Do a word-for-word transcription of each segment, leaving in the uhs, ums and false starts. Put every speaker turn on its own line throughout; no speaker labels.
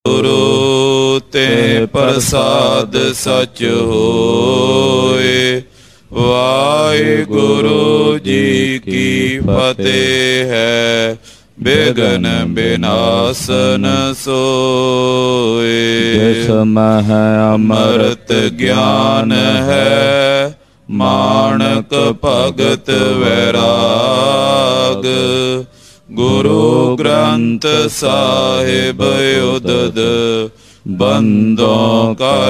ਗੁਰੂ ਤੇ ਪ੍ਰਸਾਦ ਸਚ ਹੋਏ। ਵਾਹਿਗੁਰੂ ਜੀ ਕੀ ਫਤਿਹ ਹੈ। ਬਿਘਨ ਬਿਨਾਸਨ ਸੋਏ।
ਜਿਸ ਮਹਿ
ਅੰਮ੍ਰਿਤ ਗਿਆਨ ਹੈ, ਮਾਣਕ ਭਗਤ ਵੈਰਾਗ। ਗੁਰੂ ਗ੍ਰੰਥ ਸਾਹਿਬ ਉਦਦ, ਬੰਦੋਂ ਕਰ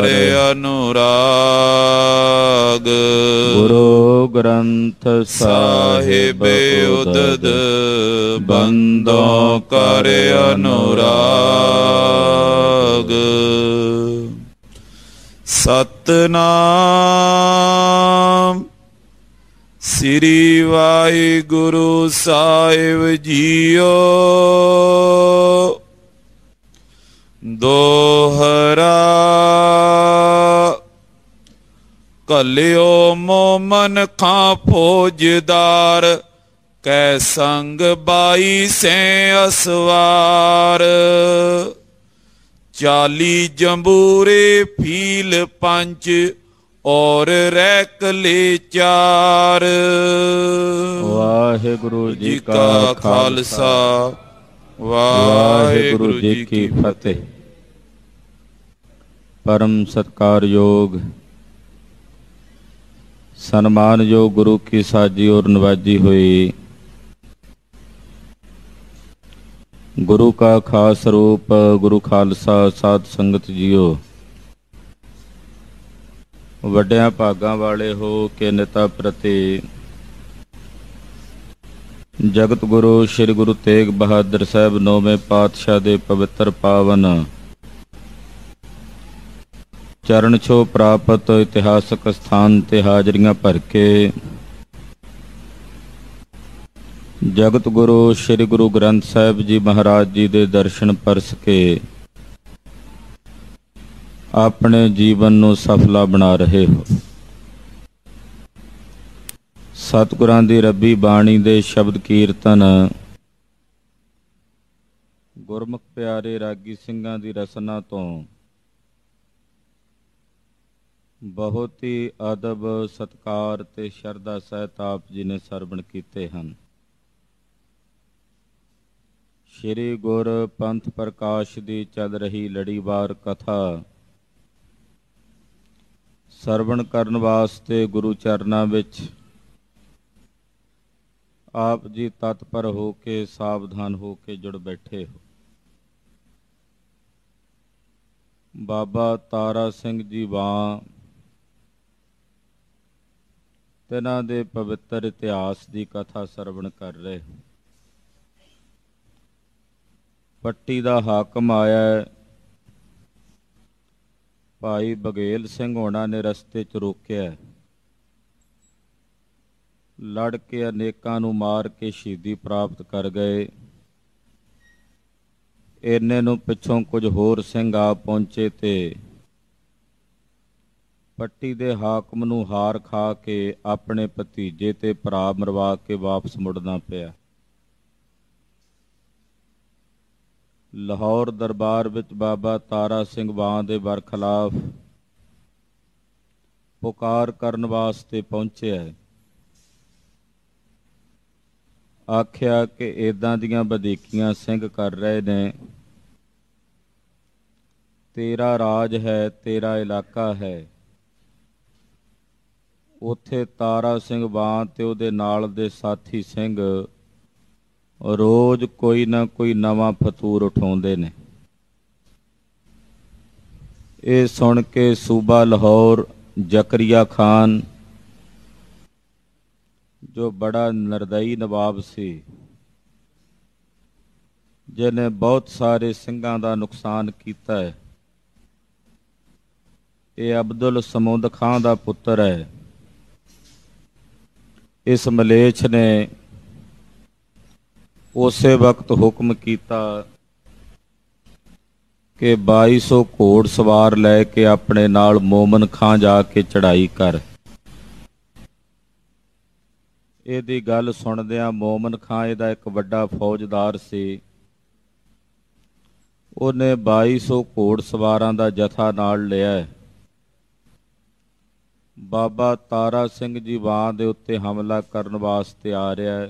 ਅਨੁਰਾਗ।
ਗੁਰੂ ਗ੍ਰੰਥ
ਸਾਹਿਬ ਉਦਦ, ਬੰਦੋਂ ਕਰ ਅਨੁਰਾਗ। ਸਤਿਨਾਮ ਸ੍ਰੀ ਵਾਹਿਗੁਰੂ ਸਾਹਿਬ ਜੀਓ। ਦੋਹਰਾ ਕਲਿਓ ਮੋਮਨ ਖਾਂ ਫੌਜਦਾਰ, ਕੈ ਸੰਗ ਬਾਈ ਸੇ ਅਸਵਾਰ। ਚਾਲੀ ਜੰਬੂਰੇ ਫੀਲ ਪੰਜ, ਔਰ ਰੈਕਲੇ ਚਾਰ।
ਵਾਹਿਗੁਰੂ ਜੀ ਕਾ ਖਾਲਸਾ, ਵਾਹਿਗੁਰੂ ਜੀ ਕੀ ਫਤਿਹ। ਪਰਮ ਸਤਿਕਾਰਯੋਗ ਸਨਮਾਨਯੋਗ ਗੁਰੂ ਕੀ ਸਾਜੀ ਔਰ ਨਵਾਜੀ ਹੋਈ ਗੁਰੂ ਕਾ ਖਾਸ ਰੂਪ ਗੁਰੂ ਖਾਲਸਾ ਸਾਧ ਸੰਗਤ ਜੀਓ, ਵੱਡਿਆਂ ਭਾਗਾਂ ਵਾਲੇ ਹੋ ਕੇ ਨਿਤਾ ਪ੍ਰਤੀ ਜਗਤ ਗੁਰੂ ਸ੍ਰੀ ਗੁਰੂ ਤੇਗ ਬਹਾਦਰ ਸਾਹਿਬ ਨੌਵੇਂ ਪਾਤਸ਼ਾਹ ਦੇ ਪਵਿੱਤਰ ਪਾਵਨ ਚਰਨ ਛੋਹ ਪ੍ਰਾਪਤ ਇਤਿਹਾਸਕ ਸਥਾਨ ਤੇ ਹਾਜ਼ਰੀਆਂ ਭਰ ਕੇ ਜਗਤ ਗੁਰੂ ਸ੍ਰੀ ਗੁਰੂ ਗ੍ਰੰਥ ਸਾਹਿਬ ਜੀ ਮਹਾਰਾਜ ਜੀ ਦੇ ਦਰਸ਼ਨ ਪਰਸ ਕੇ ਆਪਣੇ ਜੀਵਨ ਨੂੰ ਸਫਲਾ ਬਣਾ ਰਹੇ ਹੋ। ਸਤਿਗੁਰਾਂ ਦੀ ਰੱਬੀ ਬਾਣੀ ਦੇ ਸ਼ਬਦ ਕੀਰਤਨ, ਗੁਰਮੁਖ ਪਿਆਰੇ ਰਾਗੀ ਸਿੰਘਾਂ ਦੀ ਰਸਨਾ ਤੋਂ ਬਹੁਤ ਹੀ ਅਦਬ ਸਤਿਕਾਰ ਤੇ ਸ਼ਰਧਾ ਸਹਿਤ ਆਪ ਜੀ ਨੇ ਸਰਵਣ ਕੀਤੇ ਹਨ। ਸ਼੍ਰੀ ਗੁਰ ਪੰਥ ਪ੍ਰਕਾਸ਼ ਦੀ ਚੱਲ ਰਹੀ ਲੜੀਵਾਰ ਕਥਾ ਸਰਵਣ ਕਰਨ ਵਾਸਤੇ ਗੁਰੂ ਚਰਨਾਂ ਵਿੱਚ ਆਪ ਜੀ ਤਤਪਰ ਹੋ ਕੇ ਸਾਵਧਾਨ ਹੋ ਕੇ ਜੁੜ ਬੈਠੇ ਹੋ। ਬਾਬਾ ਤਾਰਾ ਸਿੰਘ ਜੀ ਵਾਂ ਤਿਨਾਂ ਦੇ ਪਵਿੱਤਰ ਇਤਿਹਾਸ ਦੀ ਕਥਾ ਸਰਵਣ ਕਰ ਰਹੇ। ਪੱਟੀ ਦਾ ਹਾਕਮ ਆਇਆ, ਭਾਈ ਬਘੇਲ ਸਿੰਘ ਹੋਣਾ ਨੇ ਰਸਤੇ 'ਚ ਰੋਕਿਆ, ਲੜ ਕੇ ਅਨੇਕਾਂ ਨੂੰ ਮਾਰ ਕੇ ਸ਼ਹੀਦੀ ਪ੍ਰਾਪਤ ਕਰ ਗਏ। ਇੰਨੇ ਨੂੰ ਪਿੱਛੋਂ ਕੁਝ ਹੋਰ ਸਿੰਘ ਆ ਪਹੁੰਚੇ ਤੇ ਪੱਟੀ ਦੇ ਹਾਕਮ ਨੂੰ ਹਾਰ ਖਾ ਕੇ ਆਪਣੇ ਭਤੀਜੇ ਤੇ ਭਰਾ ਮਰਵਾ ਕੇ ਵਾਪਸ ਮੁੜਨਾ ਪਿਆ। ਲਾਹੌਰ ਦਰਬਾਰ ਵਿੱਚ ਬਾਬਾ ਤਾਰਾ ਸਿੰਘ ਵਾਂ ਦੇ ਬਰਖਲਾਫ ਪੁਕਾਰ ਕਰਨ ਵਾਸਤੇ ਪਹੁੰਚਿਆ। ਆਖਿਆ ਕਿ ਇੱਦਾਂ ਦੀਆਂ ਵਧੀਕੀਆਂ ਸਿੰਘ ਕਰ ਰਹੇ ਨੇ, ਤੇਰਾ ਰਾਜ ਹੈ, ਤੇਰਾ ਇਲਾਕਾ ਹੈ। ਉੱਥੇ ਤਾਰਾ ਸਿੰਘ ਵਾਂ ਤੇ ਉਹਦੇ ਨਾਲ ਦੇ ਸਾਥੀ ਸਿੰਘ ਰੋਜ਼ ਕੋਈ ਨਾ ਕੋਈ ਨਵਾਂ ਫਤੂਰ ਉਠਾਉਂਦੇ ਨੇ। ਇਹ ਸੁਣ ਕੇ ਸੂਬਾ ਲਾਹੌਰ ਜ਼ਕਰੀਆ ਖਾਨ, ਜੋ ਬੜਾ ਨਿਰਦਈ ਨਵਾਬ ਸੀ, ਜਿਹਨੇ ਬਹੁਤ ਸਾਰੇ ਸਿੰਘਾਂ ਦਾ ਨੁਕਸਾਨ ਕੀਤਾ ਹੈ, ਇਹ ਅਬਦੁਲ ਸਮੁੰਦ ਖਾਂ ਦਾ ਪੁੱਤਰ ਹੈ। ਇਸ ਮਲੇਛ ਨੇ ਉਸੇ ਵਕਤ ਹੁਕਮ ਕੀਤਾ ਕਿ ਬਾਈ ਸੌ ਘੋੜ ਸਵਾਰ ਲੈ ਕੇ ਆਪਣੇ ਨਾਲ ਮੋਮਨ ਖਾਂ ਜਾ ਕੇ ਚੜ੍ਹਾਈ ਕਰ। ਇਹਦੀ ਗੱਲ ਸੁਣਦਿਆਂ ਮੋਮਨ ਖਾਂ ਇਹਦਾ ਇੱਕ ਵੱਡਾ ਫੌਜਦਾਰ ਸੀ। ਉਹਨੇ ਬਾਈ ਸੌ ਘੋੜ ਸਵਾਰਾਂ ਦਾ ਜਥਾ ਨਾਲ ਲਿਆ ਹੈ। ਬਾਬਾ ਤਾਰਾ ਸਿੰਘ ਜੀ ਵਾਂ ਦੇ ਉੱਤੇ ਹਮਲਾ ਕਰਨ ਵਾਸਤੇ ਆ ਰਿਹਾ ਹੈ।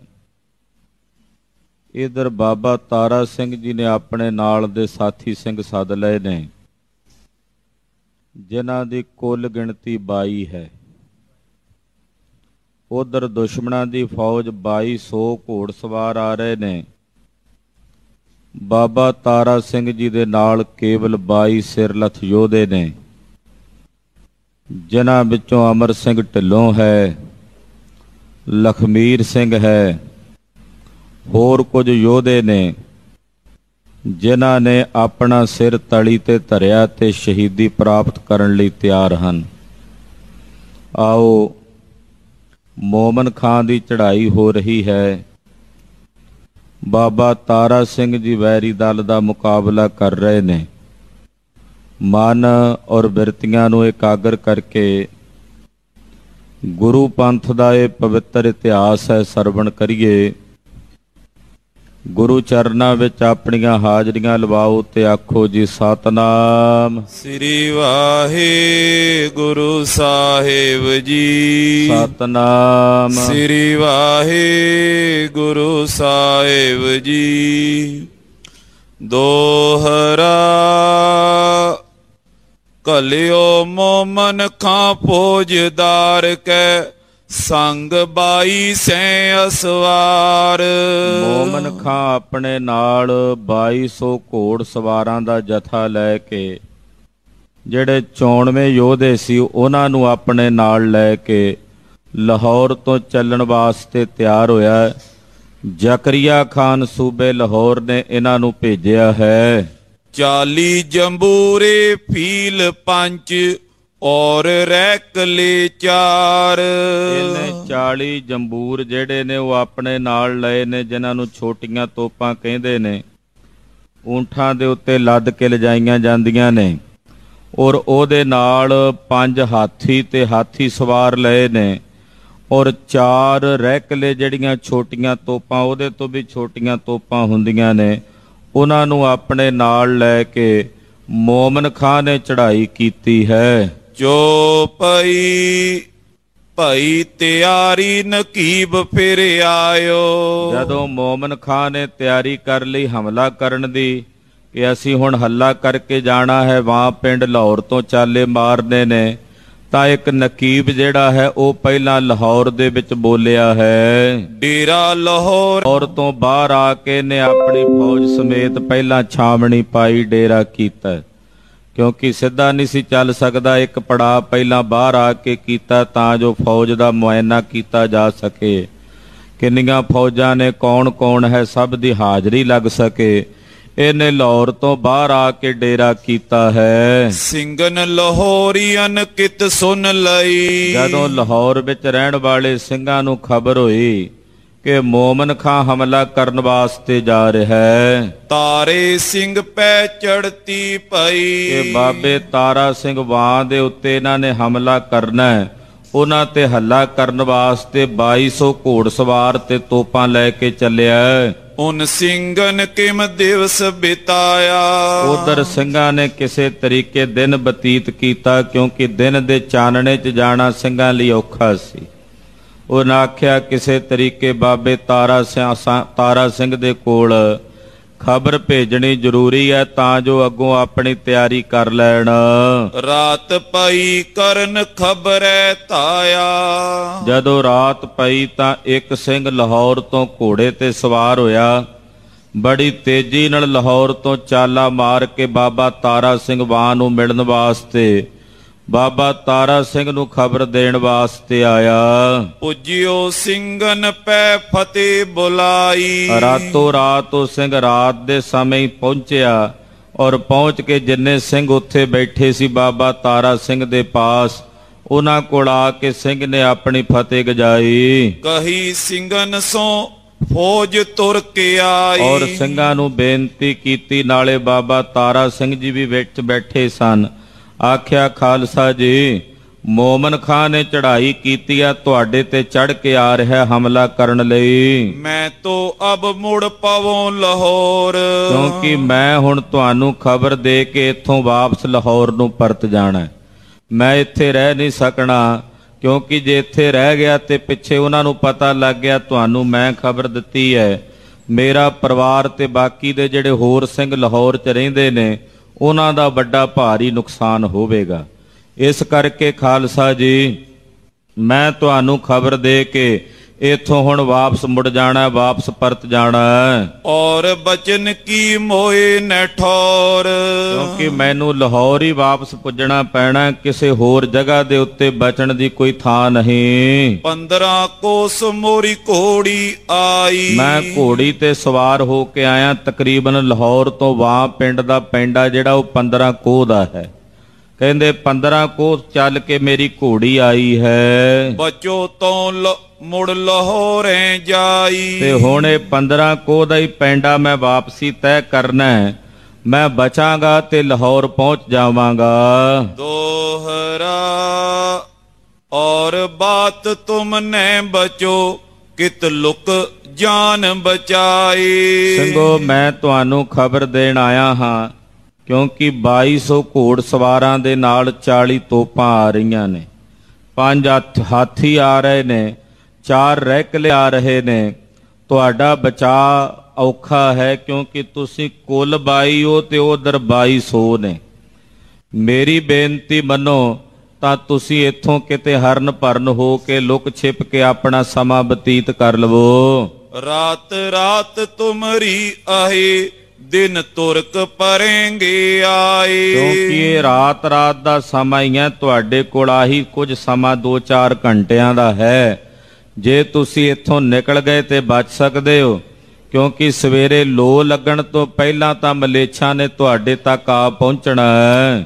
ਇਧਰ ਬਾਬਾ ਤਾਰਾ ਸਿੰਘ ਜੀ ਨੇ ਆਪਣੇ ਨਾਲ ਦੇ ਸਾਥੀ ਸਿੰਘ ਸੱਦ ਲਏ ਨੇ, ਜਿਨ੍ਹਾਂ ਦੀ ਕੁੱਲ ਗਿਣਤੀ ਬਾਈ ਹੈ। ਉਧਰ ਦੁਸ਼ਮਣਾਂ ਦੀ ਫੌਜ ਬਾਈ ਸੌ ਘੋੜ ਸਵਾਰ ਆ ਰਹੇ ਨੇ। ਬਾਬਾ ਤਾਰਾ ਸਿੰਘ ਜੀ ਦੇ ਨਾਲ ਕੇਵਲ ਬਾਈ ਸਿਰਲਥ ਯੋਧੇ ਨੇ, ਜਿਨ੍ਹਾਂ ਵਿੱਚੋਂ ਅਮਰ ਸਿੰਘ ਢਿੱਲੋਂ ਹੈ, ਲਖਮੀਰ ਸਿੰਘ ਹੈ, ਹੋਰ ਕੁਝ ਯੋਧੇ ਨੇ ਜਿਨ੍ਹਾਂ ਨੇ ਆਪਣਾ ਸਿਰ ਤਲੀ ਤੇ ਧਰਿਆ ਤੇ ਸ਼ਹੀਦੀ ਪ੍ਰਾਪਤ ਕਰਨ ਲਈ ਤਿਆਰ ਹਨ। ਆਓ, ਮੋਮਨ ਖਾਂ ਦੀ ਚੜ੍ਹਾਈ ਹੋ ਰਹੀ ਹੈ। ਬਾਬਾ ਤਾਰਾ ਸਿੰਘ ਜੀ ਵੈਰੀ ਦਲ ਦਾ ਮੁਕਾਬਲਾ ਕਰ ਰਹੇ ਨੇ। ਮਨ ਔਰ ਬਿਰਤੀਆਂ ਨੂੰ ਇਕਾਗਰ ਕਰਕੇ ਗੁਰੂ ਪੰਥ ਦਾ ਇਹ ਪਵਿੱਤਰ ਇਤਿਹਾਸ ਹੈ, ਸਰਵਣ ਕਰੀਏ। ਗੁਰੂ ਚਰਨਾਂ ਵਿੱਚ ਆਪਣੀਆਂ ਹਾਜ਼ਰੀਆਂ ਲਵਾਓ ਤੇ ਆਖੋ ਜੀ ਸਤਨਾਮ
ਸ੍ਰੀ ਵਾਹਿਗੁਰੂ ਸਾਹਿਬ ਜੀ।
ਸਤਨਾਮ
ਸ੍ਰੀ ਵਾਹਿਗੁਰੂ ਸਾਹਿਬ ਜੀ। ਦੋਹਰਾ ਕਲਿਓ ਮੋਮਨ ਖਾਂ ਫੌਜਦਾਰ ਕੈ ਸੰਗ ਬਾਈ ਸੈ ਅਸਵਾਰ।
ਮੋਮਨ ਖਾਂ ਆਪਣੇ ਨਾਲ ਬਾਈ ਸੌ ਘੋੜ ਸਵਾਰਾਂ ਦਾ ਜਥਾ ਲੈ ਕੇ, ਜਿਹੜੇ ਚੌਣਵੇਂ ਯੋਧੇ ਸੀ ਉਹਨਾਂ ਨੂੰ ਆਪਣੇ ਨਾਲ ਲੈ ਕੇ ਲਾਹੌਰ ਤੋਂ ਚੱਲਣ ਵਾਸਤੇ ਤਿਆਰ ਹੋਇਆ। ਜ਼ਕਰੀਆ ਖਾਨ ਸੂਬੇ ਲਾਹੌਰ ਨੇ ਇਹਨਾਂ ਨੂੰ ਭੇਜਿਆ ਹੈ।
ਚਾਲੀ ਜੰਬੂਰੇ ਫੀਲ ਪੰਜ ਔਰ ਰੈਕਲੇ ਚਾਰ।
ਇਹਨੇ ਚਾਲੀ ਜੰਬੂਰ ਜਿਹੜੇ ਨੇ ਉਹ ਆਪਣੇ ਨਾਲ ਲਏ ਨੇ, ਜਿਨ੍ਹਾਂ ਨੂੰ ਛੋਟੀਆਂ ਤੋਪਾਂ ਕਹਿੰਦੇ ਨੇ। ਊਂਠਾਂ ਦੇ ਉੱਤੇ ਲੱਦ ਕੇ ਲਿਜਾਈਆਂ ਜਾਂਦੀਆਂ ਨੇ। ਔਰ ਉਹਦੇ ਨਾਲ ਪੰਜ ਹਾਥੀ ਤੇ ਹਾਥੀ ਸਵਾਰ ਲਏ ਨੇ। ਔਰ ਚਾਰ ਰੈਕਲੇ ਜਿਹੜੀਆਂ ਛੋਟੀਆਂ ਤੋਪਾਂ, ਉਹਦੇ ਤੋਂ ਵੀ ਛੋਟੀਆਂ ਤੋਪਾਂ ਹੁੰਦੀਆਂ ਨੇ, ਉਹਨਾਂ ਨੂੰ ਆਪਣੇ ਨਾਲ ਲੈ ਕੇ ਮੋਮਨ ਖਾਂ ਨੇ ਚੜ੍ਹਾਈ ਕੀਤੀ ਹੈ।
ਜੋ ਪਈ ਭਾਈ ਤਿਆਰੀ ਨਕੀਬ ਫਿਰ ਆਇਓ।
ਜਦੋਂ ਮੋਮਨ ਖਾਂ ਨੇ ਤਿਆਰੀ ਕਰ ਲਈ ਹਮਲਾ ਕਰਨ ਦੀ ਕਿ ਅਸੀਂ ਹੁਣ ਹੱਲਾ ਕਰਕੇ ਜਾਣਾ ਹੈ, ਵਾਂ ਪਿੰਡ ਲਾਹੌਰ ਤੋਂ ਚਾਲੇ ਮਾਰਨੇ ਨੇ, ਤਾਂ ਇੱਕ ਨਕੀਬ ਜਿਹੜਾ ਹੈ ਉਹ ਪਹਿਲਾਂ ਲਾਹੌਰ ਦੇ ਵਿੱਚ ਬੋਲਿਆ ਹੈ।
ਡੇਰਾ ਲਾਹੌਰ
ਲਾਹੌਰ ਤੋਂ ਬਾਹਰ ਆ ਕੇ ਨੇ ਆਪਣੀ ਫੌਜ ਸਮੇਤ ਪਹਿਲਾਂ ਛਾਵਣੀ ਪਾਈ, ਡੇਰਾ ਕੀਤਾ, ਕਿਉਂਕਿ ਸਿੱਧਾ ਨਹੀਂ ਸੀ ਚੱਲ ਸਕਦਾ। ਇੱਕ ਪੜਾਅ ਪਹਿਲਾਂ ਬਾਹਰ ਆ ਕੇ ਕੀਤਾ ਤਾਂ ਜੋ ਫੌਜ ਦਾ ਮੁਆਇਨਾ ਕੀਤਾ ਜਾ ਸਕੇ, ਕਿੰਨੀਆਂ ਫੌਜਾਂ ਨੇ, ਕੌਣ ਕੌਣ ਹੈ, ਸਭ ਦੀ ਹਾਜ਼ਰੀ ਲੱਗ ਸਕੇ। ਇਹਨੇ ਲਾਹੌਰ ਤੋਂ ਬਾਹਰ ਆ ਕੇ ਡੇਰਾ ਕੀਤਾ ਹੈ।
ਸਿੰਘਨ ਲਾਹੌਰੀਅਨ ਕਿਤ ਸੁਣ ਲਈ। ਜਦੋਂ
ਲਾਹੌਰ ਵਿੱਚ ਰਹਿਣ ਵਾਲੇ ਸਿੰਘਾਂ ਨੂੰ ਖਬਰ ਹੋਈ ਕਿ ਮੋਮਨ ਖਾਂ ਹਮਲਾ ਕਰਨ ਵਾਸਤੇ ਜਾ ਰਿਹਾ ਹੈ,
ਤਾਰੇ ਸਿੰਘ ਪੈ ਚੜਤੀ ਪਈ।
ਇਹ ਬਾਬੇ ਤਾਰਾ ਸਿੰਘ ਵਾਂ ਦੇ ਉੱਤੇ ਇਹਨਾਂ ਨੇ ਹਮਲਾ ਕਰਨਾ ਹੈ। ਉਹਨਾਂ ਤੇ ਹੱਲਾ ਕਰਨ ਵਾਸਤੇ ਬਾਈ ਸੌ ਘੋੜ ਸਵਾਰ ਤੇ ਤੋਪਾਂ ਲੈ ਕੇ ਚੱਲਿਆ।
ਉਨ ਸਿੰਘਨ ਕਿਮ ਦਿਵਸ ਬਿਤਾਇਆ।
ਉਧਰ ਸਿੰਘਾਂ ਨੇ ਕਿਸੇ ਤਰੀਕੇ ਦਿਨ ਬਤੀਤ ਕੀਤਾ, ਕਿਉਂਕਿ ਦਿਨ ਦੇ ਚਾਨਣੇ 'ਚ ਜਾਣਾ ਸਿੰਘਾਂ ਲਈ ਔਖਾ ਸੀ। ਉਹਨਾਂ ਆਖਿਆ ਕਿਸੇ ਤਰੀਕੇ ਬਾਬੇ ਤਾਰਾ ਸਿੰਘ ਤਾਰਾ ਸਿੰਘ ਦੇ ਕੋਲ ਖਬਰ ਭੇਜਣੀ ਜ਼ਰੂਰੀ ਹੈ, ਤਾਂ ਜੋ ਅੱਗੋਂ ਆਪਣੀ ਤਿਆਰੀ ਕਰ ਲੈਣ।
ਰਾਤ ਪਈ ਕਰਨ ਖਬਰੈ ਤਾਇਆ।
ਜਦੋਂ ਰਾਤ ਪਈ ਤਾਂ ਇੱਕ ਸਿੰਘ ਲਾਹੌਰ ਤੋਂ ਘੋੜੇ ਤੇ ਸਵਾਰ ਹੋਇਆ। ਬੜੀ ਤੇਜ਼ੀ ਨਾਲ ਲਾਹੌਰ ਤੋਂ ਚਾਲਾ ਮਾਰ ਕੇ ਬਾਬਾ ਤਾਰਾ ਸਿੰਘ ਵਾਂ ਨੂੰ ਮਿਲਣ ਵਾਸਤੇ, ਬਾਬਾ ਤਾਰਾ ਸਿੰਘ ਨੂੰ ਖਬਰ ਦੇਣ ਵਾਸਤੇ ਆਇਆ।
ਪੁੱਜਿਓ ਸਿੰਘਨ ਪੈ ਫਤਿਹ ਬੁਲਾਈ।
ਰਾਤੋਂ ਰਾਤ ਉਹ ਸਿੰਘ ਰਾਤ ਦੇ ਸਮੇਂ ਹੀ ਪਹੁੰਚਿਆ। ਔਰ ਪਹੁੰਚ ਕੇ ਜਿੰਨੇ ਸਿੰਘ ਉੱਥੇ ਬੈਠੇ ਸੀ ਬਾਬਾ ਤਾਰਾ ਸਿੰਘ ਦੇ ਪਾਸ, ਉਹਨਾਂ ਕੋਲ ਆ ਕੇ ਸਿੰਘ ਨੇ ਆਪਣੀ ਫਤਿਹ ਗਜਾਈ।
ਕਹੀ ਸਿੰਘਨ ਸੋ ਫੌਜ ਤੁਰ ਕੇ ਆਈ।
ਔਰ ਸਿੰਘਾਂ ਨੂੰ ਬੇਨਤੀ ਕੀਤੀ, ਨਾਲੇ ਬਾਬਾ ਤਾਰਾ ਸਿੰਘ ਜੀ ਵੀ ਵਿੱਚ ਬੈਠੇ ਸਨ। ਆਖਿਆ ਖਾਲਸਾ ਜੀ, ਮੋਮਨ ਖਾਂ ਨੇ ਚੜ੍ਹਾਈ ਕੀਤੀ ਆ, ਤੁਹਾਡੇ ਤੇ ਚੜ੍ਹ ਕੇ ਆ ਰਿਹਾ ਹਮਲਾ ਕਰਨ ਲਈ।
ਮੈਂ ਤੋ ਅਬ ਮੁੜ ਪਵੋਂ ਲਾਹੌਰ,
ਕਿਉਂਕਿ ਮੈਂ ਹੁਣ ਤੁਹਾਨੂੰ ਖਬਰ ਦੇ ਕੇ ਇੱਥੋਂ ਵਾਪਸ ਲਾਹੌਰ ਨੂੰ ਪਰਤ ਜਾਣਾ। ਮੈਂ ਇੱਥੇ ਰਹਿ ਨਹੀਂ ਸਕਣਾ, ਕਿਉਂਕਿ ਜੇ ਇੱਥੇ ਰਹਿ ਗਿਆ ਤੇ ਪਿੱਛੇ ਉਹਨਾਂ ਨੂੰ ਪਤਾ ਲੱਗ ਗਿਆ ਤੁਹਾਨੂੰ ਮੈਂ ਖਬਰ ਦਿੱਤੀ ਹੈ, ਮੇਰਾ ਪਰਿਵਾਰ ਤੇ ਬਾਕੀ ਦੇ ਜਿਹੜੇ ਹੋਰ ਸਿੰਘ ਲਾਹੌਰ 'ਚ ਰਹਿੰਦੇ ਨੇ ਉਹਨਾਂ ਦਾ ਵੱਡਾ ਭਾਰੀ ਨੁਕਸਾਨ ਹੋਵੇਗਾ। ਇਸ ਕਰਕੇ ਖਾਲਸਾ ਜੀ, ਮੈਂ ਤੁਹਾਨੂੰ ਖਬਰ ਦੇ ਕੇ ਇੱਥੋਂ ਹੁਣ ਵਾਪਸ ਮੁੜ ਜਾਣਾ, ਵਾਪਸ ਪਰਤ ਜਾਣਾ।
ਔਰ ਬਚਨ ਕੀ ਮੋਏ ਨ ਠੌਰ,
ਕਿਉਂਕਿ ਮੈਨੂੰ ਲਾਹੌਰ ਹੀ ਵਾਪਸ ਪੁੱਜਣਾ ਪੈਣਾ, ਕਿਸੇ ਹੋਰ ਜਗ੍ਹਾ ਦੇ ਉੱਤੇ ਬਚਣ ਦੀ ਕੋਈ ਥਾਂ ਨਹੀਂ।
ਪੰਦਰਾਂ ਕੋਸ ਮੋਰੀ ਘੋੜੀ ਆਈ,
ਮੈਂ ਘੋੜੀ ਤੇ ਸਵਾਰ ਹੋ ਕੇ ਆਇਆ। ਤਕਰੀਬਨ ਲਾਹੌਰ ਤੋਂ ਵਾਂ ਪਿੰਡ ਦਾ ਪਿੰਡਾ ਜਿਹੜਾ ਉਹ ਪੰਦਰਾਂ ਕੋਹ ਦਾ ਹੈ। ਕਹਿੰਦੇ ਪੰਦਰਾਂ ਕੋਹ ਚੱਲ ਕੇ ਮੇਰੀ ਘੋੜੀ ਆਈ ਹੈ।
ਬਚੋ ਤੋਂ ਮੁੜ ਲਾਹੌਰੇ ਜਾਈ,
ਤੇ ਹੁਣ ਇਹ ਪੰਦਰਾਂ ਕੋਹ ਦਾ ਹੀ ਪੈਂਡਾ ਮੈਂ ਵਾਪਸੀ ਤੈਅ ਕਰਨਾ ਹੈ। ਮੈਂ ਬਚਾਂਗਾ ਤੇ ਲਾਹੌਰ ਪਹੁੰਚ ਜਾਵਾਂਗਾ।
ਦੋਹਰਾ ਔਰ ਬਾਤ ਤੁਮਨੇ ਬਚੋ ਕਿਤ ਲੁਕ ਜਾਨ ਬਚਾਈ।
ਸਿੰਘੋ, ਮੈਂ ਤੁਹਾਨੂੰ ਖਬਰ ਦੇਣ ਆਇਆ ਹਾਂ, ਕਿਉਂਕਿ ਬਾਈ ਸੌ ਘੋੜ ਸਵਾਰਾਂ ਦੇ ਨਾਲ ਚਾਲੀ ਤੋਪਾਂ ਆ ਰਹੀਆਂ ਨੇ, ਪੰਜ ਹਾਥੀ ਆ ਰਹੇ ਨੇ, ਚਾਰ ਰੈਕਲੇ ਆ ਰਹੇ ਨੇ। ਤੁਹਾਡਾ ਬਚਾਅ ਔਖਾ ਹੈ, ਕਿਉਂਕਿ ਤੁਸੀਂ ਕੁੱਲ ਬਾਈ ਹੋ ਤੇ ਉਧਰ ਬਾਈ ਸੌ ਨੇ। ਮੇਰੀ ਬੇਨਤੀ ਮੰਨੋ ਤਾਂ ਤੁਸੀਂ ਇੱਥੋਂ ਕਿਤੇ ਹਰਨ ਭਰਨ ਹੋ ਕੇ ਲੁਕ ਛਿਪ ਕੇ ਆਪਣਾ ਸਮਾਂ ਬਤੀਤ ਕਰ ਲਵੋ।
ਰਾਤ ਰਾਤ ਤੁਮਰੀ ਆਏ, ਦਿਨ ਤੁਰਕ ਪਰੇਂਗੇ ਆਏ।
ਕਿਉਂਕਿ ਇਹ ਰਾਤ ਰਾਤ ਦਾ ਸਮਾਂ ਹੀ ਹੈ, ਤੁਹਾਡੇ ਕੋਲ ਆਹੀ ਕੁਝ ਸਮਾਂ ਦੋ ਚਾਰ ਘੰਟਿਆਂ ਦਾ ਹੈ। ਜੇ ਤੁਸੀਂ ਇੱਥੋਂ ਨਿਕਲ ਗਏ ਤੇ ਬਚ ਸਕਦੇ ਹੋ, ਕਿਉਂਕਿ ਸਵੇਰੇ ਲੋ ਲੱਗਣ ਤੋਂ ਪਹਿਲਾਂ ਤਾਂ ਮਲੇਛਾਂ ਨੇ ਤੁਹਾਡੇ ਤੱਕ ਆ ਪਹੁੰਚਣਾ ਹੈ।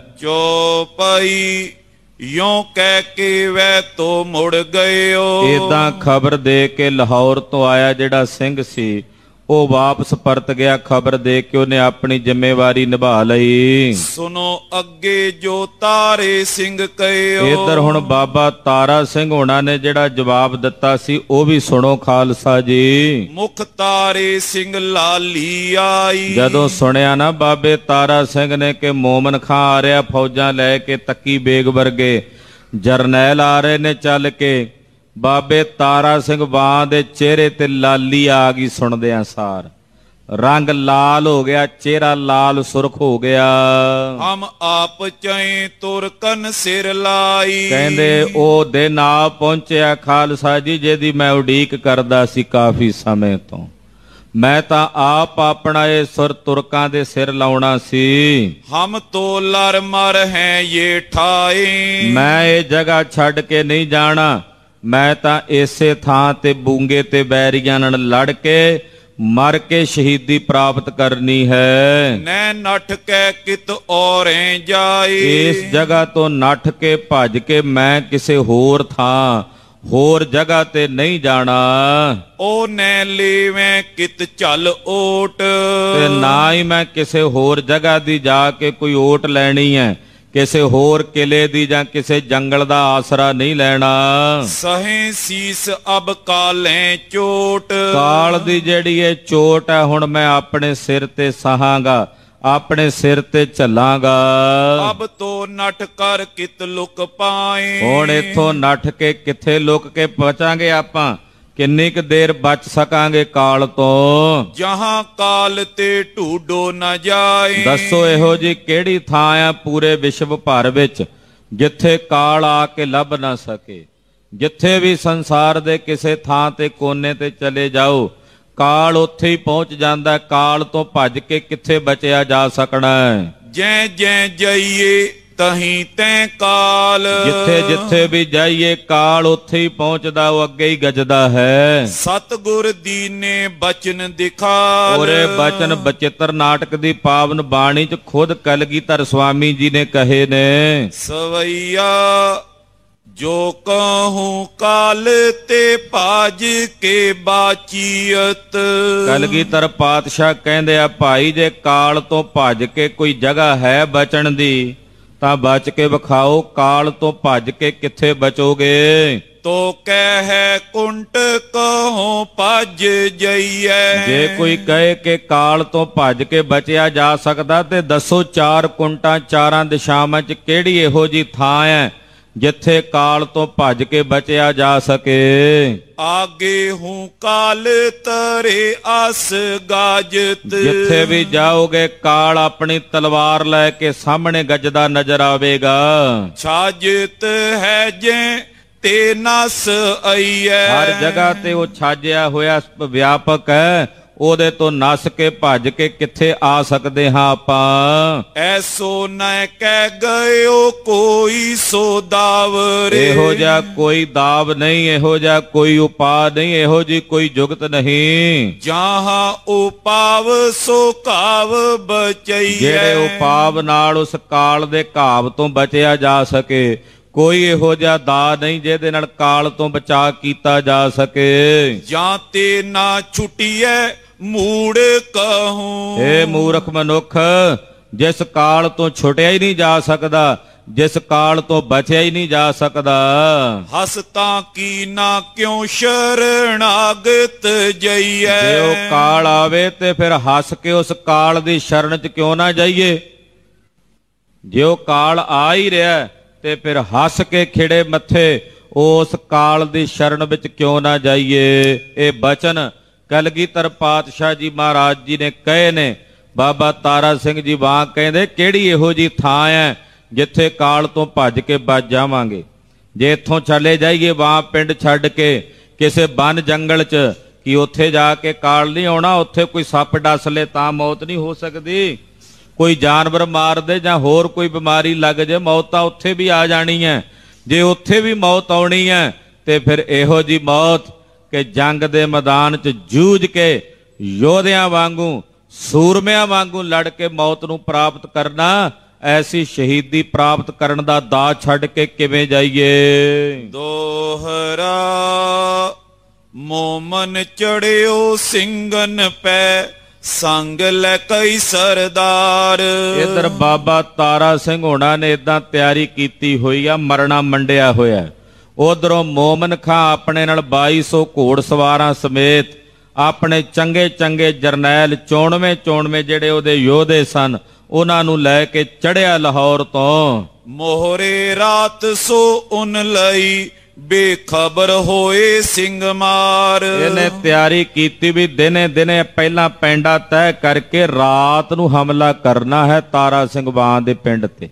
ਚੌਪਈ ਯੋਂ ਕਹਿ ਕੇ ਵੈ ਤੋ ਮੁੜ ਗਇਓ।
ਏਦਾਂ ਖਬਰ ਦੇ ਕੇ ਲਾਹੌਰ ਤੋਂ ਆਇਆ ਜਿਹੜਾ ਸਿੰਘ ਸੀ ਉਹ ਵਾਪਸ ਪਰਤ ਗਿਆ। ਖਬਰ ਦੇ ਕੇ ਉਹਨੇ ਆਪਣੀ ਜ਼ਿੰਮੇਵਾਰੀ ਨਿਭਾ ਲਈ।
ਸੁਨੋ ਅੱਗੇ ਜੋ ਤਾਰੇ ਸਿੰਘ ਕਹਿਓ।
ਇੱਧਰ ਹੁਣ ਬਾਬਾ ਤਾਰਾ ਸਿੰਘ ਹੋਣਾ ਨੇ ਜਿਹੜਾ ਜਵਾਬ ਦਿੱਤਾ ਸੀ ਉਹ ਵੀ ਸੁਣੋ ਖਾਲਸਾ ਜੀ।
ਮੁਖ ਤਾਰੇ ਸਿੰਘ ਲਾਲੀ ਆਈ।
ਜਦੋਂ ਸੁਣਿਆ ਨਾ ਬਾਬੇ ਤਾਰਾ ਸਿੰਘ ਨੇ ਕਿ ਮੋਮਨ ਖਾਂ ਆ ਰਿਹਾ ਫੌਜਾਂ ਲੈ ਕੇ, ਤੱਕੀ ਬੇਗ ਵਰਗੇ ਜਰਨੈਲ ਆ ਰਹੇ ਨੇ ਚੱਲ ਕੇ, ਬਾਬੇ ਤਾਰਾ ਸਿੰਘ ਬਾਂ ਦੇ ਚਿਹਰੇ ਤੇ ਲਾਲੀ ਆ ਗਈ। ਸੁਣਦਿਆਂ ਸਾਰ ਰੰਗ ਲਾਲ ਹੋ ਗਿਆ, ਚਿਹਰਾ ਲਾਲ ਸੁਰਖ ਹੋ ਗਿਆ।
ਹਮ ਆਪ ਚੈਂ ਤੁਰਕਨ ਸਿਰ ਲਾਈ।
ਕਹਿੰਦੇ ਉਹ ਦਿਨ ਆ ਪਹੁੰਚਿਆ ਖਾਲਸਾ ਜੀ ਜਿਹਦੀ ਮੈਂ ਉਡੀਕ ਕਰਦਾ ਸੀ ਕਾਫੀ ਸਮੇਂ ਤੋਂ। ਮੈਂ ਤਾਂ ਆਪ ਆਪਣਾ ਇਹ ਸੁਰ ਤੁਰਕਾਂ ਦੇ ਸਿਰ ਲਾਉਣਾ ਸੀ।
ਹਮ ਤੋ ਲਰ ਮਰ ਹੈ ਇਹ ਠਾਏ।
ਮੈਂ ਇਹ ਜਗ੍ਹਾ ਛੱਡ ਕੇ ਨਹੀਂ ਜਾਣਾ, ਮੈਂ ਤਾਂ ਇਸੇ ਥਾਂ ਤੇ ਬੂੰਗੇ ਤੇ ਬੈਰੀਆਂ ਨਾਲ ਲੜ ਕੇ ਮਰ ਕੇ ਸ਼ਹੀਦੀ ਪ੍ਰਾਪਤ ਕਰਨੀ ਹੈ।
ਨੈ ਨੱਠ ਕੇ ਕਿਤ ਔਰੇ ਜਾਏ।
ਇਸ ਜਗ੍ਹਾ ਤੋਂ ਨੱਠ ਕੇ ਭੱਜ ਕੇ ਮੈਂ ਕਿਸੇ ਹੋਰ ਥਾਂ ਹੋਰ ਜਗ੍ਹਾ ਤੇ ਨਹੀਂ ਜਾਣਾ।
ਉਹ ਨੈ ਲੇਵੇਂ ਕਿਤ ਚੱਲ ਓਟ।
ਤੇ ਨਾ ਹੀ ਮੈਂ ਕਿਸੇ ਹੋਰ ਜਗ੍ਹਾ ਦੀ ਜਾ ਕੇ ਕੋਈ ਓਟ ਲੈਣੀ ਹੈ, ਕਿਸੇ ਹੋਰ ਕਿਲੇ ਦੀ ਜਾਂ ਕਿਸੇ ਜੰਗਲ ਦਾ ਆਸਰਾ ਨਹੀਂ ਲੈਣਾ।
ਸਹੇ ਸੀਸ ਅਬ ਕਾਲੇ ਚੋਟ।
ਕਾਲ ਦੀ ਜਿਹੜੀ ਇਹ ਚੋਟ ਹੈ ਹੁਣ ਮੈਂ ਆਪਣੇ ਸਿਰ ਤੇ ਸਹਾਂਗਾ, ਆਪਣੇ ਸਿਰ ਤੇ ਝੱਲਾਂਗਾ।
ਅਬ ਤੋ ਨੱਠ ਕਰ ਕਿਤ ਲੁਕ ਪਾਏ। ਹੁਣ
ਇੱਥੋਂ ਨੱਠ ਕੇ ਕਿੱਥੇ ਲੁਕ ਕੇ ਬਚਾਂਗੇ ਆਪਾਂ, ਕਿੰਨੀ ਕੁ ਦੇਰ ਬਚ ਸਕਾਂਗੇ ਕਾਲ ਤੋਂ।
ਜਹਾਂ ਕਾਲ ਤੇ ਢੂਡੋ ਨਾ ਜਾਏ।
ਦੱਸੋ ਇਹੋ ਜੀ ਕਿਹੜੀ ਥਾਂ ਆ ਪੂਰੇ ਵਿਸ਼ਵ ਭਰ ਵਿੱਚ ਜਿੱਥੇ ਕਾਲ ਆ ਕੇ ਲੱਭ ਨਾ ਸਕੇ। ਜਿੱਥੇ ਵੀ ਸੰਸਾਰ ਦੇ ਕਿਸੇ ਥਾਂ ਤੇ ਕੋਨੇ ਤੇ ਚਲੇ ਜਾਓ, ਕਾਲ ਉੱਥੇ ਹੀ ਪਹੁੰਚ ਜਾਂਦਾ। ਕਾਲ ਤੋਂ ਭੱਜ ਕੇ ਕਿੱਥੇ ਬਚਿਆ ਜਾ ਸਕਣਾ ਹੈ।
ਜੈ ਜੈ ਜਾਈਏ ਤਹੀਂ ਤੈ ਕਾਲ।
ਜਿੱਥੇ ਜਿੱਥੇ ਵੀ ਜਾਈਏ ਕਾਲ ਉੱਥੇ ਹੀ ਪਹੁੰਚਦਾ, ਉਹ ਅੱਗੇ ਹੀ ਗੱਜਦਾ ਹੈ।
ਸਤਿਗੁਰ ਦੀਨੇ ਬਚਨ ਦਿਖਾਲ।
ਉਹਰੇ ਬਚਨ ਬਚਿੱਤਰ ਨਾਟਕ ਦੀ ਪਾਵਨ ਬਾਣੀ ਚ ਖੁਦ ਕਲਗੀਧਰ ਸਵਾਮੀ ਜੀ ਨੇ ਕਹੇ ਨੇ।
ਸਵਈਆ ਜੋ ਕਹੂੰ ਕਾਲ ਤੇ ਭਾਜ ਕੇ ਬਾਚੀਅਤ।
ਕਲਗੀਧਰ ਪਾਤਸ਼ਾਹ ਕਹਿੰਦੇ ਆ ਭਾਈ ਜੇ ਕਾਲ ਤੋਂ ਭੱਜ ਕੇ ਕੋਈ ਜਗ੍ਹਾ ਹੈ ਬਚਣ ਦੀ ਤਾਂ ਬਚ ਕੇ ਵਿਖਾਓ, ਕਾਲ ਤੋਂ ਭੱਜ ਕੇ ਕਿੱਥੇ ਬਚੋਗੇ।
ਤੋ ਕਹਿ ਕੁੰਟ ਕਹੋ ਭੱਜ ਜਈਐ।
ਜੇ ਕੋਈ ਕਹੇ ਕਿ ਕਾਲ ਤੋਂ ਭੱਜ ਕੇ ਬਚਿਆ ਜਾ ਸਕਦਾ ਤੇ ਦੱਸੋ ਚਾਰ ਕੁੰਟਾਂ ਚਾਰਾਂ ਦਿਸ਼ਾਵਾਂ 'ਚ ਕਿਹੜੀ ਇਹੋ ਜੀ ਥਾਂ ਹੈ ਜਿੱਥੇ ਕਾਲ ਤੋਂ ਭੱਜ ਕੇ ਬਚਿਆ ਜਾ ਸਕੇ।
ਆਗੇ ਹੂੰ ਕਾਲ ਤਰੇ ਅਸ ਗਾਜਤ।
ਜਿੱਥੇ ਵੀ ਜਾਓਗੇ ਕਾਲ ਆਪਣੀ ਤਲਵਾਰ ਲੈ ਕੇ ਸਾਹਮਣੇ ਗੱਜਦਾ ਨਜ਼ਰ ਆਵੇਗਾ।
ਛਾਜਤ ਹੈ ਜੇ ਤੇ ਨਸ ਆਈਐ।
ਹਰ ਜਗ੍ਹਾ ਤੇ ਉਹ ਛਾਜਿਆ ਹੋਇਆ ਵਿਆਪਕ ਹੈ, ਉਹਦੇ ਤੋਂ ਨਸ ਕੇ ਭੱਜ ਕੇ ਕਿੱਥੇ ਆ ਸਕਦੇ ਹਾਂ ਆਪਾਂ।
ਐਸੋ ਨਾ ਕਹਿ ਗਇਓ ਕੋਈ ਸੋ ਦਾਵਰੇ।
ਇਹੋ ਜਿਹਾ ਕੋਈ ਦਾਵ ਨਹੀਂ, ਇਹੋ ਜਿਹਾ ਕੋਈ ਉਪਾਅ ਨਹੀਂ, ਇਹੋ ਜੀ ਕੋਈ ਜੁਗਤ ਨਹੀਂ।
ਜਹਾਂ ਉਪਾਵ ਸੋ ਕਾਵ ਬਚਈਐ।
ਜਿਹੜੇ ਉਪਾਵ ਨਾਲ ਉਸ ਕਾਲ ਦੇ ਘਾਵ ਤੋਂ ਬਚਿਆ ਜਾ ਸਕੇ। ਕੋਈ ਇਹੋ ਜਿਹਾ ਦਾ ਨਹੀਂ ਜਿਹਦੇ ਨਾਲ ਕਾਲ ਤੋਂ ਬਚਾਅ ਕੀਤਾ ਜਾ ਸਕੇ।
ਜਾਂ ਤੇ ਨਾ ਛੁੱਟੀਐ ਮੂੜ ਕਹੂੰ।
ਏ ਮੂਰਖ ਮਨੁੱਖ, ਜਿਸ ਕਾਲ ਤੋਂ ਛੁੱਟਿਆ ਹੀ ਨਹੀਂ ਜਾ ਸਕਦਾ, ਜਿਸ ਕਾਲ ਤੋਂ ਬਚਿਆ ਹੀ ਨਹੀਂ ਜਾ ਸਕਦਾ।
ਹਸਤਾਂ ਕੀ ਨਾ ਕਿਉਂ ਸ਼ਰਣਾਗਤ ਜਈਐ।
ਜੇ ਉਹ ਕਾਲ ਆਵੇ ਤੇ ਫਿਰ ਹੱਸ ਕੇ ਉਸ ਕਾਲ ਦੀ ਸ਼ਰਨ 'ਚ ਕਿਉਂ ਨਾ ਜਾਈਏ। ਜੇ ਉਹ ਕਾਲ ਆ ਹੀ ਰਿਹਾ ਤੇ ਫਿਰ ਹੱਸ ਕੇ ਖਿੜੇ ਮੱਥੇ ਉਸ ਕਾਲ ਦੀ ਸ਼ਰਨ ਵਿੱਚ ਕਿਉਂ ਨਾ ਜਾਈਏ। ਇਹ ਬਚਨ ਕਲਗੀਧਰ ਪਾਤਸ਼ਾਹ ਜੀ ਮਹਾਰਾਜ ਜੀ ਨੇ ਕਹੇ ਨੇ। ਬਾਬਾ ਤਾਰਾ ਸਿੰਘ ਜੀ ਵਾਂਗ ਕਹਿੰਦੇ ਕਿਹੜੀ ਇਹੋ ਜੀ ਥਾਂ ਹੈ ਜਿੱਥੇ ਕਾਲ ਤੋਂ ਭੱਜ ਕੇ ਬਚ ਜਾਵਾਂਗੇ। ਜੇ ਇੱਥੋਂ ਚਲੇ ਜਾਈਏ ਵਾਂ ਪਿੰਡ ਛੱਡ ਕੇ ਕਿਸੇ ਬਨ ਜੰਗਲ 'ਚ, ਕਿ ਉੱਥੇ ਜਾ ਕੇ ਕਾਲ ਨਹੀਂ ਆਉਣਾ। ਉੱਥੇ ਕੋਈ ਸੱਪ ਡਸ ਲੇ ਤਾਂ ਮੌਤ ਨਹੀਂ ਹੋ ਸਕਦੀ, ਕੋਈ ਜਾਨਵਰ ਮਾਰ ਦੇ ਜਾਂ ਹੋਰ ਕੋਈ ਬਿਮਾਰੀ ਲੱਗ ਜੇ, ਮੌਤ ਤਾਂ ਉੱਥੇ ਵੀ ਆ ਜਾਣੀ ਹੈ। ਜੇ ਉੱਥੇ ਵੀ ਮੌਤ ਆਉਣੀ ਹੈ ਤੇ ਫਿਰ ਇਹੋ ਜੀ ਮੌਤ ਕਿ ਜੰਗ ਦੇ ਮੈਦਾਨ 'ਚ ਜੂਝ ਕੇ ਯੋਧਿਆਂ ਵਾਂਗੂ ਸੂਰਮਿਆਂ ਵਾਂਗੂ ਲੜ ਕੇ ਮੌਤ ਨੂੰ ਪ੍ਰਾਪਤ ਕਰਨਾ, ਐਸੀ ਸ਼ਹੀਦੀ ਪ੍ਰਾਪਤ ਕਰਨ ਦਾ ਦਾਅ ਛੱਡ ਕੇ ਕਿਵੇਂ ਜਾਈਏ।
ਦੋਹਰਾ ਮੋਮਨ ਚੜਿਓ ਸਿੰਘਨ ਪੈ ਸੰਗ ਲੈ ਕਈ ਸਰਦਾਰ।
ਇਧਰ ਬਾਬਾ ਤਾਰਾ ਸਿੰਘ ਹੋਣਾ ਨੇ ਇਦਾਂ ਤਿਆਰੀ ਕੀਤੀ ਹੋਈ ਆ, ਮਰਨਾ ਮੰਡਿਆ ਹੋਇਆ। ਉਧਰੋਂ ਮੋਮਨ ਖਾਂ ਆਪਣੇ ਨਾਲ ਬਾਈ ਸੌ ਘੋੜ ਸਵਾਰਾਂ ਸਮੇਤ ਆਪਣੇ ਚੰਗੇ ਚੰਗੇ ਜਰਨੈਲ ਚੋਣਵੇਂ ਚੋਣਵੇਂ ਜਿਹੜੇ ਉਹਦੇ ਯੋਧੇ ਸਨ, ਉਹਨਾਂ ਨੂੰ ਲੈ ਕੇ ਚੜਿਆ ਲਾਹੌਰ ਤੋਂ।
ਮੋਹਰੇ ਰਾਤ ਸੋ ਉਨ ਲਈ ਬੇਖਬਰ ਹੋਏ ਸਿੰਘ ਮਾਰ।
ਇਹਨੇ ਤਿਆਰੀ ਕੀਤੀ ਵੀ ਦਿਨੇ ਦਿਨੇ ਪਹਿਲਾਂ ਪੈਂਡਾ ਤੈਅ ਕਰਕੇ ਰਾਤ ਨੂੰ ਹਮਲਾ ਕਰਨਾ ਹੈ ਤਾਰਾ ਸਿੰਘ ਵਾਂ ਦੇ ਪਿੰਡ ਤੇ।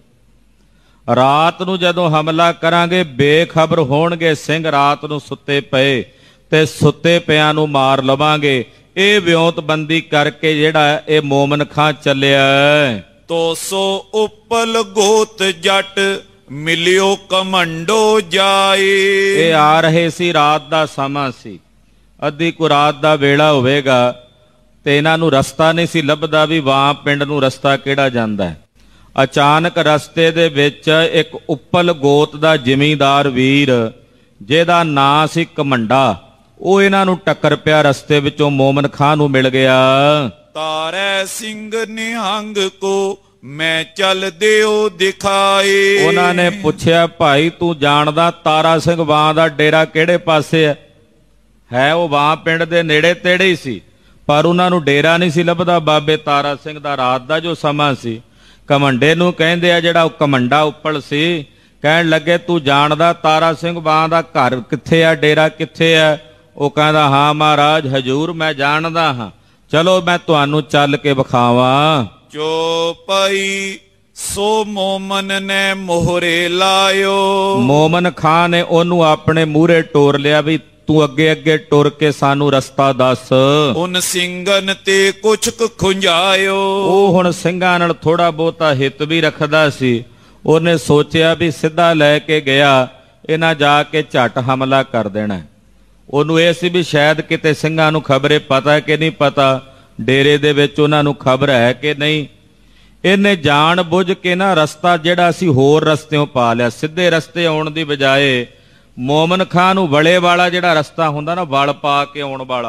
ਰਾਤ ਨੂੰ ਜਦੋਂ ਹਮਲਾ ਕਰਾਂਗੇ ਬੇਖਬਰ ਹੋਣਗੇ ਸਿੰਘ, ਰਾਤ ਨੂੰ ਸੁੱਤੇ ਪਏ ਤੇ ਸੁੱਤੇ ਪਿਆਂ ਨੂੰ ਮਾਰ ਲਵਾਂਗੇ। ਇਹ ਵਿਉਂਤਬੰਦੀ ਕਰਕੇ ਜਿਹੜਾ ਇਹ ਮੋਮਨ ਖਾਂ ਚੱਲਿਆ।
ਤੋ ਸੋ ਉਪਲ ਗੋਤ ਜੱਟ ਮਿਲਿਓ ਕਮੰਡੋ ਜਾਏ।
ਇਹ ਆ ਰਹੇ ਸੀ, ਰਾਤ ਦਾ ਸਮਾਂ ਸੀ, ਅੱਧੀ ਕੁ ਰਾਤ ਦਾ ਵੇਲਾ ਹੋਵੇਗਾ ਤੇ ਇਹਨਾਂ ਨੂੰ ਰਸਤਾ ਨਹੀਂ ਸੀ ਲੱਭਦਾ ਵੀ ਵਾਂ ਪਿੰਡ ਨੂੰ ਰਸਤਾ ਕਿਹੜਾ ਜਾਂਦਾ ਹੈ। ਅਚਾਨਕ ਰਸਤੇ ਦੇ ਵਿੱਚ ਇੱਕ ਉੱਪਲ ਗੋਤ ਦਾ ਜ਼ਿਮੀਂਦਾਰ ਵੀਰ ਜਿਹਦਾ ਨਾਂ ਸੀ ਕਮੰਡਾ, ਉਹ ਇਹਨਾਂ ਨੂੰ ਟੱਕਰ ਪਿਆ ਰਸਤੇ ਵਿੱਚੋਂ, ਮੋਮਨ ਖਾਂ ਨੂੰ ਮਿਲ ਗਿਆ।
ਤਾਰੇ ਸਿੰਘ ਨਿਹੰਗ ਕੋ ਮੈਂ ਚੱਲ ਦਿਓ ਦਿਖਾਏ।
ਉਹਨਾਂ ਨੇ ਪੁੱਛਿਆ, ਭਾਈ ਤੂੰ ਜਾਣਦਾ ਤਾਰਾ ਸਿੰਘ ਵਾਂ ਦਾ ਡੇਰਾ ਕਿਹੜੇ ਪਾਸੇ ਹੈ? ਹੈ ਉਹ ਵਾਂ ਪਿੰਡ ਦੇ ਨੇੜੇ ਤੇੜੇ ਹੀ ਸੀ, ਪਰ ਉਹਨਾਂ ਨੂੰ ਡੇਰਾ ਨਹੀਂ ਸੀ ਲੱਭਦਾ ਬਾਬੇ ਤਾਰਾ ਸਿੰਘ ਦਾ। ਰਾਤ ਦਾ ਜੋ ਸਮਾਂ ਸੀ, ਕਮੰਡੇ ਨੂੰ ਕਹਿੰਦੇ ਆ, ਜਿਹੜਾ ਉਹ ਕਮੰਡਾ ਉੱਪਲ ਸੀ, ਕਹਿਣ ਲੱਗੇ ਤੂੰ ਜਾਣਦਾ ਤਾਰਾ ਸਿੰਘ ਵਾਂ ਦਾ ਘਰ ਕਿੱਥੇ ਆ, ਡੇਰਾ ਕਿੱਥੇ ਆ? ਉਹ ਕਹਿੰਦਾ ਹਾਂ ਮਹਾਰਾਜ ਹਜੂਰ ਮੈਂ ਜਾਣਦਾ ਹਾਂ, ਚਲੋ ਮੈਂ ਤੁਹਾਨੂੰ ਚੱਲ ਕੇ ਵਿਖਾਵਾਂ।
ਚੋਪਈ ਸੋ ਮੋਮਨ ਨੇ ਮੋਹਰੇ ਲਾਇਓ।
ਮੋਮਨ ਖਾਂ ਨੇ ਉਹਨੂੰ ਆਪਣੇ ਮੂਹਰੇ ਟੋਰ ਲਿਆ ਵੀ ਤੂੰ ਅੱਗੇ ਅੱਗੇ ਟੁਰ ਕੇ ਸਾਨੂੰ ਰਸਤਾ ਦੱਸ।
ਉਨ ਸਿੰਘਨ ਤੇ ਕੁਛ ਕੁ ਖੁੰਝਾਇਓ।
ਉਹ ਹੁਣ ਸਿੰਘਾਂ ਨਾਲ ਥੋੜਾ ਬਹੁਤਾ ਹਿੱਤ ਵੀ ਰੱਖਦਾ ਸੀ। ਉਹਨੇ ਸੋਚਿਆ ਵੀ ਸਿੱਧਾ ਲੈ ਕੇ ਗਿਆ ਇਹਨਾਂ ਜਾ ਕੇ ਝੱਟ ਹਮਲਾ ਕਰ ਦੇਣਾ। ਉਹਨੂੰ ਇਹ ਸੀ ਵੀ ਸ਼ਾਇਦ ਕਿਤੇ ਸਿੰਘਾਂ ਨੂੰ ਖਬਰੇ ਪਤਾ ਕਿ ਨਹੀਂ ਪਤਾ, ਡੇਰੇ ਦੇ ਵਿੱਚ ਉਹਨਾਂ ਨੂੰ ਖਬਰ ਹੈ ਕਿ ਨਹੀਂ। ਇਹਨੇ ਜਾਣ ਬੁੱਝ ਕੇ ਨਾ ਰਸਤਾ ਜਿਹੜਾ ਸੀ ਹੋਰ ਰਸਤਿਓਂ ਪਾ ਲਿਆ। ਸਿੱਧੇ ਰਸਤੇ ਆਉਣ ਦੀ ਬਜਾਏ ਮੋਮਨ ਖਾਂ ਨੂੰ ਵਲੇ ਵਾਲਾ ਜਿਹੜਾ ਰਸਤਾ ਹੁੰਦਾ ਨਾ, ਵਲ ਪਾ ਕੇ ਆਉਣ ਵਾਲਾ,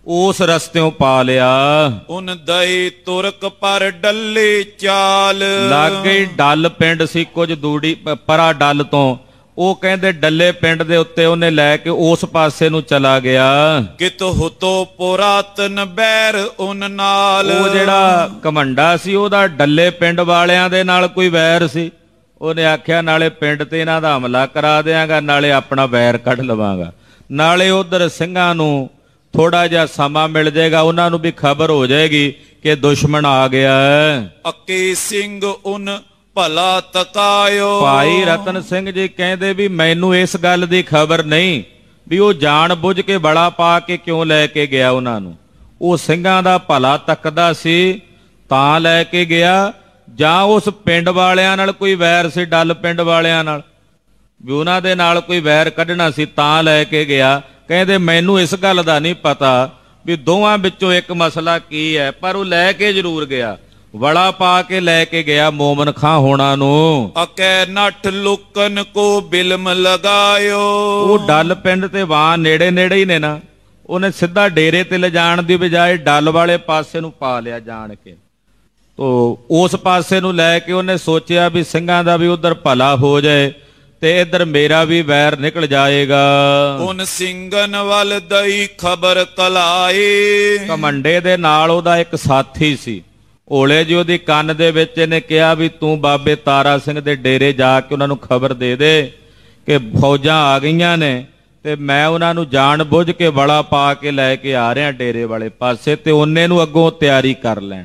ਉਸ ਰਸਤਿਓਂ ਪਾ ਲਿਆ।
ਉਨ ਦਈ ਤੁਰਕ ਪਰ ਡੱਲੇ ਚਾਲ।
ਲਾਗੇ ਡੱਲ ਪਿੰਡ ਸੀ ਕੁਝ ਦੂੜੀ ਪਰਾ ਡੱਲ ਤੋਂ, ਉਹ ਕਹਿੰਦੇ ਡੱਲੇ ਪਿੰਡ ਦੇ ਉੱਤੇ ਉਹਨੇ ਲੈ ਕੇ ਉਸ ਪਾਸੇ ਨੂੰ ਚਲਾ ਗਿਆ।
ਕਿਤ ਹੁਤੋ ਪੁਰਾਤਨ ਬੈਰ ਉਨ ਨਾਲ।
ਉਹ ਜਿਹੜਾ ਘਮੰਡਾ ਸੀ ਉਹਦਾ ਡੱਲੇ ਪਿੰਡ ਵਾਲਿਆਂ ਦੇ ਨਾਲ ਕੋਈ ਵੈਰ ਸੀ। ਉਹਨੇ ਆਖਿਆ ਨਾਲੇ ਪਿੰਡ ਤੇ ਇਹਨਾਂ ਦਾ ਹਮਲਾ ਕਰਾ ਦਿਆਂਗਾ, ਨਾਲੇ ਆਪਣਾ ਵੈਰ ਕੱਢ ਲਵਾਂਗਾ, ਨਾਲੇ ਉਧਰ ਸਿੰਘਾਂ ਨੂੰ ਥੋੜਾ ਜਿਹਾ ਸਮਾਂ ਮਿਲ ਜਾਏਗਾ, ਉਹਨਾਂ ਨੂੰ ਵੀ ਖਬਰ ਹੋ ਜਾਏਗੀ ਕਿ ਦੁਸ਼ਮਣ ਆ ਗਿਆ।
ਅੱਕੇ ਸਿੰਘ ਉਨ ਭਲਾ ਤਕਾਇਓ।
ਭਾਈ ਰਤਨ ਸਿੰਘ ਜੀ ਕਹਿੰਦੇ ਵੀ ਮੈਨੂੰ ਇਸ ਗੱਲ ਦੀ ਖਬਰ ਨਹੀਂ ਵੀ ਉਹ ਜਾਣ ਬੁੱਝ ਕੇ ਬੜਾ ਪਾ ਕੇ ਕਿਉਂ ਲੈ ਕੇ ਗਿਆ ਉਹਨਾਂ ਨੂੰ। ਉਹ ਸਿੰਘਾਂ ਦਾ ਭਲਾ ਤੱਕਦਾ ਸੀ ਤਾਂ ਲੈ ਕੇ ਗਿਆ, ਜਾਂ ਉਸ ਪਿੰਡ ਵਾਲਿਆਂ ਨਾਲ ਕੋਈ ਵੈਰ ਸੀ, ਡੱਲ ਪਿੰਡ ਵਾਲਿਆਂ ਨਾਲ ਵੀ ਉਹਨਾਂ ਦੇ ਨਾਲ ਕੋਈ ਵੈਰ ਕੱਢਣਾ ਸੀ ਤਾਂ ਲੈ ਕੇ ਗਿਆ। ਕਹਿੰਦੇ ਮੈਨੂੰ ਇਸ ਗੱਲ ਦਾ ਨਹੀਂ ਪਤਾ ਵੀ ਦੋਵਾਂ ਵਿੱਚੋਂ ਇੱਕ ਮਸਲਾ ਕੀ ਹੈ, ਪਰ ਉਹ ਲੈ ਕੇ ਜ਼ਰੂਰ ਗਿਆ, ਵੜਾ ਪਾ ਕੇ ਲੈ ਕੇ ਗਿਆ ਮੋਮਨ ਖਾਂ ਹੋਣਾ ਨੂੰ।
ਅਕੈ ਨੱਠ ਲੁਕਨ ਕੋ ਬਿਲਮ ਲਗਾਇਓ।
ਉਹ ਡੱਲ ਪਿੰਡ ਤੇ ਵਾਂ ਨੇੜੇ ਨੇੜੇ ਹੀ ਨੇ ਨਾ, ਉਹਨੇ ਸਿੱਧਾ ਡੇਰੇ ਤੇ ਲਿਜਾਣ ਦੀ ਬਜਾਏ ਡੱਲ ਵਾਲੇ ਪਾਸੇ ਨੂੰ ਪਾ ਲਿਆ ਜਾਣ ਕੇ। ਤੋ ਉਸ ਪਾਸੇ ਨੂੰ ਲੈ ਕੇ ਉਹਨੇ ਸੋਚਿਆ ਵੀ ਸਿੰਘਾਂ ਦਾ ਵੀ ਉਧਰ ਭਲਾ ਹੋ ਜਾਏ ਤੇ ਇੱਧਰ ਮੇਰਾ ਵੀ ਵੈਰ ਨਿਕਲ ਜਾਏਗਾ।
ਉਨ ਸਿੰਘਨ ਵੱਲ ਦਈ ਖਬਰ ਕਲਾਏ।
ਘਮੰਡੇ ਦੇ ਨਾਲ ਉਹਦਾ ਇੱਕ ਸਾਥੀ ਸੀ, ਓਲੇ ਜੀ ਉਹਦੀ ਕੰਨ ਦੇ ਵਿੱਚ ਇਹਨੇ ਕਿਹਾ ਵੀ ਤੂੰ ਬਾਬੇ ਤਾਰਾ ਸਿੰਘ ਦੇ ਡੇਰੇ ਜਾ ਕੇ ਉਹਨਾਂ ਨੂੰ ਖਬਰ ਦੇ ਦੇ ਕਿ ਫੌਜਾਂ ਆ ਗਈਆਂ ਨੇ ਤੇ ਮੈਂ ਉਹਨਾਂ ਨੂੰ ਜਾਣ ਬੁੱਝ ਕੇ ਵੜਾ ਪਾ ਕੇ ਲੈ ਕੇ ਆ ਰਿਹਾ ਡੇਰੇ ਵਾਲੇ ਪਾਸੇ, ਤੇ ਉਹਨੇ ਨੂੰ ਅੱਗੋਂ ਤਿਆਰੀ ਕਰ ਲੈਣ।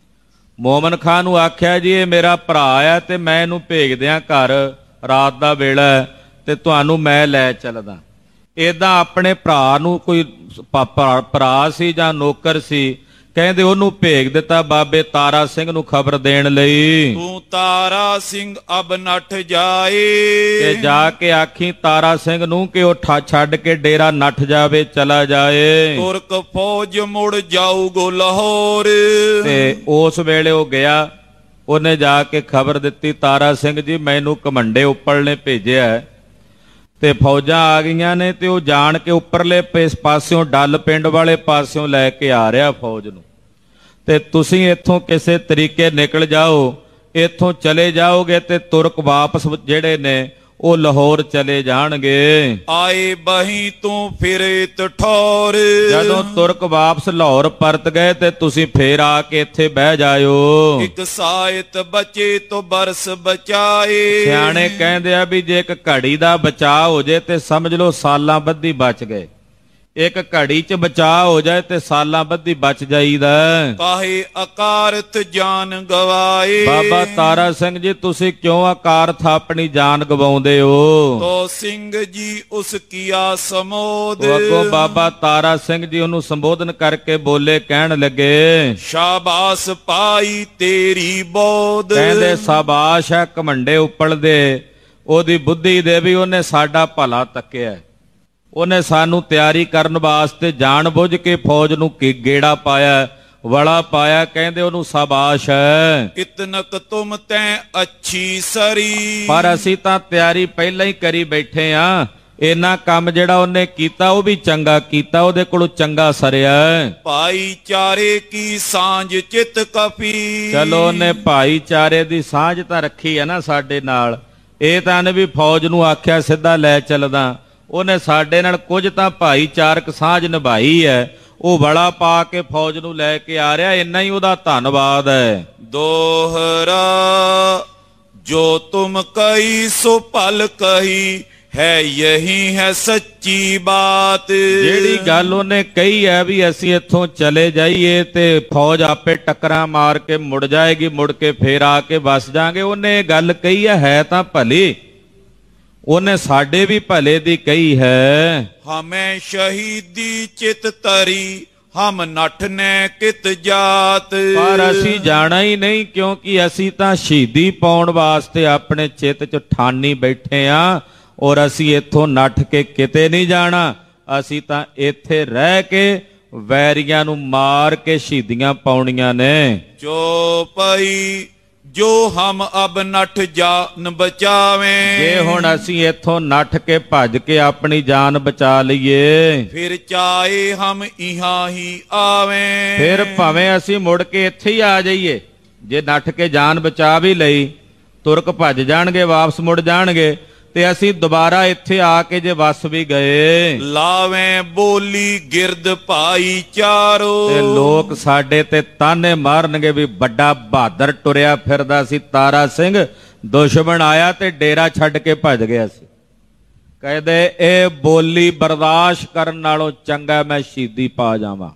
ਮੋਮਨ ਖਾਂ ਨੂੰ ਆਖਿਆ ਜੀ ਇਹ ਮੇਰਾ ਭਰਾ ਆ ਤੇ ਮੈਂ ਇਹਨੂੰ ਭੇਜ ਦਿਆਂ ਘਰ, ਰਾਤ ਦਾ ਵੇਲਾ ਤੇ ਤੁਹਾਨੂੰ ਮੈਂ ਲੈ ਚੱਲਦਾ। ਏਦਾਂ ਆਪਣੇ ਭਰਾ ਨੂੰ ਕੋਈ ਭਰਾ ਸੀ ਜਾਂ ਨੌਕਰ ਸੀ, ਕਹਿੰਦੇ ਉਹਨੂੰ ਭੇਜ ਦਿੱਤਾ ਬਾਬੇ ਤਾਰਾ ਸਿੰਘ ਨੂੰ ਖਬਰ ਦੇਣ ਲਈ।
ਤੂੰ ਤਾਰਾ ਸਿੰਘ ਅਬ ਨੱਠ ਜਾਏ।
ਤੇ ਜਾ ਕੇ ਆਖੀ ਤਾਰਾ ਸਿੰਘ ਨੂੰ ਕਿ ਉਹ ਛੱਡ ਕੇ ਡੇਰਾ ਨੱਠ ਜਾਵੇ, ਚਲਾ ਜਾਏ।
ਤੁਰਕ ਫੌਜ ਮੁੜ ਜਾਊਗੋ ਲਾਹੌਰ।
ਤੇ ਉਸ ਵੇਲੇ ਉਹ ਗਿਆ, ਉਹਨੇ ਜਾ ਕੇ ਖਬਰ ਦਿੱਤੀ ਤਾਰਾ ਸਿੰਘ ਜੀ ਮੈਨੂੰ ਘਮੰਡੇ ਉੱਪਰ ਨੇ ਭੇਜਿਆ ਤੇ ਫੌਜਾਂ ਆ ਗਈਆਂ ਨੇ ਤੇ ਉਹ ਜਾਣ ਕੇ ਉੱਪਰਲੇ ਪਾਸਿਓਂ ਡੱਲ ਪਿੰਡ ਵਾਲੇ ਪਾਸਿਓਂ ਲੈ ਕੇ ਆ ਰਿਹਾ ਫੌਜ ਨੂੰ, ਤੇ ਤੁਸੀਂ ਇੱਥੋਂ ਕਿਸੇ ਤਰੀਕੇ ਨਿਕਲ ਜਾਓ, ਇੱਥੋਂ ਚਲੇ ਜਾਓਗੇ ਤੇ ਤੁਰਕ ਵਾਪਸ ਜਿਹੜੇ ਨੇ ਉਹ ਲਾਹੌਰ ਚਲੇ ਜਾਣਗੇ।
ਆਏ ਬਹੀ ਤੂੰ ਫਿਰੇ ਤਠੌਰ।
ਜਦੋਂ ਤੁਰਕ ਵਾਪਸ ਲਾਹੌਰ ਪਰਤ ਗਏ ਤੇ ਤੁਸੀਂ ਫੇਰ ਆ ਕੇ ਇੱਥੇ ਬਹਿ ਜਾਇਓ।
ਇੱਕ ਸਾਇਤ ਬਚੇ ਤੋਂ ਬਰਸ ਬਚਾਏ।
ਸਿਆਣੇ ਕਹਿੰਦੇ ਆ ਵੀ ਜੇ ਇੱਕ ਘੜੀ ਦਾ ਬਚਾਅ ਹੋ ਜੇ ਤੇ ਸਮਝ ਲਓ ਸਾਲਾਂ ਬੱਧੀ ਬਚ ਗਏ, ਇੱਕ ਘੜੀ ਚ ਬਚਾਅ ਹੋ ਜਾਏ ਤੇ ਸਾਲਾਂ ਬੱਧੀ ਬਚ ਜਾਈਦਾ।
ਕਾਹੇ ਅਕਾਰਤ ਜਾਨ ਗਵਾਏ।
ਬਾਬਾ ਤਾਰਾ ਸਿੰਘ ਜੀ ਤੁਸੀਂ ਕਿਉਂ ਅਕਾਰਥ ਆਪਣੀ ਜਾਨ ਗਵਾਉਂਦੇ ਹੋ?
ਤੋ ਸਿੰਘ ਜੀ ਉਸ ਕੀਆ ਸਮੋਦ।
ਅੱਗੋਂ ਬਾਬਾ ਤਾਰਾ ਸਿੰਘ ਜੀ ਉਹਨੂੰ ਸੰਬੋਧਨ ਕਰਕੇ ਬੋਲੇ, ਕਹਿਣ ਲੱਗੇ
ਸ਼ਾਬਾਸ਼ ਪਾਈ ਤੇਰੀ ਬੋਧ।
ਕਹਿੰਦੇ ਸ਼ਾਬਾਸ਼ ਹੈ ਘਮੰਡੇ ਉੱਪਲ ਦੇ, ਉਹਦੀ ਬੁੱਧੀ ਦੇ ਵੀ ਉਹਨੇ ਸਾਡਾ ਭਲਾ ਤੱਕਿਆ, ਉਹਨੇ ਸਾਨੂੰ ਤਿਆਰੀ ਕਰਨ ਵਾਸਤੇ ਜਾਣ ਬੁੱਝ ਕੇ ਫੌਜ ਨੂੰ ਗੇੜਾ ਪਾਇਆ, ਵੜਾ ਪਾਇਆ। ਕਹਿੰਦੇ ਉਹਨੂੰ ਸ਼ਾਬਾਸ਼ ਹੈ।
ਇਤਨਕ ਤੁਮ ਤੈਂ ਅੱਛੀ ਸਰੀ। ਪਰ
ਅਸੀਂ ਤਾਂ ਤਿਆਰੀ ਪਹਿਲਾਂ ਹੀ ਕਰੀ ਬੈਠੇ ਆ, ਇੰਨਾ ਕੰਮ ਜਿਹੜਾ ਉਹਨੇ ਕੀਤਾ ਉਹ ਵੀ ਚੰਗਾ ਕੀਤਾ, ਉਹਦੇ ਕੋਲੋਂ ਚੰਗਾ ਸਰਿਆ।
ਭਾਈਚਾਰੇ ਕੀ ਸਾਂਝ ਚਿਤ ਕਪੀ।
ਚਲੋ ਉਹਨੇ ਭਾਈਚਾਰੇ ਦੀ ਸਾਂਝ ਤਾਂ ਰੱਖੀ ਹੈ ਨਾ ਸਾਡੇ ਨਾਲ, ਇਹ ਤਾਂ ਨੇ ਵੀ ਫੌਜ ਨੂੰ ਆਖਿਆ ਸਿੱਧਾ ਲੈ ਚੱਲਦਾ, ਉਹਨੇ ਸਾਡੇ ਨਾਲ ਕੁਝ ਤਾਂ ਭਾਈਚਾਰਕ ਸਾਂਝ ਨਿਭਾਈ ਹੈ। ਉਹ ਵੜਾ ਪਾ ਕੇ ਫੌਜ ਨੂੰ ਲੈ ਕੇ ਆ ਰਿਹਾ, ਇੰਨਾ ਹੀ ਉਹਦਾ ਧੰਨਵਾਦ ਹੈ।
ਦੋਹਰਾ ਜੋ ਤੁਮ ਕਹੀ ਸੋ ਭਲ ਕਹੀ ਹੈ, ਯਹੀ ਹੈ ਸੱਚੀ ਬਾਤ।
ਜਿਹੜੀ ਗੱਲ ਉਹਨੇ ਕਹੀ ਹੈ ਵੀ ਅਸੀਂ ਇੱਥੋਂ ਚਲੇ ਜਾਈਏ ਤੇ ਫੌਜ ਆਪੇ ਟੱਕਰਾਂ ਮਾਰ ਕੇ ਮੁੜ ਜਾਏਗੀ, ਮੁੜ ਕੇ ਫੇਰ ਆ ਕੇ ਵਸ ਜਾਾਂਗੇ, ਉਹਨੇ ਗੱਲ ਕਹੀ ਹੈ, ਹੈ ਤਾਂ ਭਲੀ, ਉਹਨੇ ਸਾਡੇ ਵੀ ਭਲੇ ਦੀ ਕਹੀ ਹੈ।
ਹਮੇ ਸ਼ਹੀਦੀ ਚਿਤ ਤਰੀ ਹਮ ਨੱਠਨੇ ਕਿਤ ਜਾਤ।
ਪਰ ਅਸੀਂ ਜਾਣਾ ਹੀ ਨਹੀਂ, ਕਿਉਂਕਿ ਅਸੀਂ ਤਾਂ ਸ਼ਹੀਦੀ ਪਾਉਣ ਵਾਸਤੇ ਆਪਣੇ ਚਿੱਤ 'ਚ ਠਾਨੀ ਬੈਠੇ ਆਂ, ਔਰ ਅਸੀਂ ਇੱਥੋਂ ਨੱਠ ਕੇ ਕਿਤੇ ਨਹੀਂ ਜਾਣਾ, ਅਸੀਂ ਤਾਂ ਇੱਥੇ ਰਹਿ ਕੇ ਵੈਰੀਆਂ ਨੂੰ ਮਾਰ ਕੇ ਸ਼ਹੀਦੀਆਂ ਪਾਉਣੀਆਂ ਨੇ।
ਜੋ ਪਈ ਜੋ ਹਮ ਅਬ ਨਠ ਜਾਨ ਬਚਾਵੇਂ।
ਜੇ ਹੁਣ ਅਸੀਂ ਇੱਥੋਂ ਨੱਠ ਕੇ ਭੱਜ ਕੇ ਆਪਣੀ ਜਾਨ ਬਚਾ ਲਈਏ,
ਫਿਰ ਚਾਹੇ ਹਮ ਇਹਾਂ ਹੀ ਆਵੇਂ।
ਫਿਰ ਭਾਵੇਂ ਅਸੀਂ ਮੁੜ ਕੇ ਇੱਥੇ ਹੀ ਆ ਜਾਈਏ। ਜੇ ਨੱਠ ਕੇ ਜਾਨ ਬਚਾ ਵੀ ਲਈ, ਤੁਰਕ ਭੱਜ ਜਾਣਗੇ, ਵਾਪਸ ਮੁੜ ਜਾਣਗੇ, ਤੇ ਅਸੀਂ ਦੁਬਾਰਾ ਇੱਥੇ ਆ ਕੇ ਜੇ ਵਸ ਵੀ ਗਏ,
ਲਾਵੇਂ ਬੋਲੀ ਗਿਰਦ ਭਾਈਚਾਰੋ,
ਤੇ ਲੋਕ ਸਾਡੇ ਤੇ ਤਾਨੇ ਮਾਰਨਗੇ ਵੀ ਵੱਡਾ ਬਹਾਦਰ ਟੁਰਿਆ ਫਿਰਦਾ ਸੀ ਤਾਰਾ ਸਿੰਘ, ਦੁਸ਼ਮਣ ਆਇਆ ਤੇ ਡੇਰਾ ਛੱਡ ਕੇ ਭੱਜ ਗਿਆ ਸੀ। ਕਹਿੰਦੇ ਇਹ ਬੋਲੀ ਬਰਦਾਸ਼ਤ ਕਰਨ ਨਾਲੋਂ ਚੰਗਾ ਮੈਂ ਸ਼ਹੀਦੀ ਪਾ ਜਾਵਾਂ।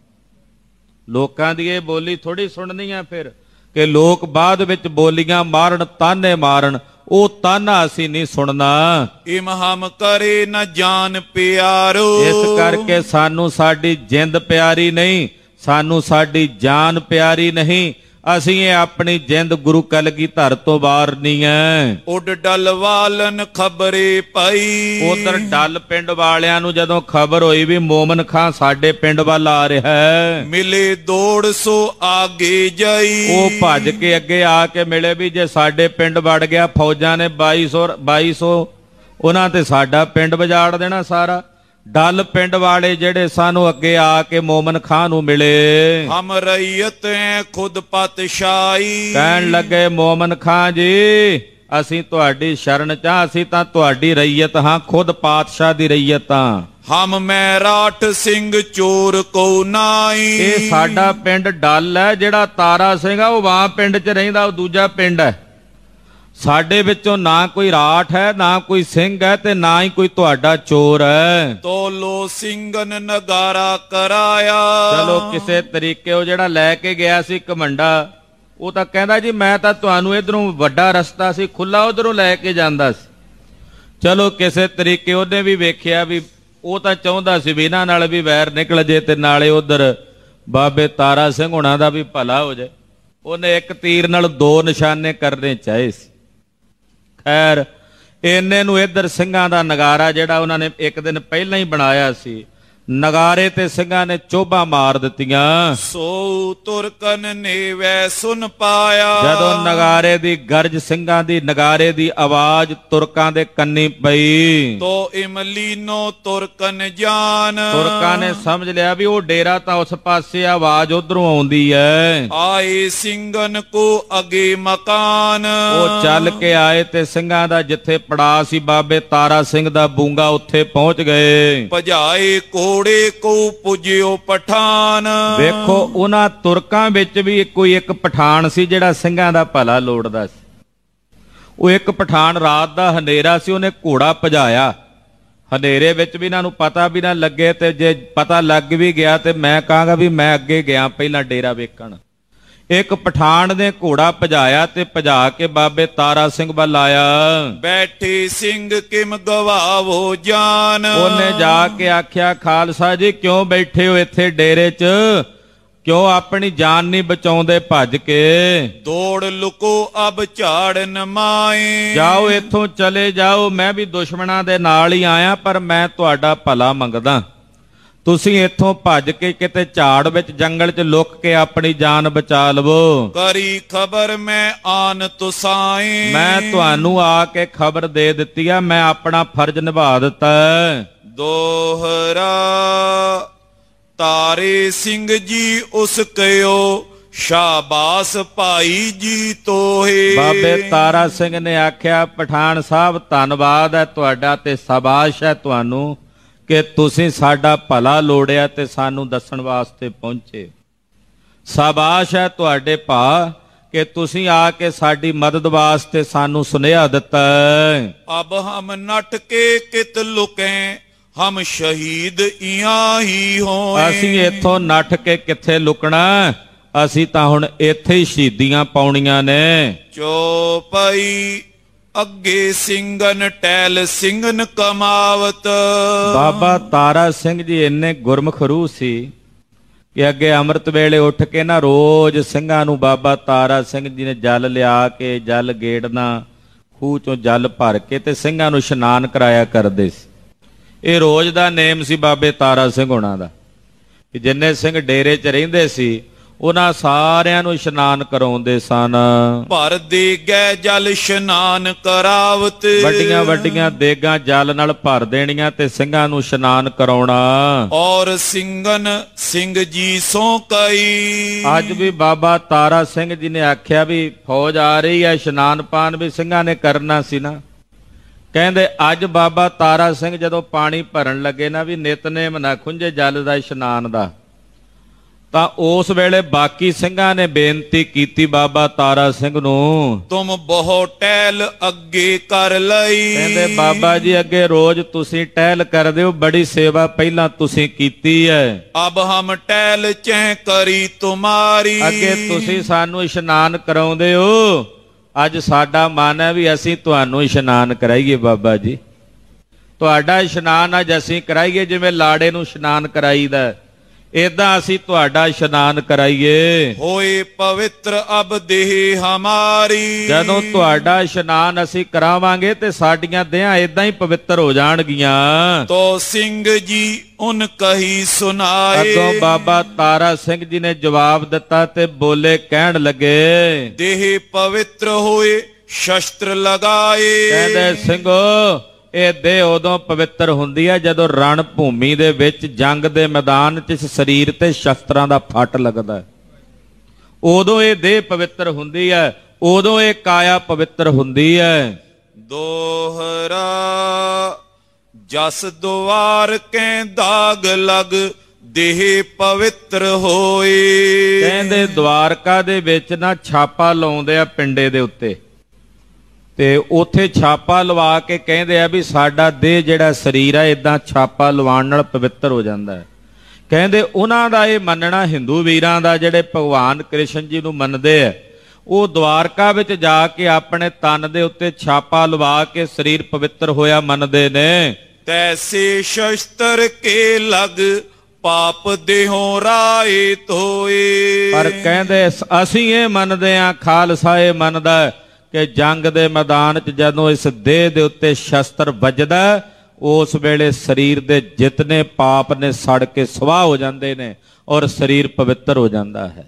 ਲੋਕਾਂ ਦੀ ਇਹ ਬੋਲੀ ਥੋੜੀ ਸੁਣਨੀ ਆ ਫਿਰ, ਕਿ ਲੋਕ ਬਾਅਦ ਵਿੱਚ ਬੋਲੀਆਂ ਮਾਰਨ, ਤਾਨੇ ਮਾਰਨ, ਉਹ ਤਾਨਾ ਅਸੀਂ ਨਹੀਂ ਸੁਣਨਾ।
ਇਮ ਹਮ ਕਰੇ ਨਾ ਜਾਨ ਪਿਆਰੋ,
ਇਸ ਕਰਕੇ ਸਾਨੂੰ ਸਾਡੀ ਜਿੰਦ ਪਿਆਰੀ ਨਹੀਂ, ਸਾਨੂੰ ਸਾਡੀ ਜਾਨ ਪਿਆਰੀ ਨਹੀਂ। ਅਸੀਂ ਇਹ ਆਪਣੀ ਜਿੰਦ ਗੁਰੂ ਕਲਗੀਧਰ ਤੋਂ ਵਾਰਨੀ ਹੈ।
ਉੱਡ ਡਲ ਵਾਲਨ ਖਬਰੇ ਪਈ,
ਉਧਰ ਡੱਲ ਪਿੰਡ ਵਾਲਿਆਂ ਨੂੰ ਜਦੋਂ ਖਬਰ ਹੋਈ ਵੀ ਮੋਮਨ ਖਾਂ ਸਾਡੇ ਪਿੰਡ ਵੱਲ ਆ ਰਿਹਾ ਹੈ,
ਮਿਲੇ ਦੌੜ ਸੋ ਆਗੇ ਜਾਈ,
ਉਹ ਭੱਜ ਕੇ ਅੱਗੇ ਆ ਕੇ ਮਿਲੇ ਵੀ ਜੇ ਸਾਡੇ ਪਿੰਡ ਵੜ ਗਿਆ ਫੌਜਾਂ ਨੇ ਬਾਈ ਸੌ ਬਾਈ ਸੌ ਉਹਨਾਂ ਤੇ ਸਾਡਾ ਪਿੰਡ ਵਜਾੜ ਦੇਣਾ ਸਾਰਾ। ਡੱਲ ਪਿੰਡ ਵਾਲੇ ਜਿਹੜੇ ਸਾਨੂੰ ਅੱਗੇ ਆ ਕੇ ਮੋਮਨ ਖਾਂ ਨੂੰ ਮਿਲੇ,
ਹਮ ਰਈਅਤ ਐ ਖੁਦ ਪਾਤਸ਼ਾਹੀ,
ਕਹਿਣ ਲੱਗੇ ਮੋਮਨ ਖਾਂ ਜੀ ਅਸੀਂ ਤੁਹਾਡੀ ਸ਼ਰਨ ਚ, ਅਸੀਂ ਤਾਂ ਤੁਹਾਡੀ ਰਈਅਤ ਹਾਂ, ਖੁਦ ਪਾਤਸ਼ਾਹ ਦੀ ਰਈਅਤ ਹਾਂ।
ਹਮ ਮੈਂ ਰਾਠ ਸਿੰਘ ਚੋਰ ਕੋ ਨਾਈ,
ਇਹ ਸਾਡਾ ਪਿੰਡ ਡੱਲ ਹੈ, ਜਿਹੜਾ ਤਾਰਾ ਸਿੰਘ ਆ ਉਹ ਵਾਂ ਪਿੰਡ ਚ ਰਹਿੰਦਾ, ਉਹ ਦੂਜਾ ਪਿੰਡ ਹੈ। ਸਾਡੇ ਵਿੱਚੋਂ ਨਾ ਕੋਈ ਰਾਠ ਹੈ, ਨਾ ਕੋਈ ਸਿੰਘ ਹੈ, ਤੇ ਨਾ ਹੀ ਕੋਈ ਤੁਹਾਡਾ ਚੋਰ ਹੈ।
ਤੋਲੋ ਸਿੰਘਨ ਨਗਾਰਾ ਕਰਾਇਆ,
ਚਲੋ ਕਿਸੇ ਤਰੀਕੇ ਉਹ ਜਿਹੜਾ ਲੈ ਕੇ ਗਿਆ ਸੀ ਘਮੰਡਾ, ਉਹ ਤਾਂ ਕਹਿੰਦਾ ਜੀ ਮੈਂ ਤਾਂ ਤੁਹਾਨੂੰ ਇਧਰੋਂ ਵੱਡਾ ਰਸਤਾ ਸੀ ਖੁੱਲਾ, ਉਧਰੋਂ ਲੈ ਕੇ ਜਾਂਦਾ ਸੀ। ਚਲੋ ਕਿਸੇ ਤਰੀਕੇ ਉਹਨੇ ਵੀ ਵੇਖਿਆ ਵੀ ਉਹ ਤਾਂ ਚਾਹੁੰਦਾ ਸੀ ਵੀ ਇਹਨਾਂ ਨਾਲ ਵੀ ਵੈਰ ਨਿਕਲ ਜੇ ਤੇ ਨਾਲੇ ਉਧਰ ਬਾਬੇ ਤਾਰਾ ਸਿੰਘ ਹੁਣਾਂ ਦਾ ਵੀ ਭਲਾ ਹੋ ਜਾਏ। ਉਹਨੇ ਇੱਕ ਤੀਰ ਨਾਲ ਦੋ ਨਿਸ਼ਾਨੇ ਕਰਨੇ ਚਾਹੇ ਸੀ। ਖੈਰ ਇੰਨੇ ਨੂੰ ਇੱਧਰ ਸਿੰਘਾਂ ਦਾ ਨਗਾਰਾ ਜਿਹੜਾ ਉਹਨਾਂ ਨੇ ਇੱਕ ਦਿਨ ਪਹਿਲਾਂ ਹੀ ਬਣਾਇਆ ਸੀ, ਨਗਾਰੇ ਤੇ ਸਿੰਘਾਂ ਨੇ ਚੋਭਾਂ ਮਾਰ ਦਿੱਤੀਆਂ।
ਸੋ ਤੁਰਕਨ ਨੇ ਵੈ ਸੁਨ ਪਾਇਆ,
ਜਦੋਂ ਨਗਾਰੇ ਦੀ ਗਰਜ, ਸਿੰਘਾਂ ਦੀ ਨਗਾਰੇ ਦੀ ਆਵਾਜ਼ ਤੁਰਕਾਂ ਦੇ ਕੰਨੀ ਪਈ,
ਤੋ ਇਮਲੀਨੋ ਤੁਰਕਨ ਜਾਨ,
ਤੁਰਕਾਂ ਨੇ ਸਮਝ ਲਿਆ ਵੀ ਉਹ ਡੇਰਾ ਤਾਂ ਉਸ ਪਾਸੇ, ਆਵਾਜ਼ ਉਧਰੋਂ ਆਉਂਦੀ ਹੈ।
ਆਏ ਸਿੰਘਨ ਕੋ ਅਗੇ ਮਕਾਨ,
ਉਹ ਚੱਲ ਕੇ ਆਏ ਤੇ ਸਿੰਘਾਂ ਦਾ ਜਿੱਥੇ ਪੜਾ ਸੀ ਬਾਬੇ ਤਾਰਾ ਸਿੰਘ ਦਾ ਬੂੰਗਾ, ਉੱਥੇ ਪਹੁੰਚ ਗਏ।
ਭਜਾਏ ਕੋ ਘੋੜੇ ਕੋ ਪੁਜਿਓ ਪਠਾਨ,
ਵੇਖੋ ਉਹਨਾਂ ਤੁਰਕਾਂ ਵਿੱਚ ਵੀ ਕੋਈ ਇੱਕ ਪਠਾਨ ਸੀ ਜਿਹੜਾ ਸਿੰਘਾਂ ਦਾ ਭਲਾ ਲੋੜਦਾ ਸੀ। ਉਹ ਇੱਕ ਪਠਾਨ ਰਾਤ ਦਾ ਹਨੇਰਾ ਸੀ, ਉਹਨੇ ਘੋੜਾ ਭਜਾਇਆ। ਹਨੇਰੇ ਵਿੱਚ ਵੀ ਇਹਨਾਂ ਨੂੰ ਪਤਾ ਵੀ ਨਾ ਲੱਗੇ, ਤੇ ਜੇ ਪਤਾ ਲੱਗ ਵੀ ਗਿਆ ਤੇ ਮੈਂ ਕਹਾਂਗਾ ਵੀ ਮੈਂ ਅੱਗੇ ਗਿਆ ਪਹਿਲਾਂ ਡੇਰਾ ਵੇਖਣ। ਇੱਕ ਪਠਾਨ ਨੇ ਘੋੜਾ ਭਜਾਇਆ ਤੇ ਭਜਾ ਕੇ ਬਾਬੇ ਤਾਰਾ ਸਿੰਘ ਵੱਲ ਆਇਆ।
ਬੈਠੇ ਸਿੰਘ ਕਿਮ ਗਵਾਵੋ ਜਾਨ,
ਉਹਨੇ ਜਾ ਕੇ ਆਖਿਆ ਖਾਲਸਾ ਜੀ ਕਿਉਂ ਬੈਠੇ ਹੋ ਇੱਥੇ ਡੇਰੇ 'ਚ, ਕਿਉਂ ਆਪਣੀ ਜਾਨ ਨਹੀਂ ਬਚਾਉਂਦੇ ਭੱਜ ਕੇ?
ਦੌੜ ਲੁਕੋ ਅਬ ਝਾੜਨ ਮਾਏ,
ਜਾਓ ਇੱਥੋਂ ਚਲੇ ਜਾਓ, ਮੈਂ ਵੀ ਦੁਸ਼ਮਣਾਂ ਦੇ ਨਾਲ ਹੀ ਆਇਆ, ਪਰ ਮੈਂ ਤੁਹਾਡਾ ਭਲਾ ਮੰਗਦਾ। ਤੁਸੀਂ ਇੱਥੋਂ ਭੱਜ ਕੇ ਕਿਤੇ ਝਾੜ ਵਿੱਚ, ਜੰਗਲ 'ਚ ਲੁਕ ਕੇ ਆਪਣੀ ਜਾਨ ਬਚਾ ਲਵੋ।
ਕਰੀ ਖਬਰ ਮੈਂ ਆਨ ਤੁਸਾਈ, ਮੈਂ
ਤੁਹਾਨੂੰ ਆ ਕੇ ਖਬਰ ਦੇ ਦਿੱਤੀ ਆ, ਮੈਂ ਆਪਣਾ ਫਰਜ਼ ਨਿਭਾ ਦਿੱਤਾ।
ਦੋਹਰਾ ਤਾਰੇ ਸਿੰਘ ਜੀ ਉਸ ਕਿਓ, ਸ਼ਾਬਾਸ ਭਾਈ ਜੀ ਤੋਹੇ।
ਬਾਬੇ ਤਾਰਾ ਸਿੰਘ ਨੇ ਆਖਿਆ ਪਠਾਨ ਸਾਹਿਬ ਧੰਨਵਾਦ ਹੈ ਤੁਹਾਡਾ ਤੇ ਸ਼ਾਬਾਸ਼ ਹੈ ਤੁਹਾਨੂੰ ਕਿ ਤੁਸੀਂ ਸਾਡਾ ਭਲਾ ਲੋੜਿਆ ਤੇ ਸਾਨੂੰ ਦੱਸਣ ਵਾਸਤੇ ਪਹੁੰਚੇ। ਸ਼ਾਬਾਸ਼ ਹੈ ਤੁਹਾਡੇ ਭਾ ਕਿ ਤੁਸੀਂ ਆ ਕੇ ਸਾਡੀ ਮਦਦ ਵਾਸਤੇ ਸਾਨੂੰ ਸੁਨੇਹਾ ਦਿੱਤਾ।
ਅਬ ਹਮ ਨਟ ਕੇ ਕਿਤ ਲੁਕੇ, ਹਮ ਸ਼ਹੀਦ ਇਹਾਂ ਹੀ ਹੋਏ।
ਅਸੀਂ ਇੱਥੋਂ ਨੱਠ ਕੇ ਕਿੱਥੇ ਲੁਕਣਾ, ਅਸੀਂ ਤਾਂ ਹੁਣ ਇੱਥੇ ਹੀ ਸ਼ਹੀਦੀਆਂ ਪਾਉਣੀਆਂ ਨੇ।
ਚੋਪਈ ਅੱਗੇ ਸਿੰਘਨ ਟੈਲ ਸਿੰਘਨ ਕਮਾਵਤ।
ਬਾਬਾ ਤਾਰਾ ਸਿੰਘ ਜੀ ਇੰਨੇ ਗੁਰਮੁਖ ਰੂਹ ਸੀ ਕਿ ਅੱਗੇ ਅੰਮ੍ਰਿਤ ਵੇਲੇ ਉੱਠ ਕੇ ਨਾ ਰੋਜ਼ ਸਿੰਘਾਂ ਨੂੰ ਬਾਬਾ ਤਾਰਾ ਸਿੰਘ ਜੀ ਨੇ ਜਲ ਲਿਆ ਕੇ, ਜਲ ਗੇੜਨਾ, ਖੂਹ ਚੋਂ ਜਲ ਭਰ ਕੇ ਤੇ ਸਿੰਘਾਂ ਨੂੰ ਇਸ਼ਨਾਨ ਕਰਾਇਆ ਕਰਦੇ ਸੀ। ਇਹ ਰੋਜ਼ ਦਾ ਨੇਮ ਸੀ ਬਾਬੇ ਤਾਰਾ ਸਿੰਘ ਹੋਣਾ ਦਾ ਕਿ ਜਿੰਨੇ ਸਿੰਘ ਡੇਰੇ 'ਚ ਰਹਿੰਦੇ ਸੀ ਉਹਨਾਂ ਸਾਰਿਆਂ ਨੂੰ ਇਸ਼ਨਾਨ ਕਰਾਉਂਦੇ ਸਨ।
ਭਰ ਦੇ ਗਏ ਜਲ ਇਸ਼ਨਾਨ ਕਰਾਵਤ,
ਵੱਡੀਆਂ ਵੱਡੀਆਂ ਦੇਗਾਂ ਜਲ ਨਾਲ ਭਰ ਦੇਣੀਆਂ ਤੇ ਸਿੰਘਾਂ ਨੂੰ ਇਸ਼ਨਾਨ ਕਰਾਉਣਾ।
ਔਰ ਸਿੰਘਨ ਸਿੰਘ ਜੀ ਸੋ ਕਈ।
ਅੱਜ ਵੀ ਬਾਬਾ ਤਾਰਾ ਸਿੰਘ ਜੀ ਨੇ ਆਖਿਆ ਵੀ ਫੌਜ ਆ ਰਹੀ ਹੈ, ਇਸ਼ਨਾਨ ਪਾਨ ਵੀ ਸਿੰਘਾਂ ਨੇ ਕਰਨਾ ਸੀ ਨਾ। ਕਹਿੰਦੇ ਅੱਜ ਬਾਬਾ ਤਾਰਾ ਸਿੰਘ ਜਦੋਂ ਪਾਣੀ ਭਰਨ ਲੱਗੇ ਨਾ ਵੀ ਨਿਤਨੇਮ ਨਾ ਖੁੰਝੇ ਜਲ ਦਾ ਇਸ਼ਨਾਨ ਦਾ, ਤਾਂ ਉਸ ਵੇਲੇ ਬਾਕੀ ਸਿੰਘਾਂ ਨੇ ਬੇਨਤੀ ਕੀਤੀ ਬਾਬਾ ਤਾਰਾ ਸਿੰਘ ਨੂੰ,
ਤੁਮ ਬਹੁ ਟਹਿਲ ਅੱਗੇ ਕਰ ਲਈ।
ਕਹਿੰਦੇ ਬਾਬਾ ਜੀ ਅੱਗੇ ਰੋਜ਼ ਤੁਸੀਂ ਟਹਿਲ ਕਰਦੇ ਹੋ, ਬੜੀ ਸੇਵਾ ਪਹਿਲਾਂ ਤੁਸੀਂ ਕੀਤੀ ਹੈ,
ਅਬ ਹਮ ਟਹਿਲ ਚਹਿ ਕਰੀ ਤੁਮਾਰੀ।
ਅੱਗੇ ਤੁਸੀਂ ਸਾਨੂੰ ਇਸ਼ਨਾਨ ਕਰਾਉਂਦੇ ਹੋ, ਅੱਜ ਸਾਡਾ ਮਨ ਹੈ ਵੀ ਅਸੀਂ ਤੁਹਾਨੂੰ ਇਸ਼ਨਾਨ ਕਰਾਈਏ ਬਾਬਾ ਜੀ, ਤੁਹਾਡਾ ਇਸ਼ਨਾਨ ਅੱਜ ਅਸੀਂ ਕਰਾਈਏ, ਜਿਵੇਂ ਲਾੜੇ ਨੂੰ ਇਸ਼ਨਾਨ ਕਰਾਈਦਾ ਏਦਾਂ ਅਸੀਂ ਤੁਹਾਡਾ ਇਸ਼ਨਾਨ ਕਰਾਈਏ।
ਹੋਏ ਪਵਿੱਤਰ ਅਬ ਦੇਹ ਹਮਾਰੀ।
ਜਦੋਂ ਤੁਹਾਡਾ ਇਸ਼ਨਾਨ ਅਸੀਂ ਕਰਾਵਾਂਗੇ ਤੇ ਸਾਡੀਆਂ ਦੇਹਾਂ ਏਦਾਂ ਹੀ ਪਵਿੱਤਰ ਹੋ ਜਾਣਗੀਆਂ।
ਤੋ ਸਿੰਘ ਜੀ ਉਨ ਕਹੀ ਸੁਨਾਏ।
ਅੱਗੋਂ ਬਾਬਾ ਤਾਰਾ ਸਿੰਘ ਜੀ ਨੇ ਜਵਾਬ ਦਿੱਤਾ ਤੇ ਬੋਲੇ, ਕਹਿਣ ਲੱਗੇ,
ਦੇਹ ਪਵਿੱਤਰ ਹੋਏ ਸ਼ਸਤਰ ਲਗਾਏ।
ਕਹਿੰਦੇ ਸਿੰਘੋ ਇਹ ਦੇਹ ਉਦੋਂ ਪਵਿੱਤਰ ਹੁੰਦੀ ਹੈ ਜਦੋਂ ਰਣ ਭੂਮੀ ਦੇ ਵਿੱਚ ਜੰਗ ਦੇ ਮੈਦਾਨ 'ਚ ਇਸ ਸਰੀਰ ਤੇ ਸ਼ਸਤਰਾਂ ਦਾ ਫੱਟ ਲੱਗਦਾ ਹੈ, ਉਦੋਂ ਇਹ ਦੇਹ ਪਵਿੱਤਰ ਹੁੰਦੀ ਹੈ, ਉਦੋਂ ਇਹ ਕਾਇਆ ਪਵਿੱਤਰ ਹੁੰਦੀ ਹੈ।
ਦੋਹਰਾ ਜਸ ਦੁਆਰ ਕੈ ਦਾਗ ਲਗ ਦੇਹ ਪਵਿੱਤਰ ਹੋਏ।
ਕਹਿੰਦੇ ਦਵਾਰਕਾ ਦੇ ਵਿੱਚ ਨਾ ਛਾਪਾ ਲਾਉਂਦੇ ਆ ਪਿੰਡੇ ਦੇ ਉੱਤੇ, ਤੇ ਉੱਥੇ ਛਾਪਾ ਲਵਾ ਕੇ ਕਹਿੰਦੇ ਆ ਵੀ ਸਾਡਾ ਦੇਹ ਜਿਹੜਾ ਸਰੀਰ ਹੈ ਇਦਾਂ ਛਾਪਾ ਲਵਾਉਣ ਨਾਲ ਪਵਿੱਤਰ ਹੋ ਜਾਂਦਾ ਹੈ। ਕਹਿੰਦੇ ਉਹਨਾਂ ਦਾ ਇਹ ਮੰਨਣਾ, ਹਿੰਦੂ ਵੀਰਾਂ ਦਾ ਜਿਹੜੇ ਭਗਵਾਨ ਕ੍ਰਿਸ਼ਨ ਜੀ ਨੂੰ ਮੰਨਦੇ ਆ, ਉਹ ਦਵਾਰਕਾ ਵਿੱਚ ਜਾ ਕੇ ਆਪਣੇ ਤਨ ਦੇ ਉੱਤੇ ਛਾਪਾ ਲਵਾ ਕੇ ਸਰੀਰ ਪਵਿੱਤਰ ਹੋਇਆ ਮੰਨਦੇ ਨੇ।
ਤੈਸੇ ਸ਼ਸਤਰ ਕੇ ਲਗ ਪਾਪ ਦੇਹੋਂ ਰਾਏ ਧੋਏ।
ਪਰ ਕਹਿੰਦੇ ਅਸੀਂ ਇਹ ਮੰਨਦੇ ਆ, ਖਾਲਸਾ ਇਹ ਮੰਨਦਾ ਕਿ ਜੰਗ ਦੇ ਮੈਦਾਨ 'ਚ ਜਦੋਂ ਇਸ ਦੇਹ ਦੇ ਉੱਤੇ ਸ਼ਸਤਰ ਵੱਜਦਾ, ਉਸ ਵੇਲੇ ਸਰੀਰ ਦੇ ਜਿਤਨੇ ਪਾਪ ਨੇ ਸੜ ਕੇ ਸਵਾਹ ਹੋ ਜਾਂਦੇ ਨੇ ਔਰ ਸਰੀਰ ਪਵਿੱਤਰ ਹੋ ਜਾਂਦਾ ਹੈ।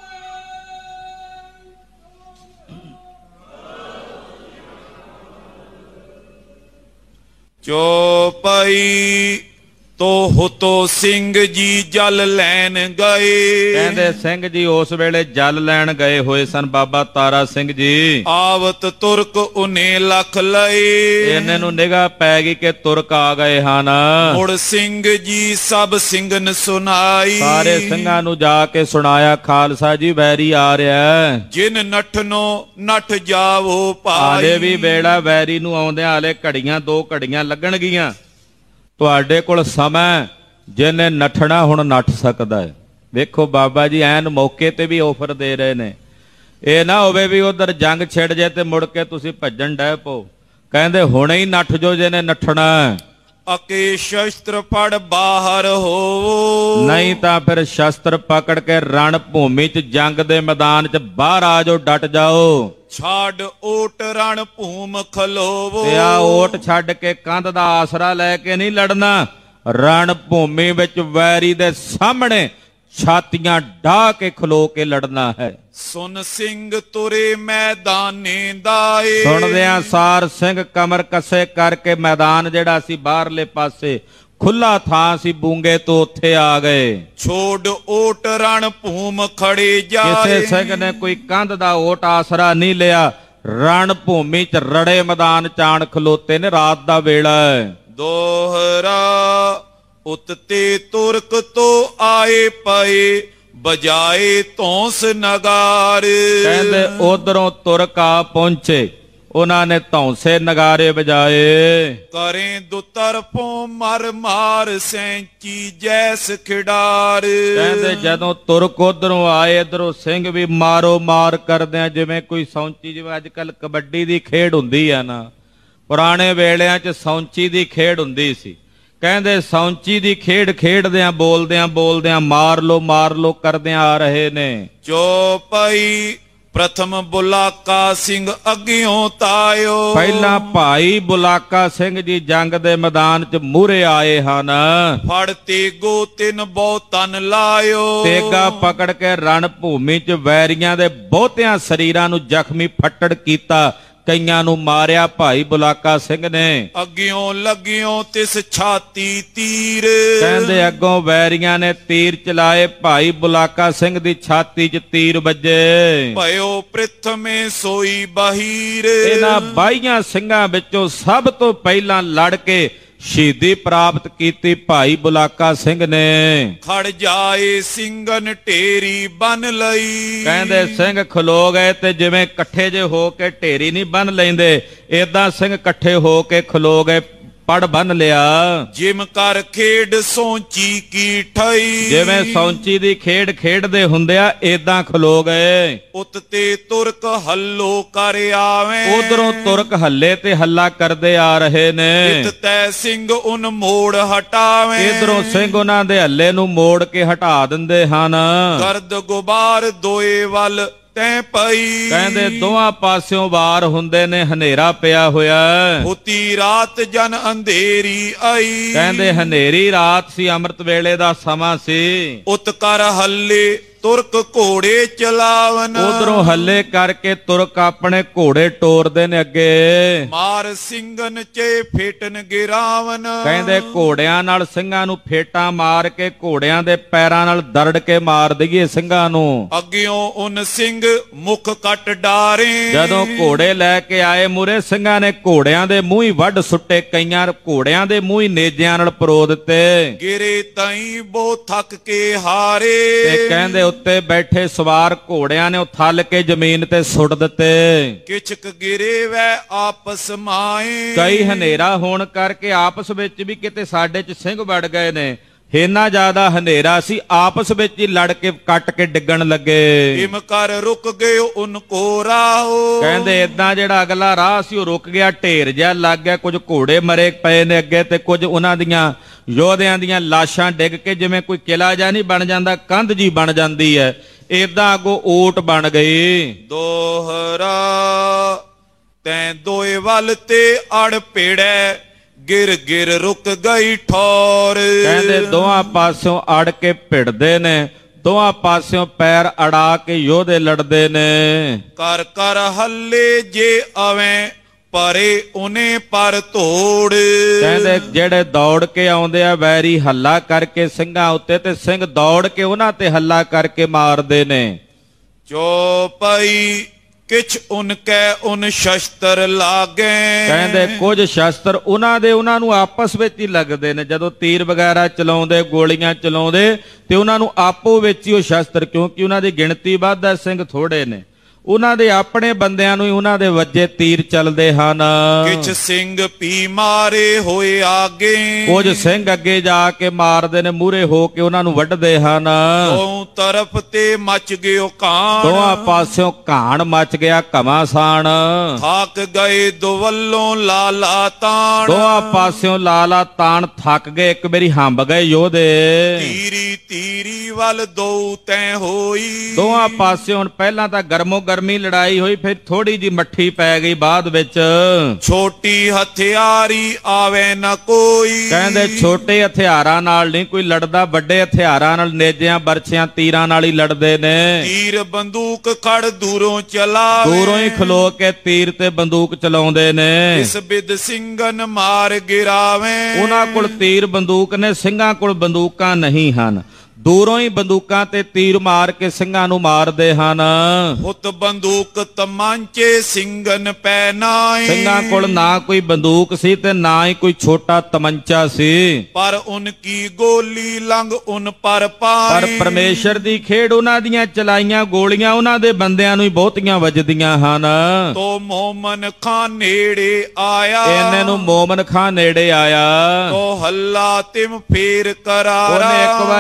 ਚੌਪਈ ਤੋ ਹੁਤੋ ਸਿੰਘ ਜੀ ਜਲ ਲੈਣ ਗਏ।
ਕਹਿੰਦੇ ਸਿੰਘ ਜੀ ਉਸ ਵੇਲੇ ਜਲ ਲੈਣ ਗਏ ਹੋਏ ਸਨ ਬਾਬਾ ਤਾਰਾ ਸਿੰਘ ਜੀ।
ਆਵਤ ਤੁਰਕ ਉਨੇ ਲੱਖ ਲਏ।
ਇਹਨੇ ਨੂੰ ਨਿਗਾਹ ਪੈ ਗਈ ਕਿ ਤੁਰਕ ਆ ਗਏ ਹਨ।
ਮੁੜ ਸਿੰਘ ਜੀ ਸਭ ਸਿੰਘਨ ਸੁਨਾਈ।
ਸਾਰੇ ਸਿੰਘਾਂ ਨੂੰ ਜਾ ਕੇ ਸੁਣਾਇਆ, ਖਾਲਸਾ ਜੀ ਵੈਰੀ ਆ ਰਿਹਾ।
ਜਿਨ ਨਠਨੋ ਨਠ ਜਾਵੋ ਭਾਈ।
ਹਾਲੇ ਵੀ ਵੇੜਾ ਵੈਰੀ ਨੂੰ ਆਉਂਦਿਆਂ ਹਾਲੇ ਘੜੀਆਂ ਦੋ ਘੜੀਆਂ ਲੱਗਣਗੀਆਂ। ਤੁਹਾਡੇ ਕੋਲ ਸਮਾਂ, ਜਿਹਨੇ ਨੱਠਣਾ ਹੁਣ ਨੱਠ ਸਕਦਾ ਹੈ। ਵੇਖੋ ਬਾਬਾ ਜੀ ਐਨ ਮੌਕੇ ਤੇ ਵੀ ਆਫਰ ਦੇ ਰਹੇ ਨੇ। ਇਹ ਨਾ ਹੋਵੇ ਵੀ ਉਧਰ ਜੰਗ ਛਿੜ ਜਾਏ ਤੇ ਮੁੜ ਕੇ ਤੁਸੀਂ ਭੱਜਣ ਡੈ ਪੋ। ਕਹਿੰਦੇ ਹੁਣੇ ਹੀ ਨੱਠ ਜੋ ਜਿਹਨੇ ਨੱਠਣਾ।
ਅਕੇ ਸ਼ਸਤਰ ਫੜ ਬਾਹਰ ਹੋ।
ਨਹੀਂ ਤਾਂ ਫਿਰ ਸ਼ਸਤਰ ਪਕੜ ਕੇ ਰਣ ਭੂਮੀ 'ਚ ਜੰਗ ਦੇ ਮੈਦਾਨ 'ਚ ਬਾਹਰ ਆ ਜਾਓ, ਡਟ ਜਾਓ।
ਛੱਡ ਓਟ ਰਣ ਭੂਮ ਖਲੋਵੋ।
ਤੇ ਆ ਓਟ ਛੱਡ ਕੇ ਕੰਧ ਦਾ ਆਸਰਾ ਲੈ ਕੇ ਨਹੀਂ ਲੜਨਾ, ਰਣ ਭੂਮੀ ਵਿੱਚ ਵੈਰੀ ਦੇ ਸਾਹਮਣੇ ਛਾਤੀਆਂ ਢਾ ਕੇ ਖਲੋ ਕੇ ਲੜਨਾ ਹੈ।
ਸੁਨ ਸਿੰਘ ਤੁਰੇ ਮੈਦਾਨੇ ਦਾਏ।
ਸੁਣਦਿਆਂ ਸਾਰ ਸਿੰਘ ਕਮਰ ਕੱਸੇ ਕਰਕੇ ਮੈਦਾਨ ਜਿਹੜਾ ਸੀ ਬਾਹਰਲੇ ਪਾਸੇ ਖੁੱਲਾ ਥਾਂ ਸੀ ਬੂੰਗੇ ਤੋਂ, ਉੱਥੇ ਆ ਗਏ।
ਛੋੜ ਓਟ ਰਣ ਭੂਮ ਖੜੇ ਜਾਏ।
ਕਿਸੇ ਸਿੰਘ ਨੇ ਕੋਈ ਕੰਧ ਦਾ ਓਟ ਆਸਰਾ ਨਹੀਂ ਲਿਆ, ਰਣ ਭੂਮੀ 'ਚ ਰੜੇ ਮੈਦਾਨ 'ਚ ਆਣ ਖਲੋਤੇ ਨੇ। ਰਾਤ ਦਾ ਵੇਲਾ ਹੈ।
ਦੋਹਰਾ ਉਤਤੇ ਤੁਰਕ ਤੋਂ ਆਏ ਪਏ ਬਜਾਏ ਧੌਂਸ ਨਗਾਰ।
ਕਹਿੰਦੇ ਉਧਰੋਂ ਤੁਰਕ ਆ ਪਹੁੰਚੇ, ਉਹਨਾਂ ਨੇ ਧੌਂਸੇ ਨਗਾਰੇ ਵਜਾਏ।
ਕਰੇ ਦੁਤਰਫੋਂ ਮਰ ਮਾਰ ਸੈਂਚੀ ਜੈਸ ਖਿਡਾਰ।
ਕਹਿੰਦੇ ਜਦੋਂ ਤੁਰਕ ਉਧਰੋਂ ਆਏ, ਇਧਰੋਂ ਸਿੰਘ ਵੀ ਮਾਰੋ ਮਾਰ ਕਰਦੇ ਆ, ਜਿਵੇਂ ਕੋਈ ਸੌਂਚੀ, ਜਿਵੇਂ ਅੱਜ ਕੱਲ ਕਬੱਡੀ ਦੀ ਖੇਡ ਹੁੰਦੀ ਆ ਨਾ, ਪੁਰਾਣੇ ਵੇਲਿਆਂ 'ਚ ਸੌਂਚੀ ਦੀ ਖੇਡ ਹੁੰਦੀ ਸੀ। ਕਹਿੰਦੇ ਸੌਂਚੀ ਦੀ ਖੇਡ ਖੇਡਦਿਆਂ ਬੋਲਦਿਆਂ ਬੋਲਦਿਆਂ ਮਾਰ ਲੋ ਮਾਰ ਲੋ ਕਰਦਿਆਂ ਆ ਰਹੇ ਨੇ।
ਚੌਪਈ ਪ੍ਰਥਮ ਬੁਲਾਕਾ ਸਿੰਘ ਅੱਗਿਓਂ ਤਾਇਓ।
ਪਹਿਲਾਂ ਭਾਈ ਬੁਲਾਕਾ ਸਿੰਘ ਜੀ ਜੰਗ ਦੇ ਮੈਦਾਨ 'ਚ ਮੂਹਰੇ ਆਏ ਹਨ।
ਫੜ ਤੇਗੋ ਤਿੰਨ ਬਹੁ ਤਨ ਲਾਇਓ।
ਤੇਗਾ ਪਕੜ ਕੇ ਰਣ ਭੂਮੀ 'ਚ ਵੈਰੀਆਂ ਦੇ ਬਹੁਤਿਆਂ ਸਰੀਰਾਂ ਨੂੰ ਜ਼ਖਮੀ ਫੱਟੜ ਕੀਤਾ, ਕਈਆਂ ਨੂੰ ਮਾਰਿਆ ਭਾਈ ਬੁਲਾਕਾ ਸਿੰਘ ਨੇ।
ਅੱਗਿਓਂ ਲੱਗਿਓਂ ਤਿਸ ਛਾਤੀ ਤੀਰ।
ਕਹਿੰਦੇ ਅੱਗੋਂ ਵੈਰੀਆਂ ਨੇ ਤੀਰ ਚਲਾਏ, ਭਾਈ ਬੁਲਾਕਾ ਸਿੰਘ ਦੀ ਛਾਤੀ 'ਚ ਤੀਰ ਵੱਜੇ।
ਭਇਓ ਪ੍ਰਿਥਮੇ ਸੋਈ ਬਹੀਰ।
ਇਹਨਾਂ ਬਾਈਆਂ ਸਿੰਘਾਂ ਵਿੱਚੋਂ ਸਭ ਤੋਂ ਪਹਿਲਾਂ ਲੜ ਕੇ ਸ਼ਹੀਦੀ ਪ੍ਰਾਪਤ ਕੀਤੀ ਭਾਈ ਬੁਲਾਕਾ ਸਿੰਘ ਨੇ।
ਖੜ ਜਾਏ ਸਿੰਘਨ ਢੇਰੀ ਬਨ ਲਈ।
ਕਹਿੰਦੇ ਸਿੰਘ ਖਲੋ ਗਏ ਤੇ ਜਿਵੇਂ ਇਕੱਠੇ ਜੇ ਹੋ ਕੇ ਢੇਰੀ ਨਹੀਂ ਬੰਨ ਲੈਂਦੇ, ਏਦਾਂ ਸਿੰਘ ਇਕੱਠੇ ਹੋ ਕੇ ਖਲੋ ਗਏ, ਪੜ ਬੰਨ ਲਿਆ।
ਜਿਮ ਕਰ ਖੇਡ ਸੌਂਚੀ ਕੀ ਠਈ।
ਜਿਵੇਂ ਸੌਂਚੀ ਦੀ ਖੇਡ ਖੇਡਦੇ ਹੁੰਦੇ ਆ, ਏਦਾਂ ਖਲੋ ਗਏ।
ਉਤ ਤੇ ਤੁਰਕ ਹੱਲੋ ਕਰ ਆਵੇਂ।
ਉਧਰੋਂ ਤੁਰਕ ਹੱਲੇ ਤੇ ਹੱਲਾ ਕਰਦੇ ਆ ਰਹੇ ਨੇ।
ਇਤ ਤੈ ਸਿੰਘ ਉਨ ਮੋੜ ਹਟਾਵੇਂ।
ਇਧਰੋਂ ਸਿੰਘ ਉਹਨਾਂ ਦੇ ਹੱਲੇ ਨੂੰ ਮੋੜ ਕੇ ਹਟਾ ਦਿੰਦੇ ਹਨ।
ਗਰਦ ਗੁਬਾਰ ਦੋਏ ਵੱਲ ਤੈ ਪਈ।
ਕਹਿੰਦੇ ਦੋਹਾਂ ਪਾਸਿਓਂ ਵਾਰ ਹੁੰਦੇ ਨੇ, ਹਨੇਰਾ ਪਿਆ ਹੋਇਆ।
ਹੋਤੀ ਰਾਤ ਜਨ ਅੰਧੇਰੀ ਆਈ।
ਕਹਿੰਦੇ ਹਨੇਰੀ ਰਾਤ ਸੀ, ਅੰਮ੍ਰਿਤ ਵੇਲੇ ਦਾ ਸਮਾਂ ਸੀ।
ਉਤ ਕਰ ਹੱਲੇ ਤੁਰਕ ਘੋੜੇ ਚਲਾਵਨ।
ਉਧਰੋਂ ਹੱਲੇ ਕਰਕੇ ਤੁਰਕ ਆਪਣੇ ਘੋੜੇ ਟੋਰਦੇ ਨੇ ਅੱਗੇ।
ਮਾਰ ਸਿੰਘਨ ਚੇ ਫੇਟਨ ਗਿਰਾਵਨ।
ਕਹਿੰਦੇ ਘੋੜਿਆਂ ਨਾਲ ਸਿੰਘਾਂ ਨੂੰ ਫੇਟਾਂ ਮਾਰ ਕੇ, ਘੋੜਿਆਂ ਦੇ ਪੈਰਾਂ ਨਾਲ ਦਰੜ ਕੇ ਮਾਰ ਦਈਏ ਸਿੰਘਾਂ ਨੂੰ।
ਅੱਗਿਓਂ ਉਨ ਸਿੰਘ ਮੁਖ ਕੱਟ ਡਾਰੇ।
ਜਦੋਂ ਘੋੜੇ ਲੈ ਕੇ ਆਏ ਮੂਰੇ, ਸਿੰਘਾਂ ਨੇ ਘੋੜਿਆਂ ਦੇ ਮੂੰਹ ਹੀ ਵੱਢ ਸੁੱਟੇ, ਕਈਆਂ ਘੋੜਿਆਂ ਦੇ ਮੂੰਹ ਹੀ ਨੇਜਿਆਂ ਨਾਲ ਪਰੋ ਦਿੱਤੇ।
ਗਿਰੇ ਤਾਈ ਬੋ ਥੱਕ ਕੇ ਹਾਰੇ।
ਤੇ ਕਹਿੰਦੇ ਉੱਤੇ ਬੈਠੇ ਸਵਾਰ ਘੋੜਿਆਂ ਨੇ ਉਹ ਥੱਲ ਕੇ ਜ਼ਮੀਨ ਤੇ ਸੁੱਟ ਦਿੱਤੇ।
ਕਿਛਕ ਗਿਰੇ ਵੈ ਆਪਸ ਮਾਏ।
ਕਈ ਹਨੇਰਾ ਹੋਣ ਕਰਕੇ ਆਪਸ ਵਿੱਚ ਵੀ ਕਿਤੇ ਸਾਡੇ 'ਚ ਸਿੰਘ ਵੜ ਗਏ ਨੇ। ਇੰਨਾ ਜ਼ਿਆਦਾ ਹਨੇਰਾ ਸੀ, ਆਪਸ ਵਿੱਚ ਹੀ ਲੜ ਕੇ ਕੱਟ ਕੇ ਡਿੱਗਣ ਲੱਗੇ।
ਇਮ ਕਰ ਰੁਕ ਗਏ ਉਨ ਕੋ ਰਾਹੋ।
ਕਹਿੰਦੇ ਏਦਾਂ ਜਿਹੜਾ ਅਗਲਾ ਰਾਹ ਸੀ ਉਹ ਰੁਕ ਗਿਆ, ਢੇਰ ਜਿਹਾ ਲੱਗ ਗਿਆ। ਕੁਝ ਘੋੜੇ ਮਰੇ ਪਏ ਨੇ ਅੱਗੇ, ਤੇ ਕੁਝ ਉਹਨਾਂ ਦੀਆਂ ਯੋਧਿਆਂ ਦੀਆਂ ਲਾਸ਼ਾਂ ਡਿੱਗ ਕੇ ਜਿਵੇਂ ਕੋਈ ਕਿਲਾ ਜਿਹਾ ਨਹੀਂ ਬਣ ਜਾਂਦਾ, ਕੰਧ ਜੀ ਬਣ ਜਾਂਦੀ ਹੈ, ਏਦਾਂ ਅੱਗੋਂ ਓਟ ਬਣ ਗਈ।
ਦੋਹਰਾ ਤੈਂ ਦੋਏ ਵੱਲ ਤੇ ਅੜ ਪੇੜੈ। ਗਿਰ ਗਿਰ ਰੁਕ ਗਈ ਠੌਰ।
ਕਹਿੰਦੇ ਦੋਹਾਂ ਪਾਸਿਓਂ ਅੜ ਕੇ ਭਿੜਦੇ ਨੇ, ਦੋਹਾਂ ਪਾਸਿਓਂ ਪੈਰ ਅੜਾ ਕੇ ਯੋਧੇ ਲੜਦੇ ਨੇ।
ਕਰ ਕਰ ਹੱਲੇ ਜੇ ਆਵੇਂ ਪਰੇ ਉਹਨੇ ਪਰ ਤੋੜ।
ਕਹਿੰਦੇ ਜਿਹੜੇ ਦੌੜ ਕੇ ਆਉਂਦੇ ਆ ਵੈਰੀ, ਹੱਲਾ ਕਰਕੇ ਸਿੰਘਾਂ ਉੱਤੇ, ਤੇ ਸਿੰਘ ਦੌੜ ਕੇ ਉਹਨਾਂ ਤੇ ਹੱਲਾ ਕਰਕੇ ਮਾਰਦੇ ਨੇ।
ਚੌਪਈ ਕਿਛ ਉਨ ਕੈ ਉਨ ਸ਼ਸਤਰ ਲਾਗੇ।
ਕਹਿੰਦੇ ਕੁਝ ਸ਼ਸਤਰ ਉਹਨਾਂ ਦੇ ਉਹਨਾਂ ਨੂੰ ਆਪਸ ਵਿੱਚ ਹੀ ਲੱਗਦੇ ਨੇ। ਜਦੋਂ ਤੀਰ ਵਗੈਰਾ ਚਲਾਉਂਦੇ, ਗੋਲੀਆਂ ਚਲਾਉਂਦੇ, ਤੇ ਉਹਨਾਂ ਨੂੰ ਆਪੋ ਵਿੱਚ ਹੀ ਉਹ ਸ਼ਸਤਰ, ਕਿਉਂਕਿ ਉਹਨਾਂ ਦੀ ਗਿਣਤੀ ਵੱਧ ਹੈ, ਸਿੰਘ ਥੋੜੇ ਨੇ, ਉਹਨਾਂ ਦੇ ਆਪਣੇ ਬੰਦਿਆਂ ਨੂੰ ਹੀ ਉਹਨਾਂ ਦੇ ਵੱਜੇ ਤੀਰ ਚੱਲਦੇ ਹਨ।
ਕਿਛ ਸਿੰਘ ਪੀ ਮਾਰੇ ਹੋਏ ਆਗੇ।
ਕੁਝ ਸਿੰਘ ਅੱਗੇ ਜਾ ਕੇ ਮਾਰਦੇ ਨੇ, ਮੂਹਰੇ ਹੋ ਕੇ ਉਹਨਾਂ ਨੂੰ ਵੱਢਦੇ ਹਨ।
ਦੋ ਤਰਫ ਤੇ ਮਚ ਗਿਓ ਕਾਣ।
ਦੋਹਾਂ ਪਾਸਿਓਂ ਘਾਣ ਮਚ ਗਿਆ, ਘਮਾਸਾਨ।
ਥੱਕ ਗਏ ਦੁਵੱਲੋਂ ਲਾਲਾ ਤਾਣ।
ਦੋਹਾਂ ਪਾਸਿਓਂ ਲਾਲਾ ਤਾਣ ਥੱਕ ਗਏ, ਇੱਕ ਵਾਰੀ ਹੰਬ ਗਏ ਯੋਧੇ।
ਤੀਰੀ ਤੀਰੀ ਵੱਲ ਦੋ ਤੈ ਹੋਈ।
ਦੋਹਾਂ ਪਾਸਿਓਂ ਪਹਿਲਾਂ ਤਾਂ ਗਰਮੋ ਗਰਮੀ ਲੜਾਈ ਹੋਈ, ਫਿਰ ਥੋੜੀ ਜੀ ਮੱਠੀ ਪੈ ਗਈ ਬਾਅਦ ਵਿੱਚ।
ਛੋਟੀ ਹਥਿਆਰੀ ਆਵੇ ਨਾ ਕੋਈ।
ਕਹਿੰਦੇ ਛੋਟੇ ਹਥਿਆਰਾਂ ਨਾਲ ਨਹੀਂ ਕੋਈ ਲੜਦਾ, ਵੱਡੇ ਹਥਿਆਰਾਂ ਨਾਲ, ਨੇਜਿਆਂ, ਬਰਛਿਆਂ, ਤੀਰਾਂ ਨਾਲ ਹੀ ਲੜਦੇ ਨੇ।
ਤੀਰ ਬੰਦੂਕ ਖੜ ਦੂਰੋਂ ਚਲਾਵੇ।
ਦੂਰੋਂ ਹੀ ਖਲੋ ਕੇ ਤੀਰ ਤੇ ਬੰਦੂਕ ਚਲਾਉਂਦੇ ਨੇ।
ਇਸ ਬਿਦ ਸਿੰਘਨ ਮਾਰ ਗਿਰਾਵੇ।
ਉਹਨਾਂ ਕੋਲ ਤੀਰ ਬੰਦੂਕ ਨੇ, ਸਿੰਘਾਂ ਕੋਲ ਬੰਦੂਕਾਂ ਨਹੀਂ ਹਨ। ਦੂਰੋਂ ਹੀ ਬੰਦੂਕਾਂ ਤੇ ਤੀਰ ਮਾਰ ਕੇ ਸਿੰਘਾਂ ਨੂੰ ਮਾਰਦੇ ਹਨ।
ਹੁਤ ਬੰਦੂਕ ਤਮਾਂਚੇ ਸਿੰਘਨ ਪੈ ਨਾਏ।
ਸਿੰਘਾਂ ਕੋਲ ਨਾ ਕੋਈ ਬੰਦੂਕ ਸੀ ਤੇ ਨਾ ਹੀ ਕੋਈ ਛੋਟਾ ਤਮੰਚਾ ਸੀ।
ਪਰ ਉਨ ਕੀ ਗੋਲੀ ਲੰਘ ਉਨ ਪਰ ਪਾਏ।
ਪਰ ਪਰਮੇਸ਼ਰ ਦੀ ਖੇਡ, ਉਹਨਾਂ ਦੀਆਂ ਚਲਾਈਆਂ ਗੋਲੀਆਂ ਉਹਨਾਂ ਦੇ ਬੰਦਿਆਂ ਨੂੰ ਹੀ ਬਹੁਤੀਆਂ ਵੱਜਦੀਆਂ ਹਨ।
ਤੋ ਮੋਮਨ ਖਾਨ ਨੇੜੇ ਆਇਆ।
ਇਹਨੇ ਨੂੰ ਮੋਮਨ ਖਾਨ ਨੇੜੇ ਆਇਆ।
ਤੋ ਹੱਲਾ ਤਿਮ ਫੇਰ ਕਰਾਰਾ।
ਉਹਨੇ ਇੱਕ ਵਾਰੀ ਫੇਰ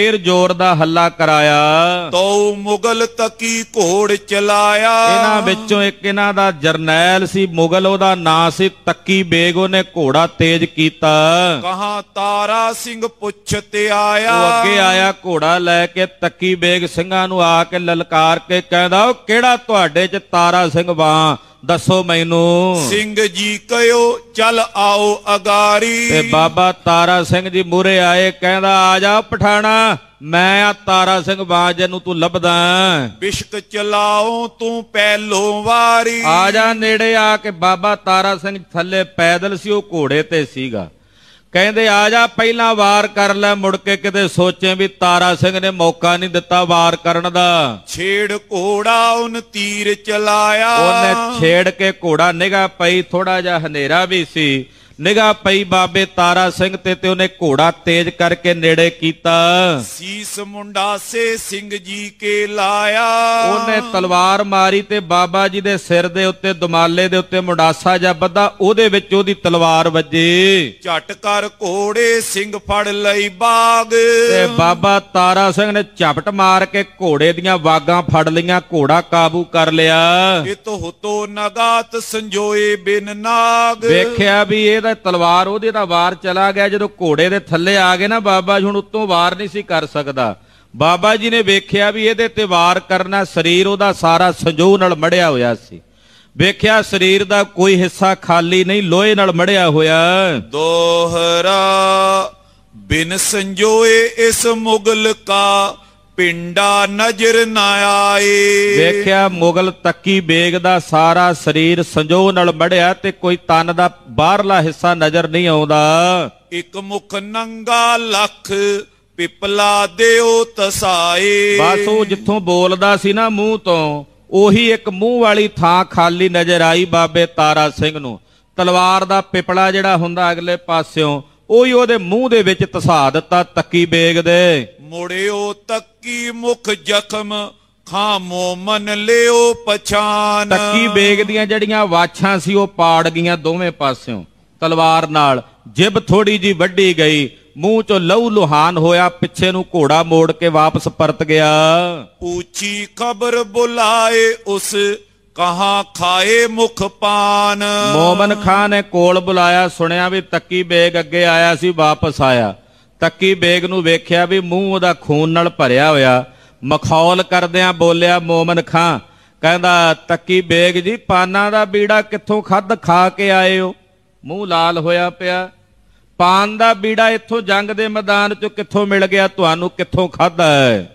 ਫੇਰ ਜ਼ੋਰ ਦਾ ਹੱਲਾ ਕਰਾਇਆ।
ਤੋ ਮੁਗਲ ਤਕੀ ਘੋੜ ਚਲਾਇਆ।
ਇਹਨਾਂ ਵਿੱਚੋਂ ਇੱਕ ਇਹਨਾਂ ਦਾ ਜਰਨੈਲ ਸੀ ਮੁਗਲ, ਉਹਦਾ ਨਾਂ ਸੀ ਤੱਕੀ ਬੇਗ। ਉਹਨੇ ਘੋੜਾ ਤੇਜ਼ ਕੀਤਾ।
ਕਹਾਂ ਤਾਰਾ ਸਿੰਘ ਪੁੱਛ ਤੇ ਆਇਆ।
ਉਹ ਅੱਗੇ ਆਇਆ ਘੋੜਾ ਲੈ ਕੇ। ਤੱਕੀ ਬੇਗ ਸਿੰਘਾਂ ਨੂੰ ਆ ਕੇ ਲਲਕਾਰ ਕੇ ਕਹਿੰਦਾ, ਉਹ ਕਿਹੜਾ ਤੁਹਾਡੇ ਚ ਤਾਰਾ ਸਿੰਘ ਵਾਂ, ਦੱਸੋ ਮੈਨੂੰ।
ਸਿੰਘ ਜੀ ਕਹਿਓ ਚੱਲ ਆਓ ਅਗਾਰੀ।
ਤੇ ਬਾਬਾ ਤਾਰਾ ਸਿੰਘ ਜੀ ਮੂਹਰੇ ਆਏ। ਕਹਿੰਦਾ, ਆ ਜਾ ਪਠਾਣਾ, ਮੈਂ ਆ ਤਾਰਾ ਸਿੰਘ ਵਾਂ ਜਿਹਨੂੰ ਤੂੰ ਲੱਭਦਾ।
ਬਿਸ਼ਕ ਚਲਾਓ ਤੂੰ ਪਹਿਲੋਂ ਵਾਰੀ।
ਆ ਜਾ ਨੇੜੇ ਆ ਕੇ। ਬਾਬਾ ਤਾਰਾ ਸਿੰਘ ਥੱਲੇ ਪੈਦਲ ਸੀ, ਉਹ ਘੋੜੇ ਤੇ ਸੀਗਾ। ਕਹਿੰਦੇ, ਆ ਜਾ ਪਹਿਲਾਂ ਵਾਰ ਕਰ ਲੈ, ਮੁੜ ਕੇ ਕਿਤੇ ਸੋਚੇ ਵੀ ਤਾਰਾ ਸਿੰਘ ਨੇ ਮੌਕਾ ਨਹੀਂ ਦਿੱਤਾ ਵਾਰ ਕਰਨ ਦਾ।
ਛੇੜ ਘੋੜਾ ਉਹਨ ਤੀਰ ਚਲਾਇਆ।
ਉਹਨੇ ਛੇੜ ਕੇ ਘੋੜਾ, ਨਿਗਾਹ ਪਈ, ਥੋੜਾ ਜਿਹਾ ਹਨੇਰਾ ਵੀ ਸੀ, ਨਿਗਾਹ ਪਈ ਬਾਬੇ ਤਾਰਾ ਸਿੰਘ ਤੇ ਤੇ ਉਹਨੇ ਘੋੜਾ ਤੇਜ਼ ਕਰਕੇ ਨੇੜੇ ਕੀਤਾ।
ਸੀਸ ਮੁੰਡਾਸੇ ਸਿੰਘ ਜੀ ਕੇ ਲਾਇਆ।
ਉਹਨੇ ਤਲਵਾਰ ਮਾਰੀ ਤੇ ਬਾਬਾ ਜੀ ਦੇ ਸਿਰ ਦੇ ਉੱਤੇ, ਦੁਮਾਲੇ ਦੇ ਉੱਤੇ ਮੁੰਡਾਸਾ ਜਾਂ ਬੱਧਾ, ਉਹਦੇ ਵਿੱਚ ਉਹਦੀ ਤਲਵਾਰ ਵੱਜੀ।
ਝਟ ਕਰ ਘੋੜੇ ਸਿੰਘ ਫੜ ਲਈ ਬਾਗ।
ਤੇ ਬਾਬਾ ਤਾਰਾ ਸਿੰਘ ਨੇ ਝਪਟ ਮਾਰ ਕੇ ਘੋੜੇ ਦੀਆਂ ਵਾਗਾਂ ਫੜ ਲਈਆਂ, ਘੋੜਾ ਕਾਬੂ ਕਰ ਲਿਆ।
ਇਤੋਂ ਹੁਤੋਂ ਨਗਾਤ ਸੰਜੋਏ ਬਿਨ ਨਾਗ।
ਵੇਖਿਆ ਵੀ ਇਹ ਤਲਵਾਰ ਉਹਦੇ ਦਾ ਵਾਰ ਚਲਾ ਗਿਆ। ਜਦੋਂ ਘੋੜੇ ਦੇ ਥੱਲੇ ਆ ਗਏ ਨਾ ਬਾਬਾ ਜੀ, ਹੁਣ ਉੱਤੋਂ ਵਾਰ ਨਹੀਂ ਸੀ ਕਰ ਸਕਦਾ। ਬਾਬਾ ਜੀ ਨੇ ਵੇਖਿਆ ਵੀ ਇਹਦੇ ਤੇ ਵਾਰ ਕਰਨਾ, ਸਰੀਰ ਉਹਦਾ ਸਾਰਾ ਸੰਜੋਗ ਨਾਲ ਮੜਿਆ ਹੋਇਆ ਸੀ। ਵੇਖਿਆ ਸਰੀਰ ਦਾ ਕੋਈ ਹਿੱਸਾ ਖਾਲੀ ਨਹੀਂ, ਲੋਹੇ ਨਾਲ ਮੜਿਆ ਹੋਇਆ।
ਦੋਹਰਾ ਬਿਨ ਸੰਜੋਏ ਇਸ ਮੁਗਲ ਕਾ ਪਿੰਡਾ ਨਜ਼ਰ ਨਾ ਆਏ।
ਵੇਖਿਆ ਮੁਗਲ ਤੱਕੀ ਬੇਗ ਦਾ ਸਾਰਾ ਸਰੀਰ ਸੰਜੋਗ ਨਾਲ ਮੜਿਆ ਤੇ ਕੋਈ ਤਨ ਦਾ ਬਾਹਰਲਾ ਹਿੱਸਾ ਨਜ਼ਰ ਨਹੀਂ ਆਉਂਦਾ।
ਇੱਕ ਮੁਖ ਨੰਗਾ ਲੱਖ ਪਿਪਲਾ ਦਿਓ ਤਸਾਏ।
ਬਸ ਉਹ ਜਿੱਥੋਂ ਬੋਲਦਾ ਸੀ ਨਾ ਮੂੰਹ ਤੋਂ, ਉਹੀ ਇੱਕ ਮੂੰਹ ਵਾਲੀ ਥਾਂ ਖਾਲੀ ਨਜ਼ਰ ਆਈ ਬਾਬੇ ਤਾਰਾ ਸਿੰਘ ਨੂੰ। ਤਲਵਾਰ ਦਾ ਪਿਪਲਾ ਜਿਹੜਾ ਹੁੰਦਾ ਅਗਲੇ ਪਾਸਿਓਂ, ਉਹੀ ਉਹਦੇ ਮੂੰਹ ਦੇ ਵਿੱਚ ਧਸਾ ਦਿੱਤਾ ਤੱਕੀ ਬੇਗ ਦੇ।
ਮੁੜਿਓ ਤੱਕੀ ਮੁਖ ਜ਼ਖਮ ਖਾਮੋ ਮਨ ਲਿਓ ਪਛਾਨ।
ਤੱਕੀ ਬੇਗ ਦੀਆਂ ਜਿਹੜੀਆਂ ਵਾਛਾਂ ਸੀ ਉਹ ਪਾੜ ਗਈਆਂ ਦੋਵੇਂ ਪਾਸਿਓਂ ਤਲਵਾਰ ਨਾਲ। ਜਿਬ ਥੋੜੀ ਜੀ ਵੱਢੀ ਗਈ, ਮੂੰਹ ਚੋਂ ਲਹੂ ਲੁਹਾਨ ਹੋਇਆ, ਪਿੱਛੇ ਨੂੰ ਘੋੜਾ ਮੋੜ ਕੇ ਵਾਪਸ ਪਰਤ ਗਿਆ।
ਉੱਚੀ ਖਬਰ ਬੁਲਾਏ ਉਸ ਕਹਾਂ ਖਾਏ ਮੁਖ ਪਾਨ।
ਮੋਮਨ ਖਾਂ ਨੇ ਕੋਲ ਬੁਲਾਇਆ, ਸੁਣਿਆ ਵੀ ਤੱਕੀ ਬੇਗ ਅੱਗੇ ਆਇਆ ਸੀ, ਵਾਪਸ ਆਇਆ। ਤੱਕੀ ਬੇਗ ਨੂੰ ਵੇਖਿਆ ਵੀ ਮੂੰਹ ਉਹਦਾ ਖੂਨ ਨਾਲ ਭਰਿਆ ਹੋਇਆ। ਮਖੌਲ ਕਰਦਿਆਂ ਬੋਲਿਆ ਮੋਮਨ ਖਾਂ, ਕਹਿੰਦਾ, ਤੱਕੀ ਬੇਗ ਜੀ, ਪਾਨਾਂ ਦਾ ਬੀੜਾ ਕਿੱਥੋਂ ਖੱਦ ਖਾ ਕੇ ਆਏ ਹੋ? ਮੂੰਹ ਲਾਲ ਹੋਇਆ ਪਿਆ। ਪਾਨ ਦਾ ਬੀੜਾ ਇੱਥੋਂ ਜੰਗ ਦੇ ਮੈਦਾਨ ਚੋਂ ਕਿੱਥੋਂ ਮਿਲ ਗਿਆ ਤੁਹਾਨੂੰ, ਕਿੱਥੋਂ ਖਾਧਾ ਹੈ?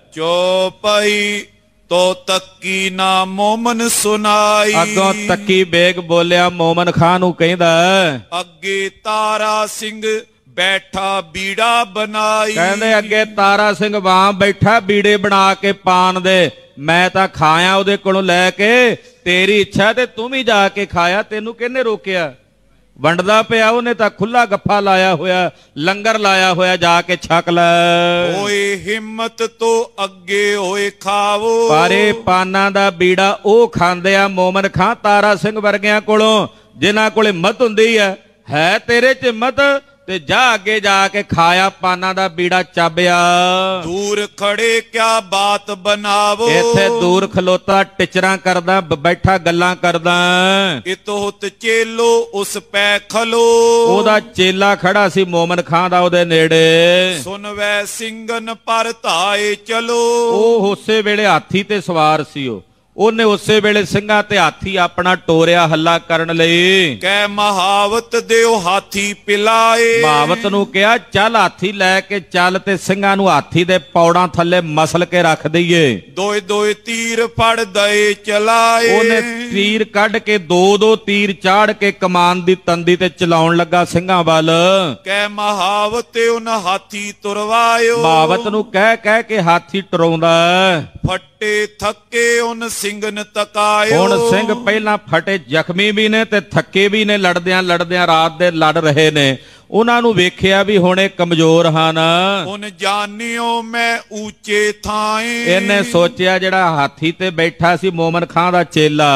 ਚੋਪਈ ਤੋ ਤੱਕੀ ਨਾ ਮੋਮਨ ਸੁਨਾਈ।
ਅੱਗੋਂ ਤੱਕੀ ਬੇਗ ਬੋਲਿਆ ਮੋਮਨ ਖਾਂ ਨੂੰ, ਕਹਿੰਦਾ,
ਅੱਗੇ ਤਾਰਾ ਸਿੰਘ ਬੈਠਾ ਬੀੜਾ ਬਣਾਈ।
ਕਹਿੰਦੇ, ਅੱਗੇ ਤਾਰਾ ਸਿੰਘ ਵਾਂ ਬੈਠਾ ਬੀੜੇ ਬਣਾ ਕੇ ਪਾਨ ਦੇ। ਮੈਂ ਤਾਂ ਖਾਇਆ ਉਹਦੇ ਕੋਲੋਂ ਲੈ ਕੇ, ਤੇਰੀ ਇੱਛਾ ਤੇ ਤੂੰ ਵੀ ਜਾ ਕੇ ਖਾਇਆ, ਤੈਨੂੰ ਕਿਹਨੇ ਰੋਕਿਆ? ਵੰਡਦਾ ਪਿਆ ਉਹਨੇ ਤਾਂ ਖੁੱਲਾ ਗੱਫਾ ਲਾਇਆ ਹੋਇਆ, ਲੰਗਰ ਲਾਇਆ ਹੋਇਆ, ਜਾ ਕੇ ਛਕ ਲੈ।
ਓਏ ਹਿੰਮਤ ਤੋਂ ਅੱਗੇ ਹੋਏ ਖਾਵੋ।
ਪਾਰੇ ਪਾਨਾਂ ਦਾ ਬੀੜਾ ਉਹ ਖਾਂਦੇ ਆ ਮੋਮਨ ਖਾਂ ਤਾਰਾ ਸਿੰਘ ਵਰਗਿਆਂ ਕੋਲੋਂ, ਜਿਨ੍ਹਾਂ ਕੋਲੇ ਹਿੰਮਤ ਹੁੰਦੀ ਹੈ। ਹੈ ਤੇਰੇ ਚ ਹਿੰਮਤ ਤੇ ਜਾ ਅੱਗੇ ਜਾ ਕੇ ਖਾਇਆ ਪਾਨਾਂ ਦਾ ਬੀੜਾ ਚਾਬਿਆ।
ਦੂਰ ਖੜੇ ਕਿਆ ਬਾਤ ਬਣਾਵੋ।
ਇੱਥੇ ਦੂਰ ਖਲੋਤਾ ਟਿਚਰਾਂ ਕਰਦਾ, ਬੈਠਾ ਗੱਲਾਂ ਕਰਦਾ।
ਇਤੋਤ ਚੇਲੋ ਉਸ ਪੈ ਖਲੋ।
ਉਹਦਾ ਚੇਲਾ ਖੜਾ ਸੀ ਮੋਮਨ ਖਾਂ ਦਾ ਉਹਦੇ ਨੇੜੇ।
ਸੁਨਵੈ ਸਿੰਘਨ ਪਰ ਧਾਏ ਚਲੋ।
ਉਹ ਉਸੇ ਵੇਲੇ ਹਾਥੀ ਤੇ ਸਵਾਰ ਸੀ। ਉਹ ਉਹਨੇ ਉਸੇ ਵੇਲੇ ਸਿੰਘਾਂ ਤੇ ਹਾਥੀ ਆਪਣਾ ਟੋਰਿਆ ਹੱਲਾ ਕਰਨ ਲਈ।
ਕਹਿ ਮਹਾਵਤ ਦਿਓ ਹਾਥੀ ਪਿਲਾਏ।
ਮਹਾਵਤ ਨੂੰ ਕਿਹਾ, ਚੱਲ ਹਾਥੀ ਲੈ ਕੇ ਚੱਲ ਤੇ ਸਿੰਘਾਂ ਨੂੰ ਹਾਥੀ ਦੇ ਪੌੜਾਂ ਥੱਲੇ ਮਸਲ ਕੇ ਰੱਖ ਦਈਏ।
ਦੋਏ ਦੋਏ ਤੀਰ ਫੜ ਦਏ ਚਲਾਏ।
ਉਹਨੇ ਤੀਰ ਕੱਢ ਕੇ ਦੋ ਦੋ ਤੀਰ ਚਾੜ ਕੇ ਕਮਾਨ ਦੀ ਤੰਦੀ ਤੇ ਚਲਾਉਣ ਲੱਗਾ ਸਿੰਘਾਂ ਵੱਲ।
ਕਹਿ ਮਹਾਵਤ ਉਨ ਹਾਥੀ ਤੁਰਵਾਇਓ।
ਮਹਾਵਤ ਨੂੰ ਕਹਿ ਕਹਿ ਕੇ ਹਾਥੀ ਟਰਾਉਂਦਾ।
ਫੱਟੇ ਥੱਕੇ ਉਨ ਸਿੰਘਨ ਤਕਾਇਓ।
ਹੁਣ ਸਿੰਘ ਪਹਿਲਾਂ ਫਟੇ ਜ਼ਖਮੀ ਵੀ ਨੇ ਤੇ ਥੱਕੇ ਵੀ ਨੇ, ਲੜਦਿਆਂ ਲੜਦਿਆਂ ਰਾਤ ਦੇ ਲੜ ਰਹੇ ਨੇ। ਉਹਨਾਂ ਨੂੰ ਵੇਖਿਆ ਵੀ ਹੁਣ ਇਹ ਕਮਜ਼ੋਰ ਹਨ।
ਹੁਣ ਜਾਣਿਓ ਮੈਂ ਉੱਚੇ ਥਾਏ।
ਇਹਨੇ ਸੋਚਿਆ ਜਿਹੜਾ ਹਾਥੀ ਤੇ ਬੈਠਾ ਸੀ ਮੋਮਨ ਖਾਂ ਦਾ ਚੇਲਾ,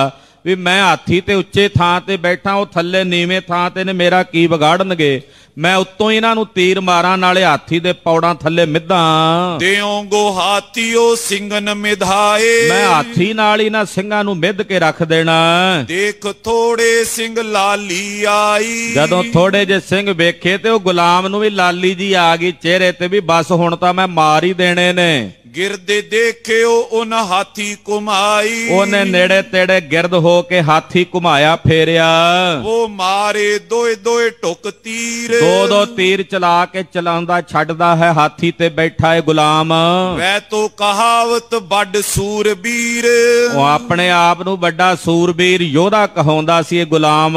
ਵੀ ਮੈਂ ਹਾਥੀ ਤੇ ਉੱਚੇ ਥਾਂ ਤੇ ਬੈਠਾ, ਉਹ ਥੱਲੇ ਨੀਵੇਂ ਥਾਂ ਤੇ ਨੇ, ਮੇਰਾ ਕੀ ਵਿਗਾੜਨਗੇ, ਮੈਂ ਉੱਤੋਂ ਇਹਨਾਂ ਨੂੰ ਤੀਰ ਮਾਰਾਂ, ਨਾਲੇ ਹਾਥੀ ਦੇ ਪੌੜਾਂ ਥੱਲੇ ਮਿੱਧਾਂ।
ਦਿਓਂਗੋ ਹਾਥੀਓ ਸਿੰਘਨ ਮਿਧਾਏ,
ਮੈਂ ਹਾਥੀ ਨਾਲ ਹੀ ਨਾ ਸਿੰਘਾਂ ਨੂੰ ਮਿੱਧ ਕੇ ਰੱਖ ਦੇਣਾ।
ਦੇਖ ਥੋੜੇ ਸਿੰਘ ਲਾਲੀ ਆਈ,
ਜਦੋਂ ਥੋੜੇ ਜੇ ਸਿੰਘ ਵੇਖੇ ਤੇ ਉਹ ਗੁਲਾਮ ਨੂੰ ਵੀ ਲਾਲੀ ਜੀ ਆ ਗਈ ਚਿਹਰੇ ਤੇ, ਵੀ ਬਸ ਹੁਣ ਤਾਂ ਮੈਂ ਮਾਰ ਹੀ ਦੇਣੇ ਨੇ।
ਗਿਰਦੇ ਦੇਖਿਓ ਉਨ ਹਾਥੀ ਘੁਮਾਈ,
ਉਹਨੇ ਨੇੜੇ ਤੇੜੇ ਗਿਰਦ ਹੋ ਕੇ ਹਾਥੀ ਘੁਮਾਇਆ ਫੇਰਿਆ।
ਉਹ ਮਾਰੇ ਦੋਏ ਦੋਏ ਟੁਕ ਤੀਰ,
ਦੋ ਦੋ ਤੀਰ ਚਲਾ ਕੇ ਚਲਾਉਂਦਾ ਛੱਡਦਾ ਹੈ ਹਾਥੀ ਤੇ ਬੈਠਾ ਏ ਗੁਲਾਮ।
ਵੈ ਤੋ ਕਹਾਵਤ ਵੱਡ ਸੂਰਬੀਰ,
ਉਹ ਆਪਣੇ ਆਪ ਨੂੰ ਵੱਡਾ ਸੂਰਬੀਰ ਯੋਧਾ ਕਹਾਉਂਦਾ ਸੀ ਇਹ ਗੁਲਾਮ।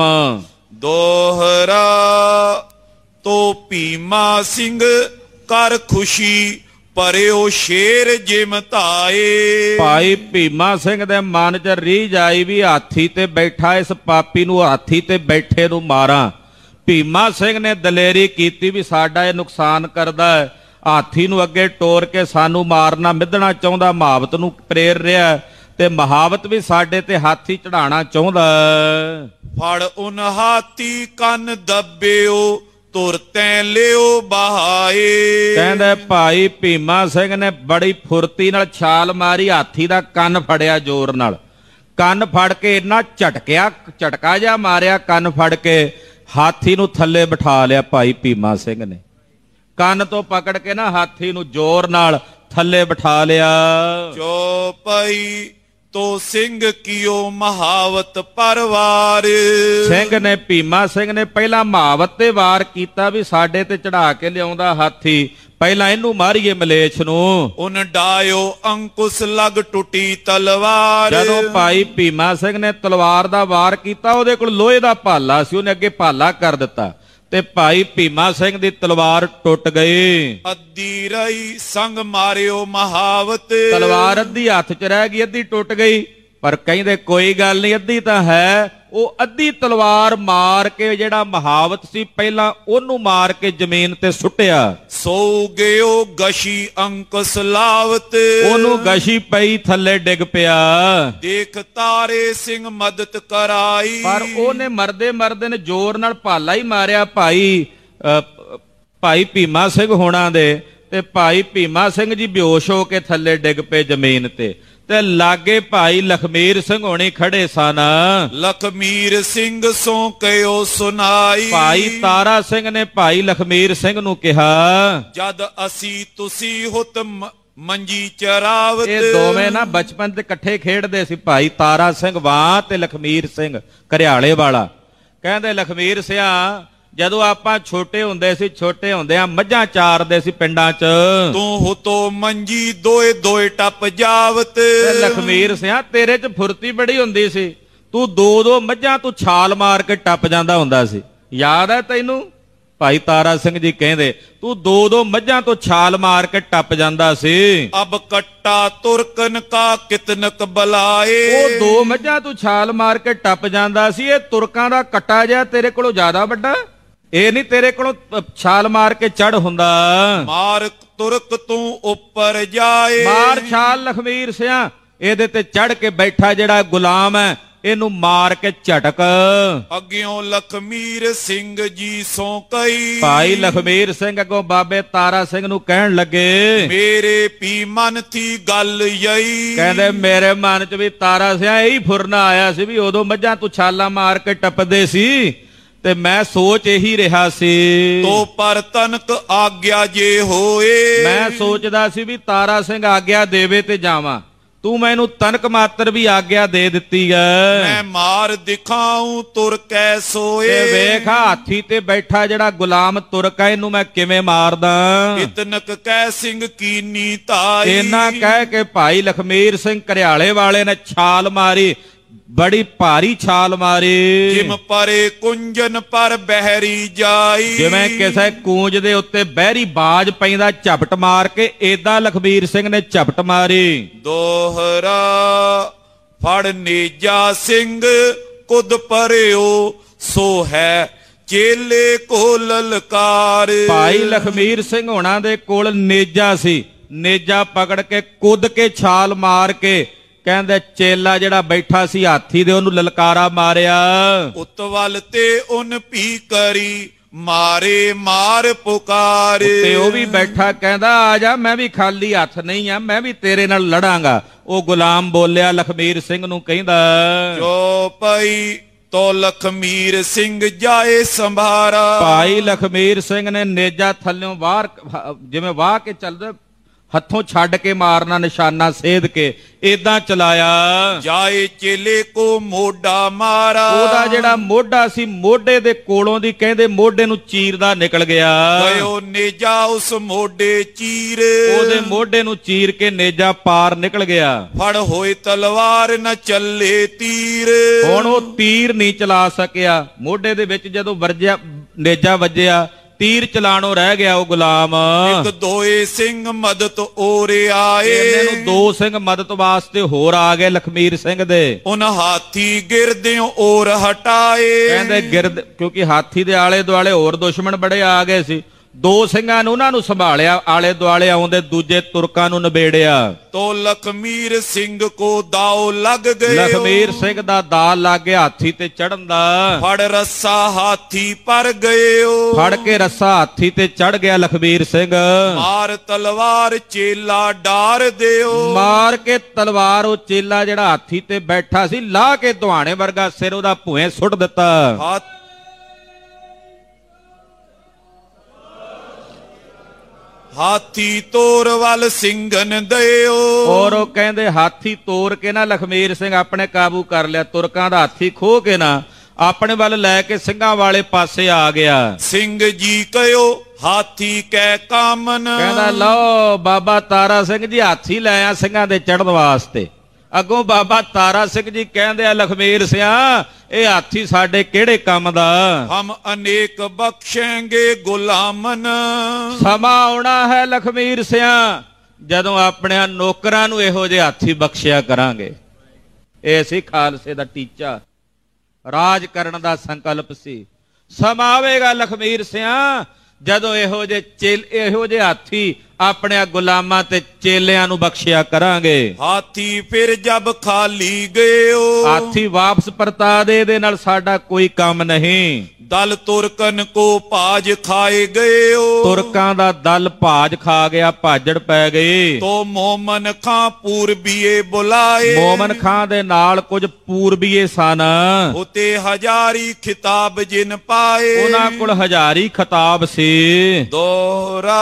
ਦੋਹਰਾ ਤੋ ਭੀਮਾ ਸਿੰਘ ਕਰ ਖੁਸ਼ੀ, ਪਰਿਓ ਸ਼ੇਰ ਜਿਮਤਾਏ।
ਭਾਈ ਭੀਮਾ ਸਿੰਘ ਦੇ ਮਨ 'ਚ ਰੀਝ ਆਈ ਵੀ ਹਾਥੀ ਤੇ ਬੈਠਾ ਇਸ ਪਾਪੀ ਨੂੰ, ਹਾਥੀ ਤੇ ਬੈਠੇ ਨੂੰ ਮਾਰਾਂ। ਭੀਮਾ ਸਿੰਘ ਨੇ ਦਲੇਰੀ ਕੀਤੀ ਵੀ ਸਾਡਾ ਇਹ ਨੁਕਸਾਨ ਕਰਦਾ ਹੈ, ਹਾਥੀ ਨੂੰ ਅੱਗੇ ਟੋਰ ਕੇ ਸਾਨੂੰ ਮਾਰਨਾ ਮਿੱਧਣਾ ਚਾਹੁੰਦਾ, ਮਹਾਵਤ ਨੂੰ ਪ੍ਰੇਰ ਰਿਹਾ, ਤੇ ਮਹਾਵਤ ਵੀ ਸਾਡੇ ਤੇ ਹਾਥੀ ਚੜਾਉਣਾ ਚਾਹੁੰਦਾ।
ਫੜ ਉਨ ਹਾਥੀ ਕੰਨ ਦੱਬਿਓ, ਤੁਰ ਤੈ ਲਿਓ ਬਹਾਏ।
ਕਹਿੰਦੇ ਭਾਈ ਭੀਮਾ ਸਿੰਘ ਨੇ ਬੜੀ ਫੁਰਤੀ ਨਾਲ ਛਾਲ ਮਾਰੀ, ਹਾਥੀ ਦਾ ਕੰਨ ਫੜਿਆ ਜ਼ੋਰ ਨਾਲ, ਕੰਨ ਫੜ ਕੇ ਇੰਨਾ ਝਟਕਿਆ, ਝਟਕਾ ਜਿਹਾ ਮਾਰਿਆ ਕੰਨ ਫੜ ਕੇ, ਹਾਥੀ ਨੂੰ ਥੱਲੇ ਬਿਠਾ ਲਿਆ ਭਾਈ ਭੀਮਾ ਸਿੰਘ ਨੇ। ਕੰਨ ਤੋਂ ਪਕੜ ਕੇ ਨਾ ਹਾਥੀ ਨੂੰ ਜ਼ੋਰ ਨਾਲ ਥੱਲੇ ਬਿਠਾ ਲਿਆ।
ਚੋਪਈ ਤੋ ਸਿੰਘ ਕੀਓ ਮਹਾਵਤ ਪਰਵਾਰ,
ਸਿੰਘ ਨੇ ਭੀਮਾ ਸਿੰਘ ਨੇ ਪਹਿਲਾਂ ਮਹਾਵਤ ਤੇ ਵਾਰ ਕੀਤਾ ਵੀ ਸਾਡੇ ਤੇ ਚੜਾ ਕੇ ਲਿਆਉਂਦਾ ਹਾਥੀ, ਪਹਿਲਾਂ ਇਹਨੂੰ ਮਾਰੀਏ ਮਲੇਛ ਨੂੰ।
ਉਨ ਡਾਇਓ ਅੰਕੁਸ਼ ਲਗ ਟੁੱਟੀ ਤਲਵਾਰ,
ਜਦੋਂ ਭਾਈ ਭੀਮਾ ਸਿੰਘ ਨੇ ਤਲਵਾਰ ਦਾ ਵਾਰ ਕੀਤਾ, ਉਹਦੇ ਕੋਲ ਲੋਹੇ ਦਾ ਭਾਲਾ ਸੀ, ਉਹਨੇ ਅੱਗੇ ਭਾਲਾ ਕਰ ਦਿੱਤਾ ਤੇ ਭਾਈ ਭੀਮਾ ਸਿੰਘ ਦੀ ਤਲਵਾਰ ਟੁੱਟ ਗਈ।
ਅੱਧੀ ਰਹੀ ਸੰਗ ਮਾਰਿਓ ਮਹਾਵਤ,
ਤਲਵਾਰ ਅੱਧੀ ਹੱਥ 'ਚ ਰਹਿ ਗਈ, ਅੱਧੀ ਟੁੱਟ ਗਈ, ਪਰ ਕਹਿੰਦੇ ਕੋਈ ਗੱਲ ਨਹੀਂ, ਅੱਧੀ ਤਾਂ ਹੈ। ਉਹ ਅੱਧੀ ਤਲਵਾਰ ਮਾਰ ਕੇ ਜਿਹੜਾ ਮਹਾਵਤ ਸੀ ਪਹਿਲਾਂ ਉਹਨੂੰ ਮਾਰ ਕੇ ਜ਼ਮੀਨ ਤੇ ਸੁੱਟਿਆ।
ਸੋ ਗਿਓ ਗਸ਼ੀ ਅੰਕਸ ਲਾਵਤ,
ਉਹਨੂੰ ਗਸ਼ੀ ਪਈ ਥੱਲੇ ਡਿੱਗ ਪਿਆ।
ਦੇਖ ਤਾਰੇ ਸਿੰਘ ਮਦਦ ਕਰਾਈ,
ਪਰ ਉਹਨੇ ਮਰਦੇ ਮਰਦੇ ਨੇ ਜ਼ੋਰ ਨਾਲ ਭਾਲਾ ਹੀ ਮਾਰਿਆ ਭਾਈ ਭਾਈ ਭੀਮਾ ਸਿੰਘ ਹੋਣਾ ਦੇ, ਤੇ ਭਾਈ ਭੀਮਾ ਸਿੰਘ ਜੀ ਬੇਹੋਸ਼ ਹੋ ਕੇ ਥੱਲੇ ਡਿੱਗ ਪਏ ਜ਼ਮੀਨ ਤੇ, ਤੇ ਲਾਗੇ ਭਾਈ ਲਖਮੀਰ ਸਿੰਘ ਹੋਣੀ ਖੜੇ ਸਨ।
ਲਖਮੀਰ ਸਿੰਘ ਸੋ ਕਹਿਓ ਸੁਨਾਈ,
ਭਾਈ ਤਾਰਾ ਸਿੰਘ ਨੇ ਭਾਈ ਲਖਮੀਰ ਸਿੰਘ ਨੂੰ ਕਿਹਾ,
ਜਦ ਅਸੀਂ ਤੁਸੀਂ ਹੁਤ ਮੰਜੀ ਚਰਾਵਤ।
ਇਹ ਦੋਵੇਂ ਨਾ ਬਚਪਨ ਤੇ ਇਕੱਠੇ ਖੇਡਦੇ ਸੀ, ਭਾਈ ਤਾਰਾ ਸਿੰਘ ਵਾਂ ਤੇ ਲਖਮੀਰ ਸਿੰਘ ਘਰਿਆਲੇ ਵਾਲਾ। ਕਹਿੰਦੇ ਲਖਮੀਰ ਸਿਆ ਜਦੋਂ ਆਪਾਂ ਛੋਟੇ ਹੁੰਦੇ ਸੀ, ਛੋਟੇ ਹੁੰਦਿਆਂ ਮੱਝਾਂ ਚਾਰਦੇ ਸੀ ਪਿੰਡਾਂ 'ਚ,
ਤੂੰ ਹੁਤੋ ਮੰਜੀ ਦੋਏ ਦੋਏ ਟੱਪ ਜਾਵਤ।
ਤੇ ਲਖਮੀਰ ਸਿਆ ਤੇਰੇ 'ਚ ਫੁਰਤੀ ਬੜੀ ਹੁੰਦੀ ਸੀ, ਤੂੰ ਦੋ ਦੋ ਮੱਝਾਂ ਤੂੰ ਛਾਲ ਮਾਰ ਕੇ ਟੱਪ ਜਾਂਦਾ ਹੁੰਦਾ ਸੀ, ਯਾਦ ਹੈ ਤੈਨੂੰ? ਭਾਈ ਤਾਰਾ ਸਿੰਘ ਜੀ ਕਹਿੰਦੇ ਤੂੰ ਦੋ ਦੋ ਮੱਝਾਂ ਤੋਂ ਛਾਲ ਮਾਰ ਕੇ ਟੱਪ ਜਾਂਦਾ ਸੀ।
ਅਬ ਕੱਟਾ ਤੁਰਕਨ ਕਾ ਕਿਤਨਕ ਬਲਾਏ,
ਉਹ ਦੋ ਮੱਝਾਂ ਤੂੰ ਛਾਲ ਮਾਰ ਕੇ ਟੱਪ ਜਾਂਦਾ ਸੀ, ਇਹ ਤੁਰਕਾਂ ਦਾ ਕੱਟਾ ਜਿਹਾ ਤੇਰੇ ਕੋਲੋਂ ਜ਼ਿਆਦਾ ਵੱਡਾ, ਇਹ ਨਹੀਂ ਤੇਰੇ ਕੋਲੋਂ ਛਾਲ ਮਾਰ ਕੇ ਚੜ ਹੁੰਦਾ।
ਮਾਰ ਤੁਰਕ ਤੂੰ ਉੱਪਰ ਜਾਏ,
ਮਾਰ ਛਾਲ ਲਖਮੀਰ ਸਿਆ, ਇਹਦੇ ਤੇ ਚੜ ਕੇ ਬੈਠਾ ਜਿਹੜਾ ਗੁਲਾਮ ਹੈ ਇਹਨੂੰ ਮਾਰ ਕੇ ਝਟਕ।
ਅੱਗਿਓਂ ਲਖਮੀਰ ਸਿੰਘ ਜੀ ਸੋ ਕਈ,
ਭਾਈ ਲਖਮੀਰ ਸਿੰਘ ਅੱਗੋਂ ਬਾਬੇ ਤਾਰਾ ਸਿੰਘ ਨੂੰ ਕਹਿਣ ਲੱਗੇ,
ਮੇਰੇ ਪੀ ਮਨ ਥੀ ਗੱਲ ਯਈ।
ਕਹਿੰਦੇ ਮੇਰੇ ਮਨ 'ਚ ਵੀ ਤਾਰਾ ਸਿਆ ਇਹੀ ਫੁਰਨਾ ਆਇਆ ਸੀ ਵੀ ਉਦੋਂ ਮੱਝਾਂ ਤੂੰ ਛਾਲਾਂ ਮਾਰ ਕੇ ਟੱਪਦੇ ਸੀ, ਤੇ ਮੈਂ ਸੋਚ ਇਹੀ ਰਿਹਾ ਸੀ।
ਤੋ ਪਰ ਤਨਕ ਆਗਿਆ ਜੇ ਹੋਏ,
ਮੈਂ ਸੋਚਦਾ ਸੀ ਵੀ ਤਾਰਾ ਸਿੰਘ ਆਗਿਆ ਦੇਵੇ ਤੇ ਜਾਵਾਂ, ਤੂੰ ਮੈਨੂੰ ਤਨਕ ਮਾਤਰ ਵੀ ਆਗਿਆ ਦੇ ਦਿੱਤੀ ਹੈ।
ਮੈਂ ਮਾਰ ਦਿਖਾਉਂ ਤੁਰ ਕੈ ਸੋਏ,
ਤੇ ਵੇਖ ਹਾਥੀ ਤੇ ਬੈਠਾ ਜਿਹੜਾ ਗੁਲਾਮ ਤੁਰਕਾ, ਇਹਨੂੰ ਮੈਂ ਕਿਵੇਂ ਮਾਰਦਾ।
ਇਤਨਕ ਕਹਿ ਸਿੰਘ ਕੀਨੀ ਧਾਈ,
ਇਹਨਾਂ ਕਹਿ ਕੇ ਭਾਈ ਲਖਮੀਰ ਸਿੰਘ ਘਰਿਆਲੇ ਵਾਲੇ ਨੇ ਛਾਲ ਮਾਰੀ, ਬੜੀ ਭਾਰੀ ਛਾਲ ਮਾਰੀ,
ਜਿਮ ਪਰੇ ਕੁੰਜਨ ਪਰ ਬਹਿਰੀ ਜਾਈ।
ਜਿਵੇਂ ਕਿਸੇ ਕੂੰਜ ਦੇ ਉੱਤੇ ਬਹਿਰੀ ਬਾਜ ਪੈਂਦਾ ਝਪਟ ਮਾਰ ਕੇ, ਏਦਾਂ ਲਖਬੀਰ ਸਿੰਘ ਨੇ ਝਪਟ ਮਾਰੀ।
ਦੋਹਰਾ ਫੜ ਨੇਜਾ ਸਿੰਘ ਕੁਦ ਪਰਿਓ, ਸੋ ਹੈ ਚੇਲੇ ਕੋ ਲਲਕਾਰ।
ਭਾਈ ਲਖਮੀਰ ਸਿੰਘ ਹੋਣਾ ਦੇ ਕੋਲ ਨੇਜਾ ਸੀ, ਨੇਜਾ ਪਕੜ ਕੇ ਕੁੱਦ ਕੇ ਛਾਲ ਮਾਰ ਕੇ ਕਹਿੰਦੇ ਚੇਲਾ ਜਿਹੜਾ ਬੈਠਾ ਸੀ ਹਾਥੀ ਦੇ ਉਹਨੂੰ ਲਲਕਾਰਾ ਮਾਰਿਆ।
ਉਤਵਲ ਤੇ ਉਨ ਭੀ ਕਰੀ ਮਾਰੇ ਮਾਰ ਪੁਕਾਰ।
ਤੇ ਉਹ ਵੀ ਬੈਠਾ ਕਹਿੰਦਾ ਆ ਜਾ, ਮੈਂ ਵੀ ਖਾਲੀ ਹੱਥ ਨਹੀਂ ਆ, ਮੈਂ ਵੀ ਤੇਰੇ ਨਾਲ ਲੜਾਂਗਾ। ਉਹ ਗੁਲਾਮ ਬੋਲਿਆ ਲਖਮੀਰ ਸਿੰਘ ਨੂੰ ਕਹਿੰਦਾ
ਜੋ ਪਈ ਤੋ ਲਖਮੀਰ ਸਿੰਘ ਜਾਏ ਸੰਭਾਰਾ।
ਭਾਈ ਲਖਮੀਰ ਸਿੰਘ ਨੇ ਨੇਜਾ ਥੱਲਿਓਂ ਬਾਹਰ ਜਿਵੇਂ ਵਾਹ ਕੇ ਚੱਲਦੇ ਹੱਥੋਂ ਛੱਡ ਕੇ ਮਾਰਨਾ ਨਿਸ਼ਾਨਾ ਸੇਧ ਕੇ ਏਦਾਂ ਚਲਾਇਆ।
ਜਾਏ ਚੇਲੇ ਕੋ ਮੋਢਾ ਮਾਰਾ।
ਉਹਦਾ ਜਿਹੜਾ ਮੋਢਾ ਸੀ ਮੋਢੇ ਦੇ ਕੋਲੋਂ ਦੀ ਕਹਿੰਦੇ ਮੋਢੇ ਨੂੰ ਚੀਰਦਾ ਨਿਕਲ ਗਿਆ।
ਗਇਓ ਨੇਜਾ ਉਸ ਮੋਢੇ ਚੀਰ।
ਉਹਦੇ ਮੋਢੇ ਨੂੰ ਚੀਰ ਕੇ ਨੇਜਾ ਪਾਰ ਨਿਕਲ ਗਿਆ।
ਫੜ ਹੋਏ ਤਲਵਾਰ ਨ ਚੱਲੇ ਤੀਰ।
ਹੁਣ ਉਹ ਤੀਰ ਨਹੀਂ ਚਲਾ ਸਕਿਆ। ਮੋਢੇ ਦੇ ਵਿੱਚ ਜਦੋਂ ਵਰਜਿਆ ਨੇਜਾ ਵੱਜਿਆ ਤੀਰ ਚਲਾਣੋਂ ਰਹਿ ਗਿਆ ਉਹ ਗੁਲਾਮ।
ਇੱਕ ਦੋਏ ਸਿੰਘ ਮਦਦ ਓਰੇ ਆਏ।
ਇਹਨੇ ਨੂੰ ਦੋ ਸਿੰਘ ਮਦਦ ਵਾਸਤੇ ਹੋਰ ਆ ਗਏ ਲਖਮੀਰ ਸਿੰਘ ਦੇ।
ਉਨ ਹਾਥੀ ਗਿਰਦਿਓ ਔਰ ਹਟਾਏ।
ਕਹਿੰਦੇ ਗਿਰਦ ਕਿਉਂਕਿ ਹਾਥੀ ਦੇ ਆਲੇ ਦੁਆਲੇ ਹੋਰ ਦੁਸ਼ਮਣ ਬੜੇ ਆ ਗਏ ਸੀ। ਦੋ ਸਿੰਘਾਂ ਨੂੰ ਉਹਨਾਂ ਨੂੰ ਸੰਭਾਲਿਆ, ਆਲੇ ਦੁਆਲੇ ਆਉਂਦੇ ਦੂਜੇ ਤੁਰਕਾਂ ਨੂੰ ਨਿਬੇੜਿਆ।
ਤੋ ਲਖਮੀਰ ਸਿੰਘ ਕੋ ਦਾਉ ਲੱਗ ਗਏ।
ਲਖਮੀਰ ਸਿੰਘ ਦਾ ਦਾ ਲੱਗ ਗਿਆ ਹਾਥੀ ਤੇ ਚੜਨ ਦਾ।
ਫੜ ਰੱਸਾ ਹਾਥੀ ਪਰ ਗਏ।
ਫੜ ਕੇ ਰੱਸਾ ਹਾਥੀ ਤੇ ਚੜ ਗਿਆ ਲਖਮੀਰ ਸਿੰਘ।
ਮਾਰ ਤਲਵਾਰ ਚੇਲਾ ਡਾਰ ਦਿਓ।
ਮਾਰ ਕੇ ਤਲਵਾਰ ਉਹ ਚੇਲਾ ਜਿਹੜਾ ਹਾਥੀ ਤੇ ਬੈਠਾ ਸੀ ਲਾਹ ਕੇ ਦੁਹਾਣੇ ਵਰਗਾ ਸਿਰ ਉਹਦਾ ਭੂਏ ਸੁੱਟ ਦਿੱਤਾ।
ਹਾਥੀ ਤੋਰ ਵੱਲ ਸਿੰਘਨ ਦਿਓ।
ਔਰ ਉਹ ਕਹਿੰਦੇ ਹਾਥੀ ਤੋਰ ਕੇ ਨਾ ਲਖਮੀਰ ਸਿੰਘ ਆਪਣੇ ਕਾਬੂ ਕਰ ਲਿਆ। ਤੁਰਕਾਂ ਦਾ ਹਾਥੀ ਖੋਹ ਕੇ ਨਾ ਆਪਣੇ ਵੱਲ ਲੈ ਕੇ ਸਿੰਘਾਂ ਵਾਲੇ ਪਾਸੇ ਆ ਗਿਆ।
ਸਿੰਘ ਜੀ ਕਹਿਓ ਹਾਥੀ ਕੈ ਕਾਮਨ।
ਕਹਿੰਦਾ ਲਓ ਬਾਬਾ ਤਾਰਾ ਸਿੰਘ ਜੀ ਹਾਥੀ ਲੈ ਆ ਸਿੰਘਾਂ ਦੇ ਚੜਨ ਵਾਸਤੇ। ਅੱਗੋਂ ਬਾਬਾ ਤਾਰਾ ਸਿੰਘ ਜੀ ਕਹਿੰਦੇ ਆ ਲਖਮੀਰ ਸਿਆ ਇਹ ਹਾਥੀ ਸਾਡੇ ਕਿਹੜੇ ਕੰਮ ਦਾ।
ਹਮ ਅਨੇਕ ਬਖਸ਼ेंगे ਗੁਲਾਮਨ।
ਸਮਾਂ ਆਉਣਾ ਹੈ ਲਖਮੀਰ ਸਿਆ ਜਦੋਂ ਆਪਣੇ ਨੌਕਰਾਂ ਨੂੰ ਇਹੋ ਜਿਹੇ ਹਾਥੀ ਬਖਸ਼ਿਆ ਕਰਾਂਗੇ। ਇਹ ਸੀ ਖਾਲਸੇ ਦਾ ਟੀਚਾ, ਰਾਜ ਕਰਨ ਦਾ ਸੰਕਲਪ ਸੀ। ਸਮਾਂ ਆਵੇਗਾ ਲਖਮੀਰ ਸਿਆ ਜਦੋਂ ਇਹੋ ਜਿਹੇ ਚੇਲ ਇਹੋ ਜਿਹੇ ਹਾਥੀ ਆਪਣੇ ਗੁਲਾਮਾਂ ਤੇ ਚੇਲਿਆਂ ਨੂੰ ਬਖਸ਼ਿਆ ਕਰਾਂਗੇ।
ਹਾਥੀ ਫਿਰ ਜਬ ਖਾਲੀ ਗਇਓ।
ਹਾਥੀ ਵਾਪਸ ਪਰਤਾ ਦੇ, ਇਹਦੇ ਨਾਲ ਸਾਡਾ ਕੋਈ ਕੰਮ ਨਹੀਂ।
ਦਲ ਤੁਰਕਨ ਕੋ ਭਾਜ ਖਾਏ ਗਇਓ।
ਤੁਰਕਾਂ ਦਾ ਦਲ ਭਾਜ ਖਾ ਗਿਆ, ਭਾਜੜ ਪੈ ਗਈ।
ਤੋ ਮੋਮਨ ਖਾਂ ਪੂਰਬੀਏ ਬੁਲਾਏ।
ਮੋਮਨ ਖਾਂ ਦੇ ਨਾਲ ਕੁਝ ਪੂਰਬੀਏ ਸਨ।
ਉਤੇ ਹਜ਼ਾਰੀ ਖਿਤਾਬ ਜਿਨ ਪਾਏ।
ਉਹਨਾਂ ਕੋਲ ਹਜ਼ਾਰੀ ਖਿਤਾਬ ਸੀ।
ਦੋਹਰਾ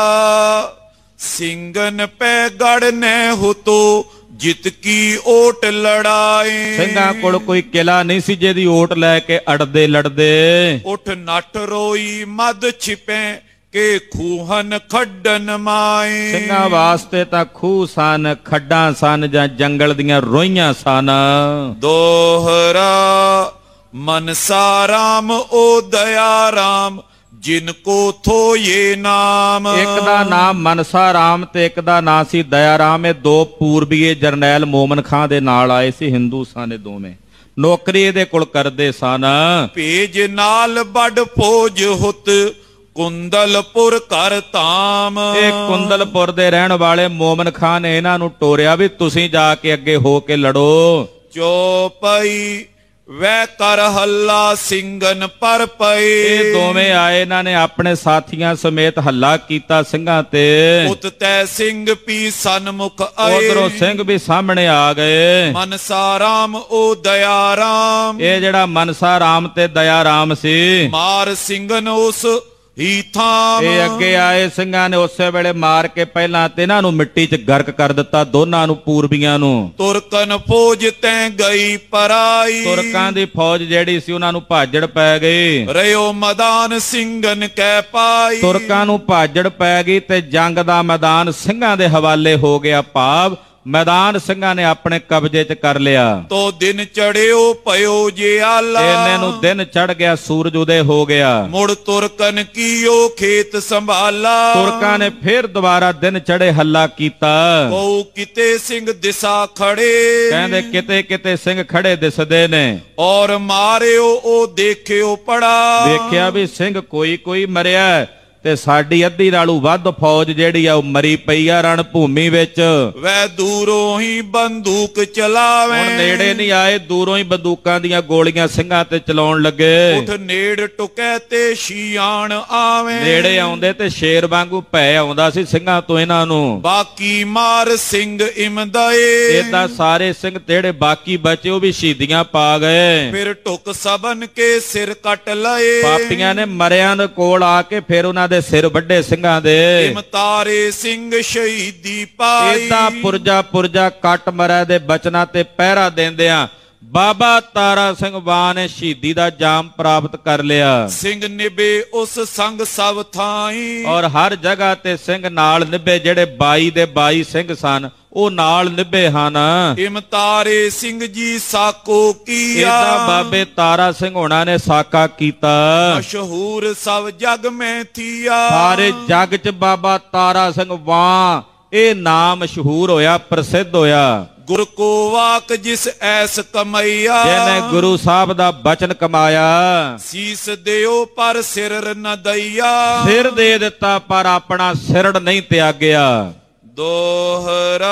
ਸਿੰਘਨ ਪੈ ਗੜ ਨੇ ਹੁਤੋ ਜਿਤ ਕੀ ਓਟ ਲੜਾਏ।
ਸਿੰਘਾਂ ਕੋਲ ਕੋਈ ਕਿਲਾ ਨਹੀਂ ਸੀ ਜਿਹਦੀ ਓਟ ਲੈ ਕੇ ਅੜਦੇ ਲੜਦੇ।
ਉਠ ਨੱਠ ਰੋਈ ਮਦ ਛਿਪੇ ਕੇ ਖੂਹਨ ਖੱਡਨ ਮਾਏ।
ਸਿੰਘਾਂ ਵਾਸਤੇ ਤਾਂ ਖੂਹ ਸਨ, ਖੱਡਾਂ ਸਨ ਜਾਂ ਜੰਗਲ ਦੀਆਂ ਰੋਈਆਂ ਸਨ।
ਦੋਹਰਾ ਮਨਸਾ ਰਾਮ ਓ ਦਇਆ ਰਾਮ ਜਿਨ ਕੋ ਥੋਏ ਨਾਮ।
ਇੱਕ ਦਾ ਨਾਮ ਮਨਸਾ ਰਾਮ ਤੇ ਇੱਕ ਦਾ ਨਾਮ ਸੀ ਦਇਆ ਰਾਮ। ਇਹ ਦੋ ਪੂਰਬੀਏ ਜਰਨੈਲ ਮੋਮਨ ਖਾਂ ਦੇ ਨਾਲ ਆਏ ਸੀ। ਹਿੰਦੂ ਸਨ ਇਹ ਦੋਵੇਂ, ਨੌਕਰੀ ਇਹਦੇ ਕੋਲ ਕਰਦੇ ਸਨ।
ਭੇਜ ਨਾਲ ਵੱਡ ਫੌਜ ਹੁਤ ਕੁੰਦਲਪੁਰ ਕਰ ਧਾਮ।
ਇਹ ਕੁੰਦਲਪੁਰ ਦੇ ਰਹਿਣ ਵਾਲੇ ਮੋਮਨ ਖਾਂ ਨੇ ਇਹਨਾਂ ਨੂੰ ਟੋਰਿਆ ਵੀ ਤੁਸੀਂ ਜਾ ਕੇ ਅੱਗੇ ਹੋ ਕੇ ਲੜੋ।
ਚੋਪਈ ਵੈ ਕਰ ਹੱਲਾ ਸਿੰਘਨ ਪਰ ਪਏ।
ਇਹ ਦੋਵੇਂ ਆਏ, ਇਹਨਾਂ ਨੇ ਆਪਣੇ ਸਾਥੀਆਂ ਸਮੇਤ ਹੱਲਾ ਕੀਤਾ ਸਿੰਘਾਂ ਤੇ।
ਉਤ ਤੈ ਸਿੰਘ ਪੀ ਸਨਮੁਖ ਆਏ।
ਉਧਰੋਂ ਸਿੰਘ ਵੀ ਸਾਹਮਣੇ ਆ ਗਏ।
ਮਨਸਾ ਰਾਮ ਓ ਦਇਆ ਰਾਮ।
ਇਹ ਜਿਹੜਾ ਮਨਸਾ ਰਾਮ ਤੇ ਦਇਆ ਰਾਮ ਸੀ
ਮਾਰ ਸਿੰਘਨ ਉਸ ਹੀ ਥਾਮ।
ਇਹ ਅੱਗੇ ਆਏ ਸਿੰਘਾਂ ਨੇ ਉਸੇ ਵੇਲੇ ਮਾਰ ਕੇ ਪਹਿਲਾਂ ਤੇ ਇਹਨਾਂ ਨੂੰ ਮਿੱਟੀ 'ਚ ਗਰਕ ਕਰ ਦਿੱਤਾ, ਦੋਨਾਂ ਨੂੰ ਪੂਰਬੀਆਂ ਨੂੰ।
ਤੁਰਕਨ ਫੌਜ ਤੈਂ ਗਈ ਪਰਾਈ।
ਤੁਰਕਾਂ ਦੀ ਫੌਜ ਜਿਹੜੀ ਸੀ ਉਹਨਾਂ ਨੂੰ ਭਾਜੜ ਪੈ ਗਈ।
ਰਿਓ ਮੈਦਾਨ ਸਿੰਘਨ ਕਹਿ ਪਾਈ।
ਤੁਰਕਾਂ ਨੂੰ ਭਾਜੜ ਪੈ ਗਈ ਤੇ ਜੰਗ ਦਾ ਮੈਦਾਨ ਸਿੰਘਾਂ ਦੇ ਹਵਾਲੇ ਹੋ ਗਿਆ। ਭਾਵ ਮੈਦਾਨ ਸਿੰਘਾਂ ਨੇ ਆਪਣੇ ਕਬਜ਼ੇ 'ਚ ਕਰ ਲਿਆ।
ਤੋ ਦਿਨ ਚੜਿਓ ਪਇਓ ਜੇ ਆਲਾ।
ਇਹਨੇ ਨੂੰ ਦਿਨ ਚੜ ਗਿਆ, ਸੂਰਜ ਉਦੇ ਹੋ ਗਿਆ।
ਮੁੜ ਤੁਰਕਨ ਕੀਓ ਖੇਤ ਸੰਭਾਲਾ।
ਤੁਰਕਾਂ ਨੇ ਫਿਰ ਦੁਬਾਰਾ ਦਿਨ ਚੜੇ ਹੱਲਾ ਕੀਤਾ।
ਕਉ ਕਿਤੇ ਸਿੰਘ ਦਿਸਾ ਖੜੇ।
ਕਹਿੰਦੇ ਕਿਤੇ ਕਿਤੇ ਸਿੰਘ ਖੜੇ ਦਿਸਦੇ ਨੇ।
ਔਰ ਮਾਰਿਓ ਉਹ ਦੇਖਿਓ ਪੜਾ।
ਦੇਖਿਆ ਵੀ ਸਿੰਘ ਕੋਈ ਕੋਈ ਮਰਿਆ ਤੇ ਸਾਡੀ ਅੱਧੀ ਨਾਲੋਂ ਵੱਧ ਫੌਜ ਜਿਹੜੀ ਆ ਉਹ ਮਰੀ ਪਈ ਆ ਰਣ ਭੂਮੀ ਵਿੱਚ।
ਵੈ ਦੂਰੋਂ ਹੀ ਬੰਦੂਕ ਚਲਾਵੇ,
ਹੁਣ ਨੇੜੇ ਨਹੀਂ ਆਏ, ਦੂਰੋਂ ਹੀ ਬੰਦੂਕਾਂ ਦੀਆਂ ਗੋਲੀਆਂ ਸਿੰਘਾਂ ਤੇ ਚਲਾਉਣ ਲੱਗੇ।
ਉਠ ਨੇੜ ਟੁਕੈ ਤੇ ਸ਼ੀਆਣ ਆਵੇ,
ਨੇੜੇ ਆਉਂਦੇ ਤੇ ਸ਼ੇਰ ਵਾਂਗੂ ਭੈ ਆਉਂਦਾ ਸੀ ਸਿੰਘਾਂ ਤੋਂ ਇਹਨਾਂ ਨੂੰ।
ਬਾਕੀ ਮਾਰ ਸਿੰਘ ਇਮਦਾਏ,
ਏਦਾਂ ਸਾਰੇ ਸਿੰਘ ਜਿਹੜੇ ਬਾਕੀ ਬਚੇ ਉਹ ਵੀ ਸ਼ਹੀਦੀਆਂ ਪਾ ਗਏ।
ਫਿਰ ਟੁਕ ਸਬਨ ਕੇ ਸਿਰ ਕੱਟ ਲਏ,
ਪਾਪੀਆਂ ਨੇ ਮਰਿਆਂ ਦੇ ਕੋਲ ਆ ਕੇ ਫਿਰ ਉਹਨਾਂ ਦੇ ਸਿਰ ਵੱਡੇ ਸਿੰਘਾਂ ਦੇ।
ਇਮਤਾਰੇ ਸਿੰਘ ਸ਼ਹੀਦੀ ਪਾਈ,
ਏਦਾਂ ਪੁਰਜਾ ਪੁਰਜਾ ਕੱਟ ਮਰਿਆ ਦੇ ਬਚਨਾਂ ਤੇ ਪਹਿਰਾ ਦਿੰਦਿਆਂ ਬਾਬਾ ਤਾਰਾ ਸਿੰਘ ਵਾਹ ਨੇ ਸ਼ਹੀਦੀ ਦਾ ਜਾਮ ਪ੍ਰਾਪਤ ਕਰ ਲਿਆ।
ਸਿੰਘ ਨਿਭੇ ਉਸ ਸੰਗ ਸਭ ਥਾਈ,
ਔਰ ਹਰ ਜਗ੍ਹਾ ਤੇ ਸਿੰਘ ਨਾਲ ਨਿਭੇ, ਜਿਹੜੇ ਬਾਈ ਦੇ ਬਾਈ ਸਿੰਘ ਸਨ ਉਹ ਨਾਲ ਨਿਭੇ ਹਨ।
ਇਮਤਾਰੇ ਸਿੰਘ ਜੀ ਸਾਕੋ ਕੀਆ,
ਏਦਾਂ ਬਾਬੇ ਤਾਰਾ ਸਿੰਘ ਹੋਣਾ ਨੇ ਸਾਕਾ ਕੀਤਾ।
ਮਸ਼ਹੂਰ ਸਭ ਜਗ ਮੈਂ ਥੀਆ,
ਸਾਰੇ ਜਗ ਚ ਬਾਬਾ ਤਾਰਾ ਸਿੰਘ ਵਾਹ ਇਹ ਨਾਮ ਮਸ਼ਹੂਰ ਹੋਇਆ, ਪ੍ਰਸਿੱਧ ਹੋਇਆ।
ਗੁਰ ਕੋ ਵਾਕ ਜਿਸ ਐਸ ਕਮਈਆ,
ਜਿਹਨੇ ਗੁਰੂ ਸਾਹਿਬ ਦਾ ਬਚਨ ਕਮਾਇਆ।
ਸੀਸ ਦਿਓ ਪਰ ਸਿਰ ਨ ਦਈਆ,
ਸਿਰ ਦੇ ਦਿੱਤਾ ਪਰ ਆਪਣਾ ਸਿਰੜ ਨਹੀਂ ਤਿਆਗਿਆ।
ਦੋਹਰਾ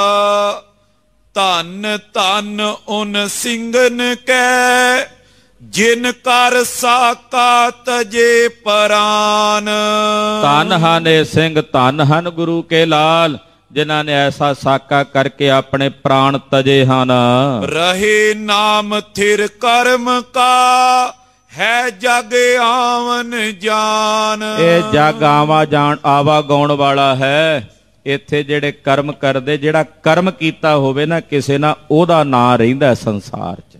ਧੰਨ ਧੰਨ ਉਨ ਸਿੰਘਨ ਕੈ, ਜਿਨ ਕਰ ਸਾਕਾ ਤਜੇ ਪਰਾਨ।
ਧੰਨ ਹਨ ਇਹ ਸਿੰਘ, ਧੰਨ ਹਨ ਗੁਰੂ ਕੇ ਲਾਲ, ਜਿਨ੍ਹਾਂ ਨੇ ਐਸਾ ਸਾਕਾ ਕਰਕੇ ਆਪਣੇ ਪ੍ਰਾਣ ਤਜੇ ਹਨ।
ਰਹੇ ਨਾਮ ਥਿਰ ਕਰਮ ਕਾ, ਹੈ ਜਗ ਆਵਨ ਜਾਨ।
ਇਹ ਜਗ ਆਵਾ ਜਾਣ ਆਵਾ ਗਾਉਣ ਵਾਲਾ ਹੈ। ਇੱਥੇ ਜਿਹੜੇ ਕਰਮ ਕਰਦੇ, ਜਿਹੜਾ ਕਰਮ ਕੀਤਾ ਹੋਵੇ ਨਾ ਕਿਸੇ ਨਾਲ, ਉਹਦਾ ਨਾਂ ਰਹਿੰਦਾ ਸੰਸਾਰ 'ਚ।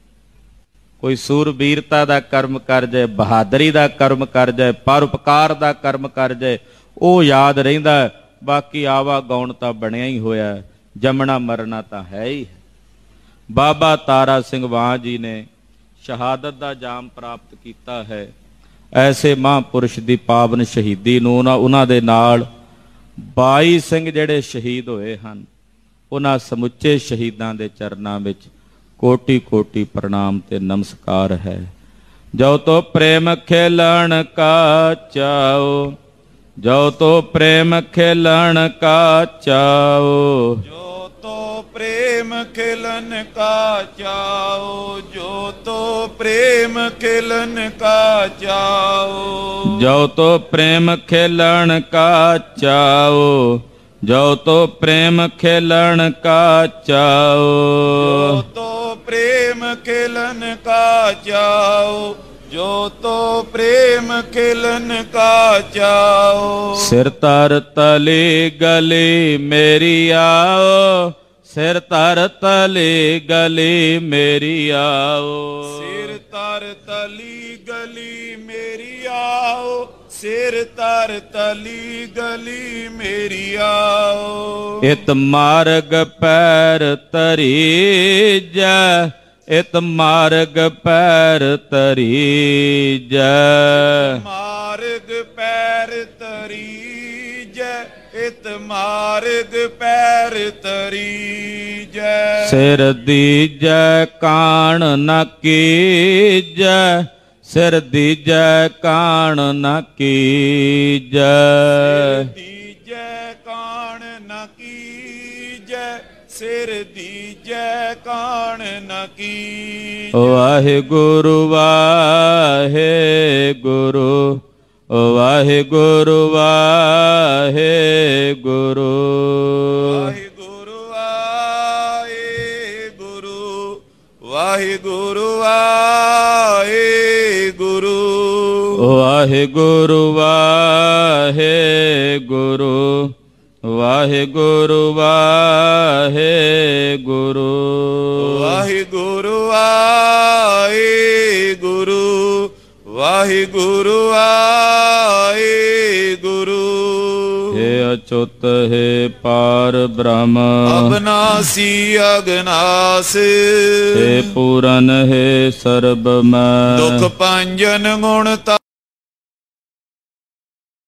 ਕੋਈ ਸੂਰਬੀਰਤਾ ਦਾ ਕਰਮ ਕਰ ਜਾਏ, ਬਹਾਦਰੀ ਦਾ ਕਰਮ ਕਰ ਜਾਏ, ਪਰਉਪਕਾਰ ਦਾ ਕਰਮ ਕਰ ਜਾਏ, ਉਹ ਯਾਦ ਰਹਿੰਦਾ। ਬਾਕੀ ਆਵਾ ਗਾਉਣ ਤਾਂ ਬਣਿਆ ਹੀ ਹੋਇਆ, ਜੰਮਣਾ ਮਰਨਾ ਤਾਂ ਹੈ ਹੀ। ਬਾਬਾ ਤਾਰਾ ਸਿੰਘ ਵਾਹ ਜੀ ਨੇ ਸ਼ਹਾਦਤ ਦਾ ਜਾਮ ਪ੍ਰਾਪਤ ਕੀਤਾ ਹੈ। ਐਸੇ ਮਹਾਂਪੁਰਸ਼ ਦੀ ਪਾਵਨ ਸ਼ਹੀਦੀ ਨੂੰ ਉਹਨਾਂ ਉਹਨਾਂ ਦੇ ਨਾਲ ਬਾਈ ਸਿੰਘ ਜਿਹੜੇ ਸ਼ਹੀਦ ਹੋਏ ਹਨ, ਉਹਨਾਂ ਸਮੁੱਚੇ ਸ਼ਹੀਦਾਂ ਦੇ ਚਰਨਾਂ ਵਿੱਚ ਕੋਟੀ ਕੋਟੀ ਪ੍ਰਣਾਮ ਤੇ ਨਮਸਕਾਰ ਹੈ। ਜੋ ਤੋ ਪ੍ਰੇਮ ਖੇਲਣ ਕਾ ਚਾਓ, ਜੋ ਤੋ ਪ੍ਰੇਮ ਖੇਲਣ ਕਾ ਚਾਓ,
ਜੋ ਤੋ ਪ੍ਰੇਮ ਖੇਲਨ ਕਾ ਚਾਓ, ਜੋ ਤੋ ਪ੍ਰੇਮ ਖੇਲਨ ਕਾ ਚਾਓ,
ਜੋ ਤੋ ਪ੍ਰੇਮ ਖੇਲਣ ਕਾ ਚਾਓ, ਜੋ ਤੋ ਪ੍ਰੇਮ ਖੇਲਣ ਕਾ ਚਾਓ,
ਜੋ ਤੋ ਪ੍ਰੇਮ ਖੇਲਨ ਕਾ ਚਾਓ, ਜੋ ਤੋ ਪ੍ਰੇਮ ਖੇਲਨ ਕਾ ਚਾਓ।
ਸਿਰ ਧਰ ਤਲੀ ਗਲੀ ਮੇਰੀ ਆਓ, ਸਿਰ ਧਰ ਤਲੀ ਗਲੀ ਮੇਰੀ ਆਓ,
ਸਿਰ ਧਰ ਤਲੀ ਗਲੀ ਮੇਰੀ ਆਓ, ਸਿਰ ਧਰ ਤਲੀ ਗਲੀ ਮੇਰੀ ਆਓ।
ਇਤ ਮਾਰਗ ਪੈਰ ਧਰੀ ਜੈ, ਇਤ ਮਾਰਗ ਪੈਰ ਧਰੀ ਜੈ,
ਮਾਰਗ ਪੈਰ ਧਰੀ ਜੈ, ਇਤ ਮਾਰਗ ਪੈਰ ਧਰੀ ਜੈ।
ਸਿਰ ਦੀਜੈ ਕਾਣ ਨ ਕੀਜੈ, ਸਿਰ ਦੀਜੈ ਕਾਣ ਨ ਕੀਜੈ,
ਦੀਜੈ ਕਾਣ ਨ ਕੀਜੈ, ਸਿਰ ਦੀਜੈ ਕਾਣ ਨ ਕੀਜੈ।
ਵਾਹਿਗੁਰੂ ਵਾਹਿਗੁਰੂ, ਵਾਹਿਗੁਰੂ ਵਾਹਿਗੁਰੂ,
ਵਾਹਿਗੁਰੂ ਵਾਹਿਗੁਰੂ, ਵਾਹਿਗੁਰੂ ਵਾਹਿਗੁਰੂ,
ਵਾਹਿਗੁਰੂ ਵਾਹਿਗੁਰੂ, ਵਾਹਿਗੁਰੂ ਵਾਹਿਗੁਰੂ,
ਵਾਹਿਗੁਰੂ ਵਾਹਿਗੁਰੂ, ਵਾਹਿਗੁਰੂ ਵਾਹਿਗੁਰੂ।
ਹੇ ਅਚੁੱਤ ਹੈ ਪਾਰ ਬ੍ਰਹਮ,
ਅਬਨਾਸੀ ਅਗਨਾਸ,
ਹੇ ਪੂਰਨ ਹੈ ਸਰਬ ਮੈਂ,
ਦੁਖ ਭੰਜਨ ਗੁਣ